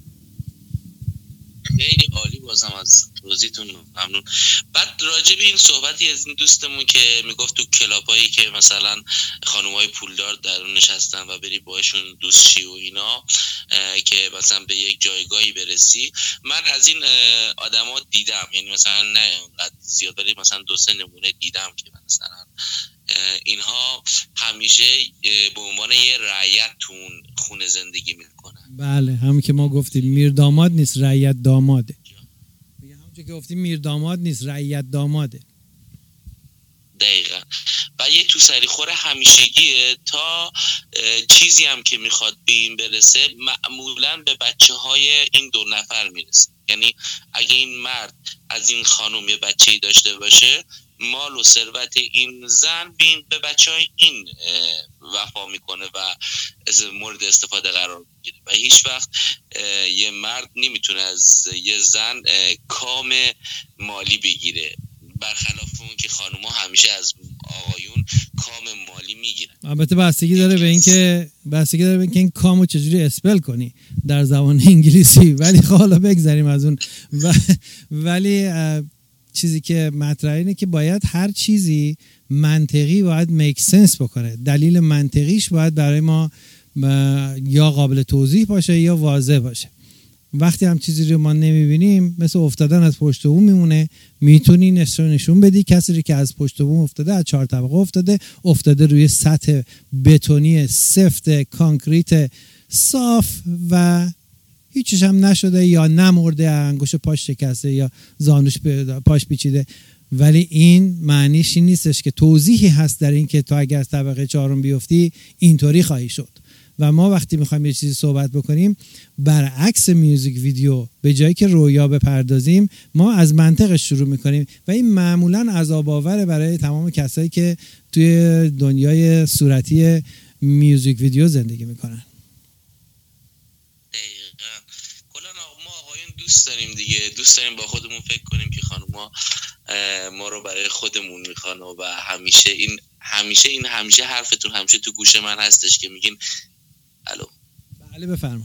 Speaker 4: خیلی عالی، بازم از توضیحتون ممنون. بعد راجب این صحبتی از این دوستمون که میگفت تو کلابایی که مثلا خانومای پولدار در اون نشستن و بری باهاشون دوست شی و اینا که مثلا به یک جایگاهی برسی، من از این آدما دیدم، یعنی مثلا نه زیاد ولی مثلا دو سه نمونه دیدم که مثلا اینها همیشه به عنوان یه رعیت تو خونه زندگی میکنن.
Speaker 1: بله، همون که ما گفتیم میر داماد نیست، رعیت داماده. همونجوری که گفتیم میر داماد نیست، رعیت داماده.
Speaker 4: دقیقا. و یه تو سری خوره همیشگیه تا چیزی هم که میخواد به این برسه معمولا به بچه های این دو نفر میرسه. یعنی اگه این مرد از این خانم یه بچه‌ای داشته باشه، مال و ثروت این زن بین به بچه های این وفا میکنه و مورد استفاده قرار میگیره و هیچ وقت یه مرد نمیتونه از یه زن کام مالی بگیره، برخلاف اون که خانوما همیشه از آقایون کام مالی میگیرن.
Speaker 1: البته بستگی داره به اینکه بستگی داره به اینکه این کامو چجوری اسپل کنی در زبان انگلیسی، ولی خب حالا بگذریم از اون. و ولی چیزی که مطرحه اینه که باید هر چیزی منطقی باید میک سنس بکنه، دلیل منطقیش باید برای ما یا قابل توضیح باشه یا واضح باشه. وقتی هم چیزی رو ما نمیبینیم مثل افتادن از پشت بوم میمونه. میتونی نشون نشون بدی کسی که از پشت بوم افتاده، از چهار طبقه افتاده افتاده روی سطح بتونی سفت کانکریت صاف و هیچیش هم نشده یا نمرده، انگشت پاش شکسته یا زانوش پاش پیچیده، ولی این معنیش این نیستش که توضیحی هست در این که تو اگر از طبقه چهارم بیفتی اینطوری خواهی شد. و ما وقتی میخوایم یه چیزی صحبت بکنیم برعکس میوزیک ویدیو، به جایی که رویا بپردازیم ما از منطقش شروع میکنیم و این معمولا عذاب آوره برای تمام کسایی که توی دنیای صورتی میوزیک ویدیو زندگی میکنن.
Speaker 4: دقیقاً. کلا ما آقایون دوست داریم دیگه، دوست داریم با خودمون فکر کنیم که خانوما ما رو برای خودمون میخوان و همیشه این همیشه این همیشه حرفتون همیشه تو گوش من هستش که میگین الو.
Speaker 1: بله بفرما.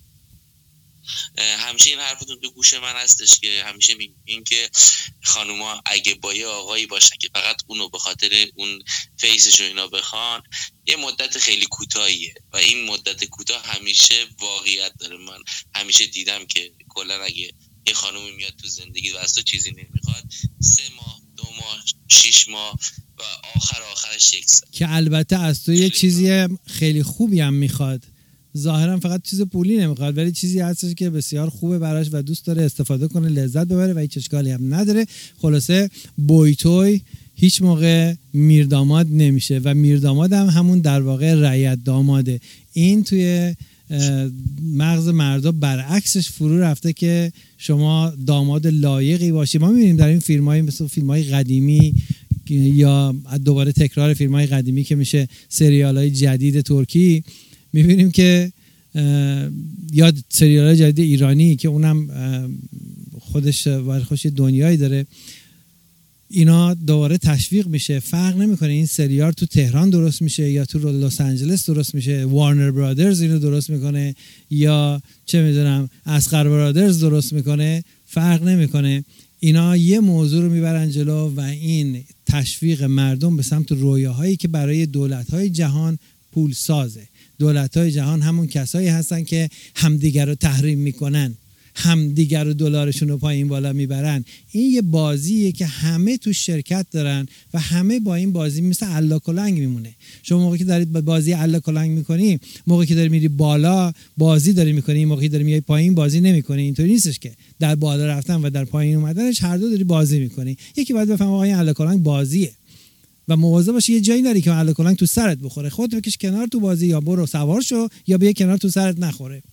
Speaker 4: همیشه این حرفتون تو گوش من هستش که همیشه میگین که خانوما اگه با یه آقایی باشن که فقط اونو به خاطر اون فیسش و اینا بخوان، یه مدت خیلی کوتاهیه و این مدت کوتاه همیشه واقعیت داره. من همیشه دیدم که کلا اگه یه خانومی میاد تو زندگی و از تو چیزی نمیخواد، سه ماه، دو ماه، شش ماه و آخر آخرش یک سال،
Speaker 1: که البته از تو یه چیزی خیلی خوبی هم میخواد، ظاهرا فقط چیز پولی نمیخواد ولی چیزی هستش که بسیار خوبه براش و دوست داره استفاده کنه، لذت ببره و هیچ اشکالی هم نداره. خلاصه بویتوی هیچ موقع میرداماد نمیشه و میرداماد هم همون در واقع رعیت داماده. این توی مغز مردا برعکسش فرو رفته که شما داماد لایقی باشی. ما میبینیم در این فیلم‌های مثل فیلم‌های قدیمی یا دوباره تکرار فیلم‌های قدیمی که میشه سریال‌های جدید ترکی، میبینیم که یا سریال‌های جدید ایرانی که اونم خودش برای خودش دنیایی داره، اینا دوباره تشویق میشه. فرق نمیکنه این سریال تو تهران درست میشه یا تو لس آنجلس درست میشه، وارنر برادرز اینو درست میکنه یا چه میدونم اصغر برادرز درست میکنه، فرق نمیکنه. اینا یه موضوع رو میبرن جلو و این تشویق مردم به سمت رویاهایی که برای دولت‌های جهان پول سازه. دولت‌های جهان همون کسایی هستن که همدیگر رو تحریم میکنن، همدیگر رو دلارشون رو پایین بالا میبرن. این یه بازیه که همه تو شرکت دارن و همه با این بازی مثل الا کلنگ میمونه. شما موقعی که دارید بازی الا کلنگ میکنی، موقعی که داری میری بالا بازی داری میکنی، موقعی داری میای پایین بازی نمیکنی. اینطوری نیستش که در بالا رفتن و در پایین اومدنش هر دو داری بازی میکنی. یکی باید بفهمه آقا این الا کلنگ بازیه و مواظب باشی یه جایی نری که الا کلنگ تو سرت بخوره. خودت بکش کنار تو بازی، یا برو سوار شو یا بیا کنار تو سرت نخوره.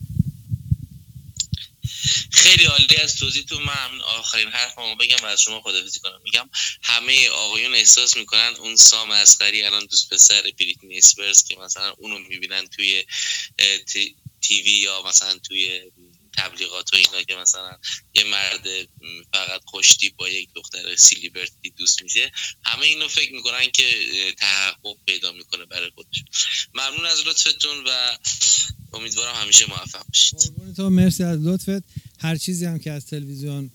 Speaker 4: خیلی عالی از توضیحتون. من آخرین حرفمو بگم و از شما خداحافظی کنم. میگم همه آقایون احساس میکنن اون سام اصغری الان دوست پسر بریتنی اسپرز که مثلا اونو میبینن توی تیوی یا مثلا توی تبلیغات و اینا که مثلا یه مرد فقط خوشتیپ با یک دختر سیلیبرتی دوست میشه، همه اینو فکر میکنن که تحقق پیدا میکنه برای خودش. ممنون از لطفتون و امیدوارم همیشه موفق باشید.
Speaker 1: قربون تو، مرسی از لطفت. هر چیزی هم که از تلویزیون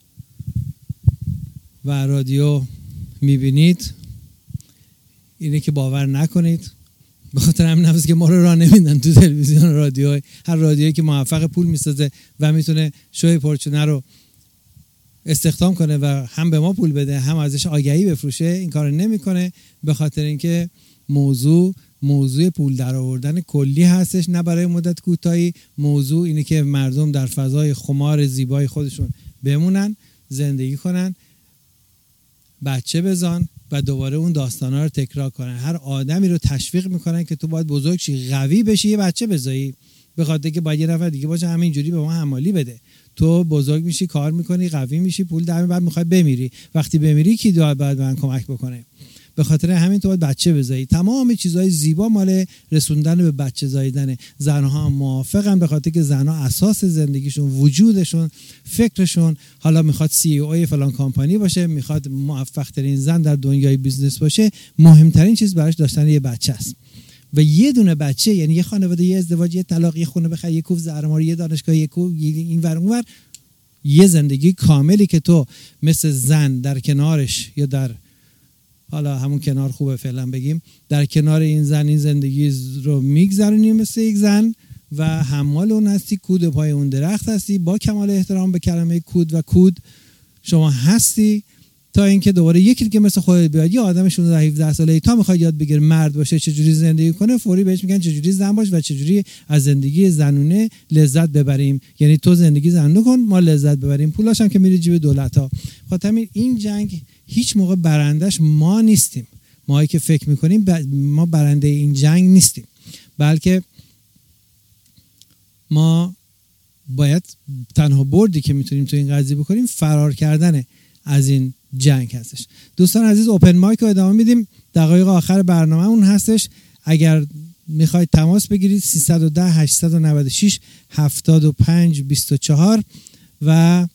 Speaker 1: و رادیو میبینید اینه که باور نکنید، به خاطر همین هست که ما رو راه نمیدن تو تلویزیون و رادیو. هر رادیویی که موفق پول میسازه و میتونه شوی پرچونه رو استخدام کنه و هم به ما پول بده هم ازش آگهی بفروشه، این کارو نمیکنه، به خاطر اینکه موضوع موضوع پول در آوردن کلی هستش، نه برای مدت کوتاهی. موضوع اینه که مردم در فضای خمار زیبای خودشون بمونن، زندگی کنن، بچه بزن و دوباره اون داستانا رو تکرار کنن. هر آدمی رو تشویق میکنن که تو باید بزرگ شی، قوی بشی، یه بچه بزایی، به خاطر که باید یه نفر دیگه باشه همینجوری به ما حمالی بده. تو بزرگ میشی، کار میکنی، قوی میشی، پول در میاری، بعد میخوای بمیری. وقتی بمیری کی باید به من کمک بکنه؟ به خاطر همین تو باید بچه بزایی. تمام چیزهای زیبا مال رسوندن به بچه زاییدنه. زنها هم موافقن به خاطر که زنها اساس زندگیشون، وجودشون، فکرشون، حالا میخواد سی او ای فلان کمپانی باشه، میخواد موفق ترین زن در دنیای بیزنس باشه، مهمترین چیز براش داشتن یه بچه است. و یه دونه بچه یعنی یه خانواده، یه ازدواج، یه طلاق، یه خونه بخره، یه کوف زهرماری، یه دانشگاه، یه کوف این ور اون ور، یه زندگی کاملی که تو مثل زن در کنارش یا در حالا همون کنار خوبه فعلا بگیم، در کنار این زن این زندگی رو میگذرونی مثل یک زن و حمال اون هستی، کود پای اون درخت هستی، با کمال احترام به کلمه کود و کود شما هستی تا اینکه دوباره یکی که مثل خودت بیاد، یه آدم شانزده هفده ساله تا میخواد یاد بگیره مرد باشه چجوری زندگی کنه، فوری بهش میگن چجوری زن باش و چجوری از زندگی زنونه لذت ببریم. یعنی تو زندگی زنونه کن ما لذت ببریم، پولاش هم که میره جیب دولت‌ها. خاطر این جنگ هیچ موقع برندش ما نیستیم. ماهایی که فکر میکنیم ما برنده این جنگ نیستیم، بلکه ما باید تنها بردی که میتونیم تو این قضیه بکنیم فرار کردن از این جنگ هستش. دوستان عزیز اوپن مایک رو ادامه میدیم، دقایق آخر برنامه اون هستش. اگر میخواید تماس بگیرید سیصد و ده هشتصد و نود و شش هفتاد و پنج بیست و چهار و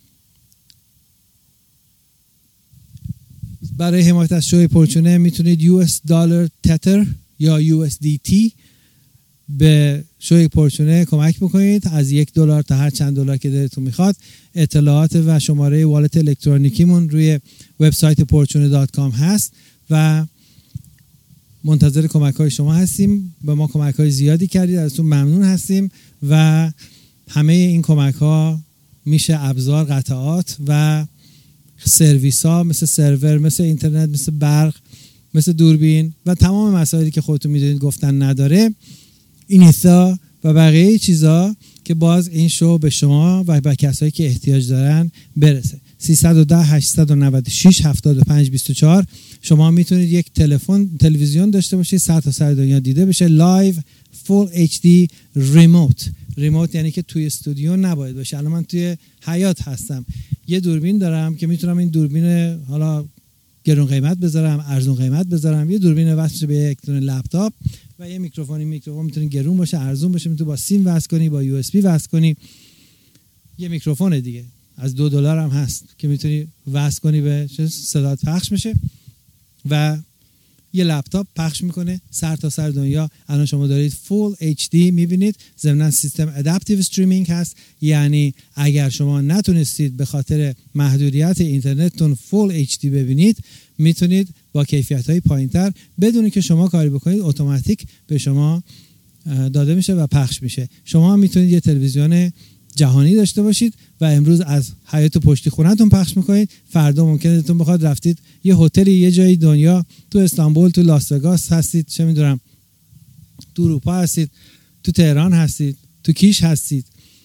Speaker 1: برای حمایت از شوی پرچونه میتونید یو اس دلار تتر یا یو اس دی تی به شوی پرچونه کمک بکنید، از یک دلار تا هر چند دلار که دلتون میخواد. اطلاعات و شماره والت الکترونیکیمون روی وبسایت پرچونه دات کام هست و منتظر کمک های شما هستیم. به ما کمک های زیادی کردید، ازتون ممنون هستیم و همه این کمک ها میشه ابزار، قطعات و سرویس ها مثل سرور، مثل اینترنت، مثل برق، مثل دوربین و تمام مسائلی که خودتون میدونید گفتن نداره، اینیتا و بقیه چیزا که باز این شو به شما و به کسایی که احتیاج دارن برسه. سیصد و ده هشتصد و نود و شش هفتاد و پنج بیست و چهار. شما میتونید یک تلفن تلویزیون داشته باشید، سر تا سر دنیا دیده بشه، لایو فول اچ دی ریموت. ریموت یعنی که توی استودیو نباید باشه. الان من توی حیاط هستم، یه دوربین دارم که میتونم این دوربین حالا گرون قیمت بذارم، ارزون قیمت بذارم، یه دوربین وصل به یک دونه لپتاپ و یه میکروفون. این میکروفون میتونه گرون باشه، ارزون باشه، میتونه با سیم وصل کنی، با یو اس بی وصل کنی. یه میکروفون دیگه از دو دلار هم هست که میتونی وصل کنی به صدات پخش میشه و یه لپتاپ پخش میکنه سر تا سر دنیا. الان شما دارید فول اچ دی میبینید. ضمن سیستم ادپتیو استریمینگ هست، یعنی اگر شما نتونستید به خاطر محدودیت اینترنتتون فول اچ دی ببینید، میتونید با کیفیت‌های پایین‌تر بدون که شما کاری بکنید اتوماتیک به شما داده میشه و پخش میشه. شما میتونید یه تلویزیون جهانی داشته باشید و امروز از حیاط پشتی خونه‌تون پخش میکنید، فردا ممکنه تون بخواد رفتید یه هتلی یه جایی دنیا، تو استانبول، تو لاس وگاس هستید، چه میدونم تو اروپا هستید، تو تهران هستید، تو کیش هستید،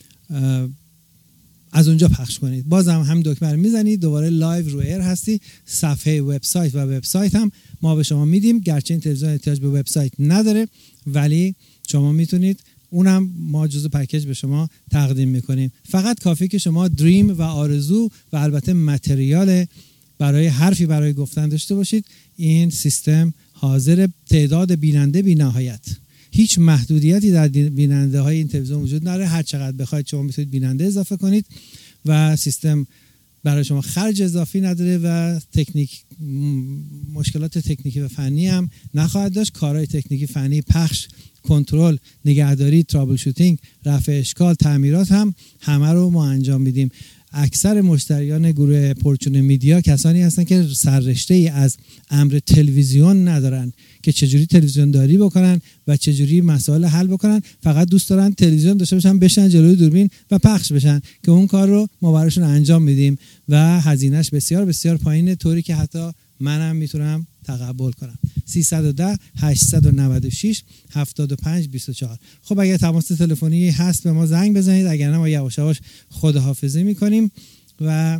Speaker 1: از اونجا پخش کنید. بازم هم دکمه رو میزنید، دوباره لایو رو ایر هستی. صفحه وبسایت و وبسایت هم ما به شما میدیم، گرچه این تلویزیون احتیاج به وبسایت نداره ولی شما میتونید، اونم ما جزو پکیج به شما تقدیم میکنیم. فقط کافی که شما دریم و آرزو و البته متریال برای حرفی برای گفتن داشته باشید. این سیستم حاضر تعداد بیننده بی نهایت، هیچ محدودیتی در بیننده های این تلویزیون وجود نداره. هر چقدر بخواید شما میتونید بیننده اضافه کنید و سیستم برای شما خرج اضافی نداره و تکنیک مشکلات تکنیکی و فنی هم نخواهد داشت. کارهای تکنیکی فنی، پخش، کنترل، نگهداری، ترابل شوتینگ، رفع اشکال، تعمیرات هم همه رو ما انجام میدیم. اکثر مشتریان گروه پرچونه میدیا کسانی هستن که سررشته ای از امر تلویزیون ندارن که چجوری تلویزیون داری بکنن و چجوری مسائل حل بکنن، فقط دوست دارن تلویزیون داشته باشن، بشن جلوی دوربین و پخش بشن، که اون کار رو ما براشون انجام میدیم و هزینهش بسیار بسیار پایینه، طوری که حتی منم میتونم تقبل کنم. سیصد و ده هشتصد و نود و شش هفتاد و پنج بیست و چهار. خب اگه تماس تلفنی هست به ما زنگ بزنید، اگر نه ما یواش یواش خداحافظی میکنیم و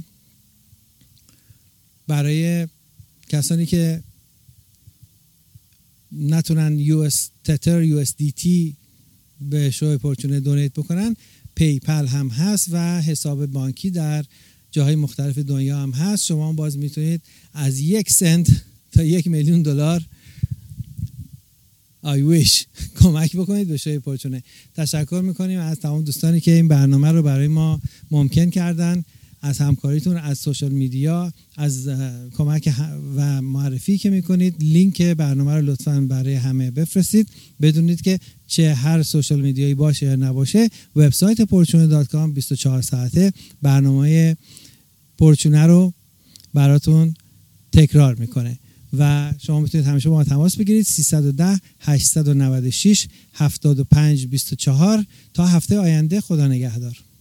Speaker 1: برای کسانی که نتونن یو اس تتر یو اس دی تی به شوی پرچونه دونیت بکنن، پیپل هم هست و حساب بانکی در جاهای مختلف دنیا هم هست. شما باز میتونید از یک سنت تا یک میلیون دلار آی ویش کمک بکنید به شوی پرچونه. تشکر میکنیم از تمام دوستانی که این برنامه رو برای ما ممکن کردن، از همکاریتون، از سوشال میدیا، از کمک و معرفی که میکنید. لینک برنامه رو لطفاً برای همه بفرستید. بدونید که چه هر سوشال میدیایی باشه یا نباشه، وبسایت پرچونه دات کام بیست و چهار ساعته برنامه پرچونه رو براتون تکرار میکنه و شما میتونید همیشه با ما تماس بگیرید. سیصد و ده هشتصد و نود و شش هفتاد و پنج بیست و چهار. تا هفته آینده، خدا نگهدار.